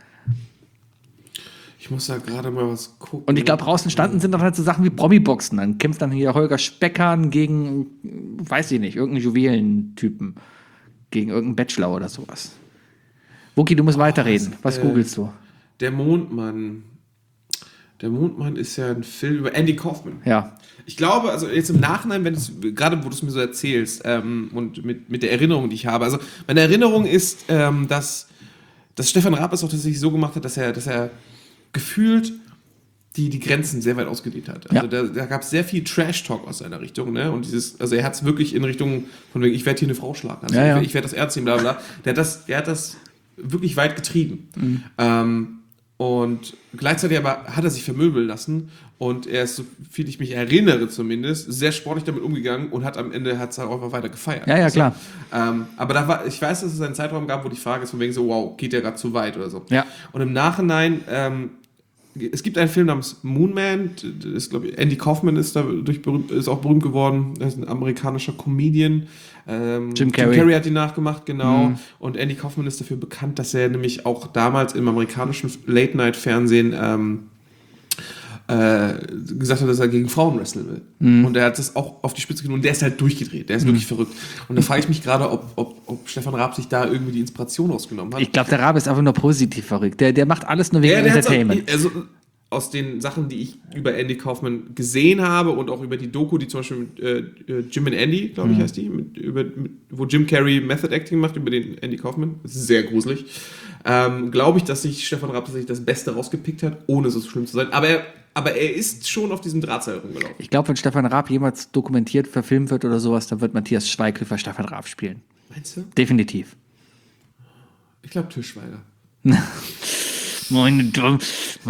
[SPEAKER 3] Ich muss da gerade mal was gucken.
[SPEAKER 2] Und ich glaube, raus entstanden sind dann halt so Sachen wie Promi-Boxen. Dann kämpft dann hier Holger Speckern gegen, weiß ich nicht, irgendeinen Juwelentypen. Gegen irgendeinen Bachelor oder sowas. Wookie, du musst weiterreden. Was googelst du?
[SPEAKER 3] Der Mondmann. Der Mondmann ist ja ein Film über Andy Kaufman.
[SPEAKER 2] Ja.
[SPEAKER 3] Ich glaube, also jetzt im Nachhinein, gerade wo du es mir so erzählst und mit der Erinnerung, die ich habe. Also meine Erinnerung ist, dass Stefan Raab es auch tatsächlich so gemacht hat, dass er gefühlt die Grenzen sehr weit ausgedehnt hat. Also
[SPEAKER 2] Ja.
[SPEAKER 3] da gab es sehr viel Trash-Talk aus seiner Richtung, ne? Und also er hat es wirklich in Richtung von wegen, ich werde hier eine Frau schlagen, also
[SPEAKER 2] Ja.
[SPEAKER 3] ich werde das Ernst nehmen, bla bla. Der hat das wirklich weit getrieben. Und gleichzeitig aber hat er sich vermöbeln lassen und er ist, so viel ich mich erinnere zumindest, sehr sportlich damit umgegangen und hat am Ende auch einfach weiter gefeiert.
[SPEAKER 2] Ja, klar.
[SPEAKER 3] Aber ich weiß, dass es einen Zeitraum gab, wo die Frage ist von wegen so, wow, geht der gerade zu weit oder so.
[SPEAKER 2] Ja.
[SPEAKER 3] Und im Nachhinein, es gibt einen Film namens Moon Man, das ist, glaube ich, Andy Kaufman ist auch berühmt geworden, er ist ein amerikanischer Comedian.
[SPEAKER 2] Jim Carrey
[SPEAKER 3] Hat ihn nachgemacht, genau. Und Andy Kaufman ist dafür bekannt, dass er nämlich auch damals im amerikanischen Late-Night-Fernsehen gesagt hat, dass er gegen Frauen wresteln will. Und er hat das auch auf die Spitze genommen. Und der ist halt durchgedreht. Der ist wirklich verrückt. Und da frage ich mich gerade, ob Stefan Raab sich da irgendwie die Inspiration rausgenommen hat.
[SPEAKER 2] Ich glaube, der Rabe ist einfach nur positiv verrückt. Der macht alles nur wegen
[SPEAKER 3] Der hat's
[SPEAKER 2] Entertainment.
[SPEAKER 3] auch, also aus den Sachen, die ich über Andy Kaufman gesehen habe und auch über die Doku, die zum Beispiel mit Jim and Andy, glaube ich, heißt die, wo Jim Carrey Method Acting macht über den Andy Kaufman. Das ist sehr gruselig. Glaube ich, dass sich Stefan Raab tatsächlich das Beste rausgepickt hat, ohne so schlimm zu sein. Aber er ist schon auf diesem Drahtseil rumgelaufen.
[SPEAKER 2] Ich glaube, wenn Stefan Raab jemals dokumentiert, verfilmt wird oder sowas, dann wird Matthias Schweighöfer Stefan Raab spielen.
[SPEAKER 3] Meinst du?
[SPEAKER 2] Definitiv.
[SPEAKER 3] Ich glaube Tischweiger.
[SPEAKER 2] Meine Damen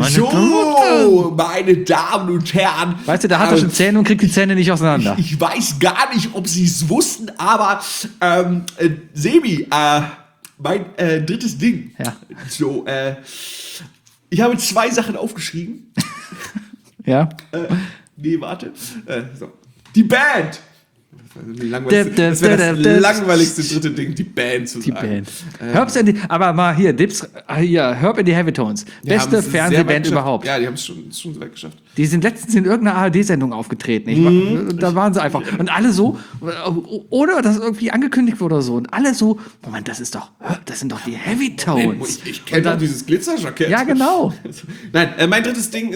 [SPEAKER 3] und Herren.
[SPEAKER 2] Weißt du, da hat er schon Zähne und kriegt die Zähne nicht auseinander.
[SPEAKER 4] Ich weiß gar nicht, ob Sie es wussten, aber Sebi, mein drittes Ding.
[SPEAKER 2] Ja.
[SPEAKER 4] So, ich habe 2 Sachen aufgeschrieben.
[SPEAKER 2] Ja?
[SPEAKER 3] Nee, warte. So. Die Band! Das wäre das langweiligste dritte Ding, die Band zu
[SPEAKER 2] Die
[SPEAKER 3] sagen.
[SPEAKER 2] Band. Aber mal hier, Herb in die Heavytones.
[SPEAKER 3] Die haben
[SPEAKER 2] Beste
[SPEAKER 3] es sehr weit
[SPEAKER 2] Fernsehband
[SPEAKER 3] geschafft.
[SPEAKER 2] überhaupt.
[SPEAKER 3] Ja, die haben es schon so weit geschafft.
[SPEAKER 2] Die sind letztens in irgendeiner ARD-Sendung aufgetreten. Da waren sie einfach. Und alle so, ohne dass irgendwie angekündigt wurde oder so. Und alle so, Moment, das sind doch die Heavytones.
[SPEAKER 3] Ich kenne doch dieses Glitzerjackett.
[SPEAKER 2] Ja, genau.
[SPEAKER 3] Nein, mein drittes Ding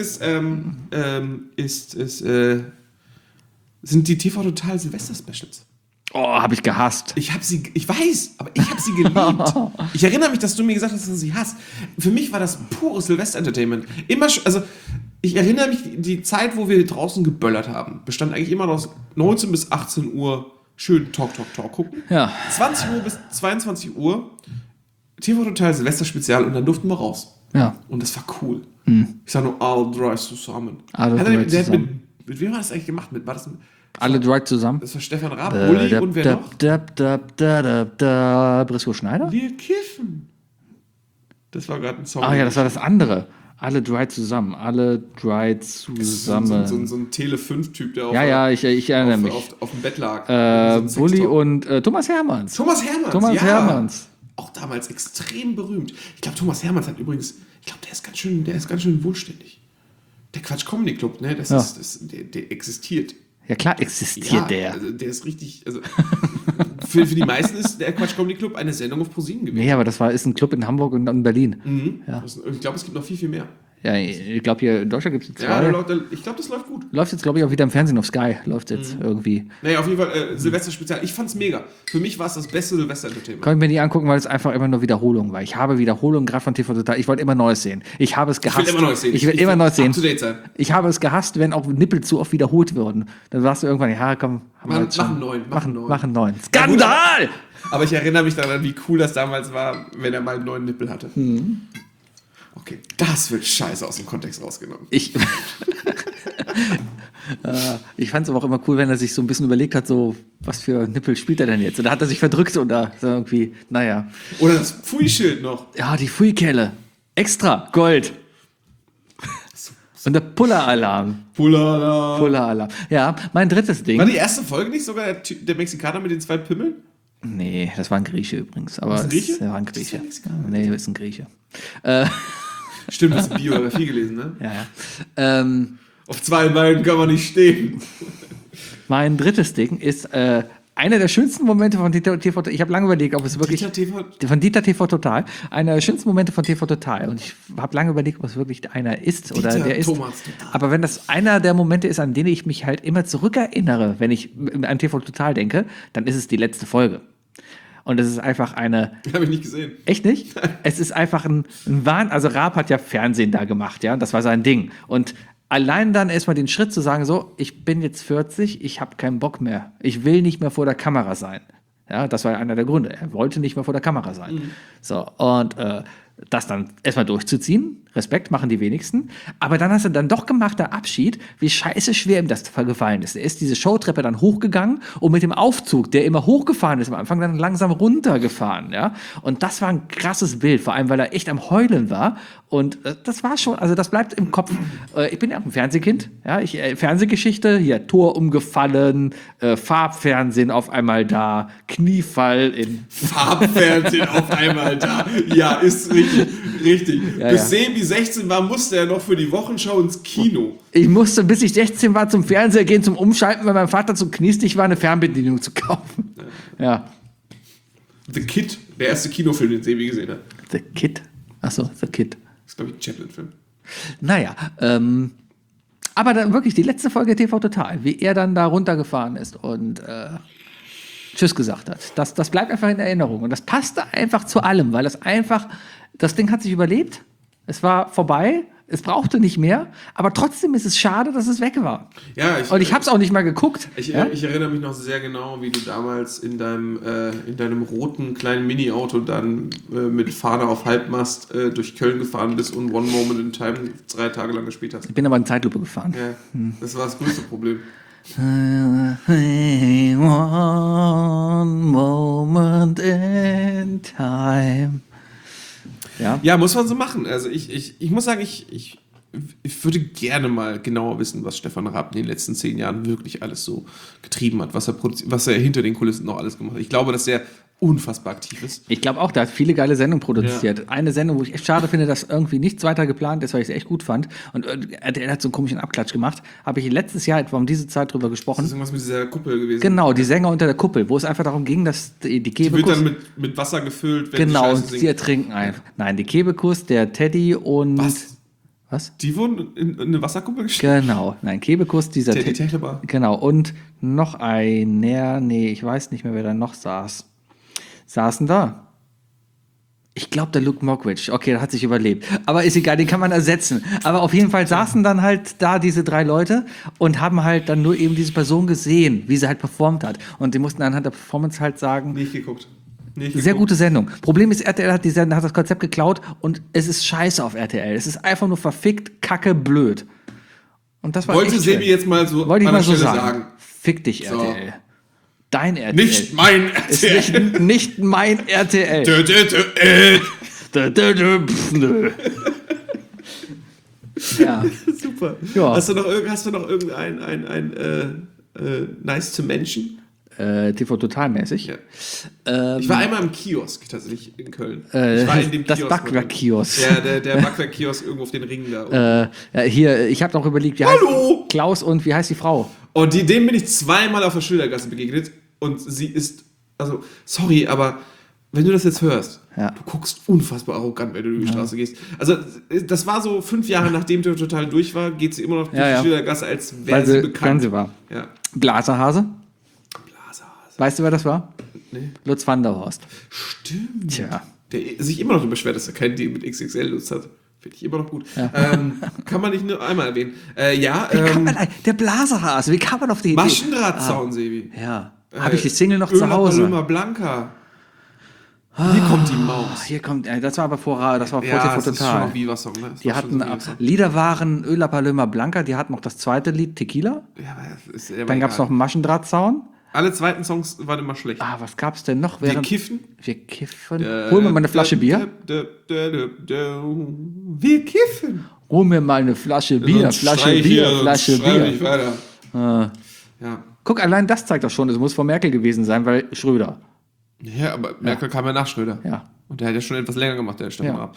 [SPEAKER 3] sind die TV Total Silvester Specials.
[SPEAKER 2] Oh, habe ich gehasst.
[SPEAKER 3] Ich weiß, aber ich habe sie geliebt. Ich erinnere mich, dass du mir gesagt hast, dass du sie hast. Für mich war das pures Silvester-Entertainment. Ich erinnere mich, die Zeit, wo wir draußen geböllert haben, bestand eigentlich immer aus 19 bis 18 Uhr schön Talk gucken.
[SPEAKER 2] Ja.
[SPEAKER 3] 20 Uhr bis 22 Uhr TV Total Silvester Spezial und dann durften wir raus.
[SPEAKER 2] Ja.
[SPEAKER 3] Und das war cool. Ich sag nur All Drive zusammen.
[SPEAKER 2] Alle
[SPEAKER 3] Hat
[SPEAKER 2] drei
[SPEAKER 3] der hat
[SPEAKER 2] zusammen.
[SPEAKER 3] mit wem war das eigentlich gemacht?
[SPEAKER 2] Alle drei zusammen.
[SPEAKER 3] Das war Stefan Raab, Uli und wer noch?
[SPEAKER 2] Briscoe Schneider?
[SPEAKER 3] Wir kiffen. Das war gerade ein Song.
[SPEAKER 2] Ah ja, das war das andere. Alle drei zusammen. Alle drei zusammen.
[SPEAKER 3] So ein Tele5-Typ, der
[SPEAKER 2] Ich erinnere mich.
[SPEAKER 3] auf dem Bett lag. So ein
[SPEAKER 2] Bulli
[SPEAKER 3] Sextop.
[SPEAKER 2] und Thomas Hermanns.
[SPEAKER 3] Thomas Hermanns.
[SPEAKER 2] Hermanns.
[SPEAKER 3] Auch damals extrem berühmt. Ich glaube, Thomas Hermanns hat übrigens, der ist ganz schön wohlständig. Der Quatsch Comedy Club, ne? Der existiert.
[SPEAKER 2] Ja klar existiert der.
[SPEAKER 3] Also der ist richtig, also für die meisten ist der Quatsch Comedy Club eine Sendung auf ProSieben gewesen.
[SPEAKER 2] Nee, aber ist ein Club in Hamburg und in Berlin. Ja.
[SPEAKER 3] Ich glaube, es gibt noch viel mehr.
[SPEAKER 2] Ja, ich glaube, hier in Deutschland gibt es
[SPEAKER 3] Ja,
[SPEAKER 2] zwei.
[SPEAKER 3] ich glaube, das läuft gut.
[SPEAKER 2] Läuft jetzt, glaube ich, auch wieder im Fernsehen auf Sky. Läuft jetzt irgendwie.
[SPEAKER 3] Naja, auf jeden Fall Silvester-Spezial. Ich fand's mega. Für mich war es das beste Silvester-Entertainment.
[SPEAKER 2] Kann ich mir nicht angucken, weil es einfach immer nur Wiederholung war. Ich habe Wiederholungen gerade von TV Total. Ich wollte immer Neues sehen. Ich habe es gehasst.
[SPEAKER 3] Ich will immer Neues sehen.
[SPEAKER 2] Ich will immer Neues sehen.
[SPEAKER 3] Up to date sein.
[SPEAKER 2] Ich habe es gehasst, wenn auch Nippel zu oft wiederholt würden. Dann warst du irgendwann, ja, komm,
[SPEAKER 3] Machen neuen.
[SPEAKER 2] Machen neuen. Skandal!
[SPEAKER 3] Aber ich erinnere mich daran, wie cool das damals war, wenn er mal einen neuen Nippel hatte. Okay, das wird scheiße aus dem Kontext rausgenommen.
[SPEAKER 2] Ich fand es aber auch immer cool, wenn er sich so ein bisschen überlegt hat, so, was für Nippel spielt er denn jetzt? Und da hat er sich verdrückt und da so irgendwie, naja.
[SPEAKER 3] Oder das Pfui-Schild noch.
[SPEAKER 2] Ja, die Pfui-Kelle. Extra, Gold. Und der Puller-Alarm.
[SPEAKER 3] Pullala.
[SPEAKER 2] Ja, mein drittes Ding.
[SPEAKER 3] War die erste Folge nicht sogar der Mexikaner mit den 2 Pimmeln?
[SPEAKER 2] Nee, das war ein Grieche übrigens. Aber
[SPEAKER 3] ein Grieche?
[SPEAKER 2] Der war ein
[SPEAKER 3] Das ist
[SPEAKER 2] Grieche.
[SPEAKER 3] ja Mexikaner.
[SPEAKER 2] Nee, ist ein Grieche.
[SPEAKER 3] Stimmt, das ist Biografie gelesen, ne?
[SPEAKER 2] Ja.
[SPEAKER 3] Auf 2 Beinen kann man nicht stehen.
[SPEAKER 2] Mein drittes Ding ist einer der schönsten Momente von TV Total. Ich habe lange überlegt, ob es wirklich. Von Dieter TV Total. Einer der schönsten Momente von TV Total. Und ich habe lange überlegt, ob es wirklich einer ist oder
[SPEAKER 3] Dieter
[SPEAKER 2] der ist.
[SPEAKER 3] Thomas Total.
[SPEAKER 2] Aber wenn das einer der Momente ist, an denen ich mich halt immer zurückerinnere, wenn ich an TV Total denke, dann ist es die letzte Folge. Und es ist einfach eine.
[SPEAKER 3] Habe ich nicht gesehen.
[SPEAKER 2] Echt nicht? Es ist einfach ein Wahn. Also Raab hat ja Fernsehen da gemacht, ja. Das war sein Ding. Und allein dann erstmal den Schritt zu sagen, so, ich bin jetzt 40, ich habe keinen Bock mehr. Ich will nicht mehr vor der Kamera sein. Ja, das war einer der Gründe. Er wollte nicht mehr vor der Kamera sein. So, und das dann erstmal durchzuziehen, Respekt machen die wenigsten, aber dann hast du dann doch gemacht, der Abschied, wie scheiße schwer ihm das gefallen ist. Er ist diese Showtreppe dann hochgegangen und mit dem Aufzug, der immer hochgefahren ist, am Anfang dann langsam runtergefahren, ja. Und das war ein krasses Bild, vor allem, weil er echt am Heulen war. Und das war schon, also das bleibt im Kopf. Ich bin ja auch ein Fernsehkind, ja. Fernsehgeschichte, hier Tor umgefallen, Farbfernsehen auf einmal da, Kniefall in
[SPEAKER 3] Farbfernsehen auf einmal da. Ja, ist richtig.
[SPEAKER 2] Ja,
[SPEAKER 3] Bis
[SPEAKER 2] ja.
[SPEAKER 3] Sebi 16 war, musste er noch für die Wochenschau ins Kino.
[SPEAKER 2] Ich musste, bis ich 16 war, zum Fernseher gehen, zum Umschalten, weil mein Vater zu kniestig war, eine Fernbedienung zu kaufen. Ja.
[SPEAKER 3] The Kid, der erste Kinofilm, den Sebi gesehen hat.
[SPEAKER 2] The Kid. Achso, The Kid.
[SPEAKER 3] Das ist, glaube ich, ein Chaplin-Film.
[SPEAKER 2] Naja, aber dann wirklich die letzte Folge TV Total, wie er dann da runtergefahren ist und Tschüss gesagt hat. Das bleibt einfach in Erinnerung. Und das passte einfach zu allem, weil das Ding hat sich überlebt. Es war vorbei. Es brauchte nicht mehr. Aber trotzdem ist es schade, dass es weg war.
[SPEAKER 3] Ja,
[SPEAKER 2] Und ich habe es auch nicht mal geguckt.
[SPEAKER 3] Ich erinnere mich noch sehr genau, wie du damals in deinem roten kleinen Mini-Auto dann mit Fahne auf Halbmast durch Köln gefahren bist und One Moment in Time 3 Tage lang gespielt hast.
[SPEAKER 2] Ich bin aber in Zeitlupe gefahren.
[SPEAKER 3] Ja, das war das größte Problem.
[SPEAKER 2] One moment in time. Ja.
[SPEAKER 3] Ja, muss man so machen. Also ich muss sagen, ich würde gerne mal genauer wissen, was Stefan Raab in den letzten 10 Jahren wirklich alles so getrieben hat, was er hinter den Kulissen noch alles gemacht hat. Ich glaube, dass er unfassbar aktiv ist.
[SPEAKER 2] Ich glaube auch, der hat viele geile Sendungen produziert. Ja. Eine Sendung, wo ich echt schade finde, dass irgendwie nichts weiter geplant ist, weil ich es echt gut fand. Und er hat so einen komischen Abklatsch gemacht. Habe ich letztes Jahr etwa um diese Zeit drüber gesprochen.
[SPEAKER 3] Das ist irgendwas mit dieser Kuppel gewesen.
[SPEAKER 2] Genau, die Sänger unter der Kuppel, wo es einfach darum ging, dass die Kebekus...
[SPEAKER 3] Die wird dann mit Wasser gefüllt, wenn
[SPEAKER 2] genau,
[SPEAKER 3] die
[SPEAKER 2] und
[SPEAKER 3] Scheiße
[SPEAKER 2] sie
[SPEAKER 3] singen.
[SPEAKER 2] ertrinken einfach. Nein, die Kebekus, der Teddy und... Was?
[SPEAKER 3] Die wurden in eine Wasserkuppel gestellt?
[SPEAKER 2] Genau, nein, Kebekus, dieser...
[SPEAKER 3] Teddy Techtlebar.
[SPEAKER 2] Genau, und noch einer, nee, ich weiß nicht mehr, wer da noch saßen da. Ich glaube, der Luke Mockridge. Okay, der hat sich überlebt. Aber ist egal, den kann man ersetzen. Aber auf jeden Fall saßen dann halt da diese 3 Leute und haben halt dann nur eben diese Person gesehen, wie sie halt performt hat. Und die mussten anhand der Performance halt sagen,
[SPEAKER 3] Nicht geguckt.
[SPEAKER 2] sehr gute Sendung. Problem ist, RTL hat das Konzept geklaut und es ist scheiße auf RTL. Es ist einfach nur verfickt, kacke, blöd. Und das war
[SPEAKER 3] Wollte
[SPEAKER 2] echt
[SPEAKER 3] Sebi
[SPEAKER 2] schön.
[SPEAKER 3] jetzt mal so
[SPEAKER 2] Wollte ich
[SPEAKER 3] an der
[SPEAKER 2] mal so
[SPEAKER 3] Stelle
[SPEAKER 2] sagen. Fick dich,
[SPEAKER 3] So.
[SPEAKER 2] RTL. Dein RTL.
[SPEAKER 3] Nicht mein
[SPEAKER 2] Ist
[SPEAKER 3] RTL.
[SPEAKER 2] nicht mein RTL. Nö. Ja.
[SPEAKER 3] Super.
[SPEAKER 2] Ja.
[SPEAKER 3] Hast du noch irgendein nice to mention?
[SPEAKER 2] TV totalmäßig.
[SPEAKER 3] Ja. Ich war einmal im Kiosk tatsächlich in Köln. Ich war in dem
[SPEAKER 2] das
[SPEAKER 3] Kiosk.
[SPEAKER 2] Backwerk-Kiosk.
[SPEAKER 3] Ja, der Backwerk-Kiosk irgendwo auf den Ringen da.
[SPEAKER 2] Hier, ich habe noch überlegt, wie
[SPEAKER 3] Hallo!
[SPEAKER 2] heißt Klaus und wie heißt die Frau?
[SPEAKER 3] Und dem bin ich 2-mal auf der Schildergasse begegnet. Und sie ist, also, sorry, aber wenn du das jetzt hörst,
[SPEAKER 2] Ja.
[SPEAKER 3] du guckst unfassbar arrogant, wenn du über die Straße gehst. Also, das war so 5 Jahre, nachdem der total durch war, geht sie immer noch durch
[SPEAKER 2] Ja, ja.
[SPEAKER 3] die Schildergasse, als
[SPEAKER 2] Weil
[SPEAKER 3] wäre
[SPEAKER 2] sie
[SPEAKER 3] sie bekannt.
[SPEAKER 2] Fernseh war.
[SPEAKER 3] Ja.
[SPEAKER 2] Blaserhase.
[SPEAKER 3] Blaserhase.
[SPEAKER 2] Weißt du, wer das war?
[SPEAKER 3] Nee.
[SPEAKER 2] Lutz van der Horst.
[SPEAKER 3] Stimmt.
[SPEAKER 2] Tja.
[SPEAKER 3] Der sich immer noch beschwert, dass er keinen Deal mit XXL Lutz hat. Finde ich immer noch gut. Kann man nicht nur einmal erwähnen.
[SPEAKER 2] Der Blaserhase, wie kann man auf die Idee?
[SPEAKER 3] Maschendrahtzaun, Sebi.
[SPEAKER 2] Ja. Habe ich die Single noch zu
[SPEAKER 3] Ömer
[SPEAKER 2] Hause?
[SPEAKER 3] Paloma Blanca. Hier kommt die Maus.
[SPEAKER 2] Hier kommt, das war aber vor TV
[SPEAKER 3] Ja, das ist schon
[SPEAKER 2] Total.
[SPEAKER 3] noch Viva-Song, ne? Das
[SPEAKER 2] Die
[SPEAKER 3] war schon
[SPEAKER 2] hatten,
[SPEAKER 3] so ein Viva-Song.
[SPEAKER 2] Lieder waren Öla Paloma Blanca, die hatten noch das zweite Lied, Tequila.
[SPEAKER 3] Ja, aber das ist
[SPEAKER 2] Dann gab es noch einen Maschendrahtzaun.
[SPEAKER 3] Alle zweiten Songs waren immer schlecht.
[SPEAKER 2] Was gab es denn noch?
[SPEAKER 3] Wir kiffen.
[SPEAKER 2] Wir kiffen. Hol mir mal eine Flasche Bier.
[SPEAKER 3] Wir kiffen.
[SPEAKER 2] Hol mir mal eine Flasche Bier. Flasche Bier.
[SPEAKER 3] Weiter. Ja.
[SPEAKER 2] Guck, allein das zeigt doch schon, es muss von Merkel gewesen sein, weil Schröder.
[SPEAKER 3] Ja, aber Merkel kam ja nach Schröder.
[SPEAKER 2] Ja.
[SPEAKER 3] Und der hat ja schon etwas länger gemacht, der Stefan Raab.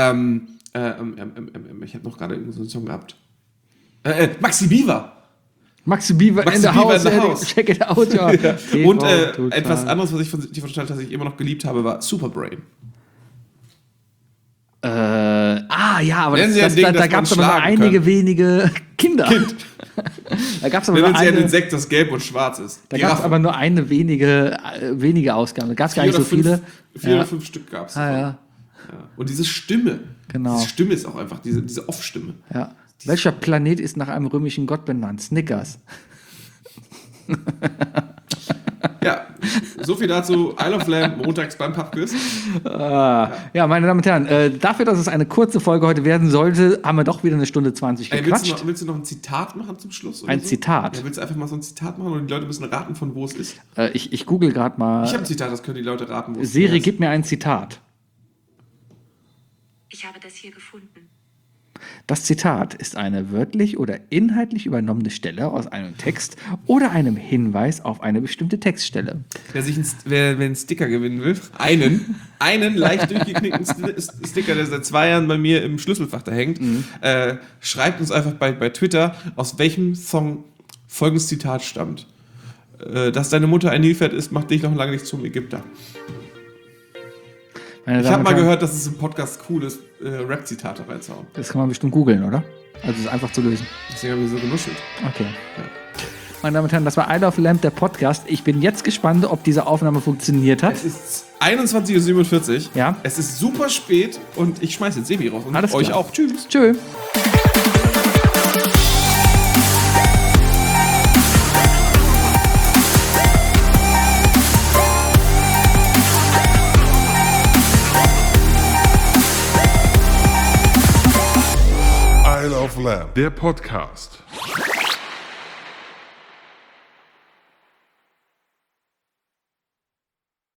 [SPEAKER 3] Ich habe noch gerade irgendeinen so einen Song gehabt. Maxi Bieber.
[SPEAKER 2] Maxi Bieber in the house. Check it out, ja.
[SPEAKER 3] Und
[SPEAKER 2] TV
[SPEAKER 3] etwas anderes, was ich von TV Total tatsächlich immer noch geliebt habe, war Superbrain.
[SPEAKER 2] Ja, aber
[SPEAKER 3] Nennen Sie ein Ding,
[SPEAKER 2] da
[SPEAKER 3] das
[SPEAKER 2] gab es
[SPEAKER 3] man
[SPEAKER 2] aber nur
[SPEAKER 3] schlagen
[SPEAKER 2] einige
[SPEAKER 3] können.
[SPEAKER 2] wenige Kinder. Da gab es aber,
[SPEAKER 3] Nennen
[SPEAKER 2] nur
[SPEAKER 3] Sie ein
[SPEAKER 2] eine,
[SPEAKER 3] Insekt, das gelb und schwarz ist.
[SPEAKER 2] da gab's aber nur eine wenige Ausgaben. Da gab es gar nicht so viele.
[SPEAKER 3] 4 oder 5 Stück gab es.
[SPEAKER 2] Ja.
[SPEAKER 3] Und diese Stimme.
[SPEAKER 2] Genau.
[SPEAKER 3] Diese Stimme ist auch einfach, diese Off-Stimme.
[SPEAKER 2] Ja. Welcher Planet ist nach einem römischen Gott benannt? Snickers.
[SPEAKER 3] Ja, so viel dazu. Isle of Lamb, montags beim Pubquiz.
[SPEAKER 2] Ja, meine Damen und Herren, dafür, dass es eine kurze Folge heute werden sollte, haben wir doch wieder eine Stunde 20
[SPEAKER 3] Ey,
[SPEAKER 2] gequatscht.
[SPEAKER 3] willst du noch ein Zitat machen zum Schluss? Oder
[SPEAKER 2] Ein
[SPEAKER 3] so?
[SPEAKER 2] Zitat?
[SPEAKER 3] Ja, willst du einfach mal so ein Zitat machen und die Leute müssen raten, von wo es ist?
[SPEAKER 2] Ich google gerade mal.
[SPEAKER 3] Ich habe ein Zitat, das können die Leute raten, wo es
[SPEAKER 2] Siri,
[SPEAKER 3] ist.
[SPEAKER 2] gib mir ein Zitat.
[SPEAKER 7] Ich habe das hier gefunden.
[SPEAKER 2] Das Zitat ist eine wörtlich oder inhaltlich übernommene Stelle aus einem Text oder einem Hinweis auf eine bestimmte Textstelle.
[SPEAKER 3] Wer einen Sticker gewinnen will, einen leicht durchgeknickten Sticker, der seit 2 Jahren bei mir im Schlüsselfach da hängt, schreibt uns einfach bei Twitter, aus welchem Song folgendes Zitat stammt. Dass deine Mutter ein Nilpferd ist, macht dich noch lange nicht zum Ägypter.
[SPEAKER 2] Meine
[SPEAKER 3] Ich
[SPEAKER 2] Damen
[SPEAKER 3] habe
[SPEAKER 2] und
[SPEAKER 3] mal
[SPEAKER 2] Herren,
[SPEAKER 3] gehört, dass es im Podcast cool ist, Rap-Zitate reinzuhauen.
[SPEAKER 2] Das kann man bestimmt googeln, oder? Also es ist einfach zu lösen.
[SPEAKER 3] Deswegen haben wir so genuschelt.
[SPEAKER 2] Okay. Meine Damen und Herren, das war Isle of Lamb, der Podcast. Ich bin jetzt gespannt, ob diese Aufnahme funktioniert hat.
[SPEAKER 3] Es ist 21:47 Uhr.
[SPEAKER 2] Ja.
[SPEAKER 3] Es ist super spät und ich schmeiße jetzt Sebi raus. Und
[SPEAKER 2] Alles
[SPEAKER 3] euch
[SPEAKER 2] klar.
[SPEAKER 3] auch. Tschüss.
[SPEAKER 2] Tschö.
[SPEAKER 8] Isle of Lamb, der Podcast.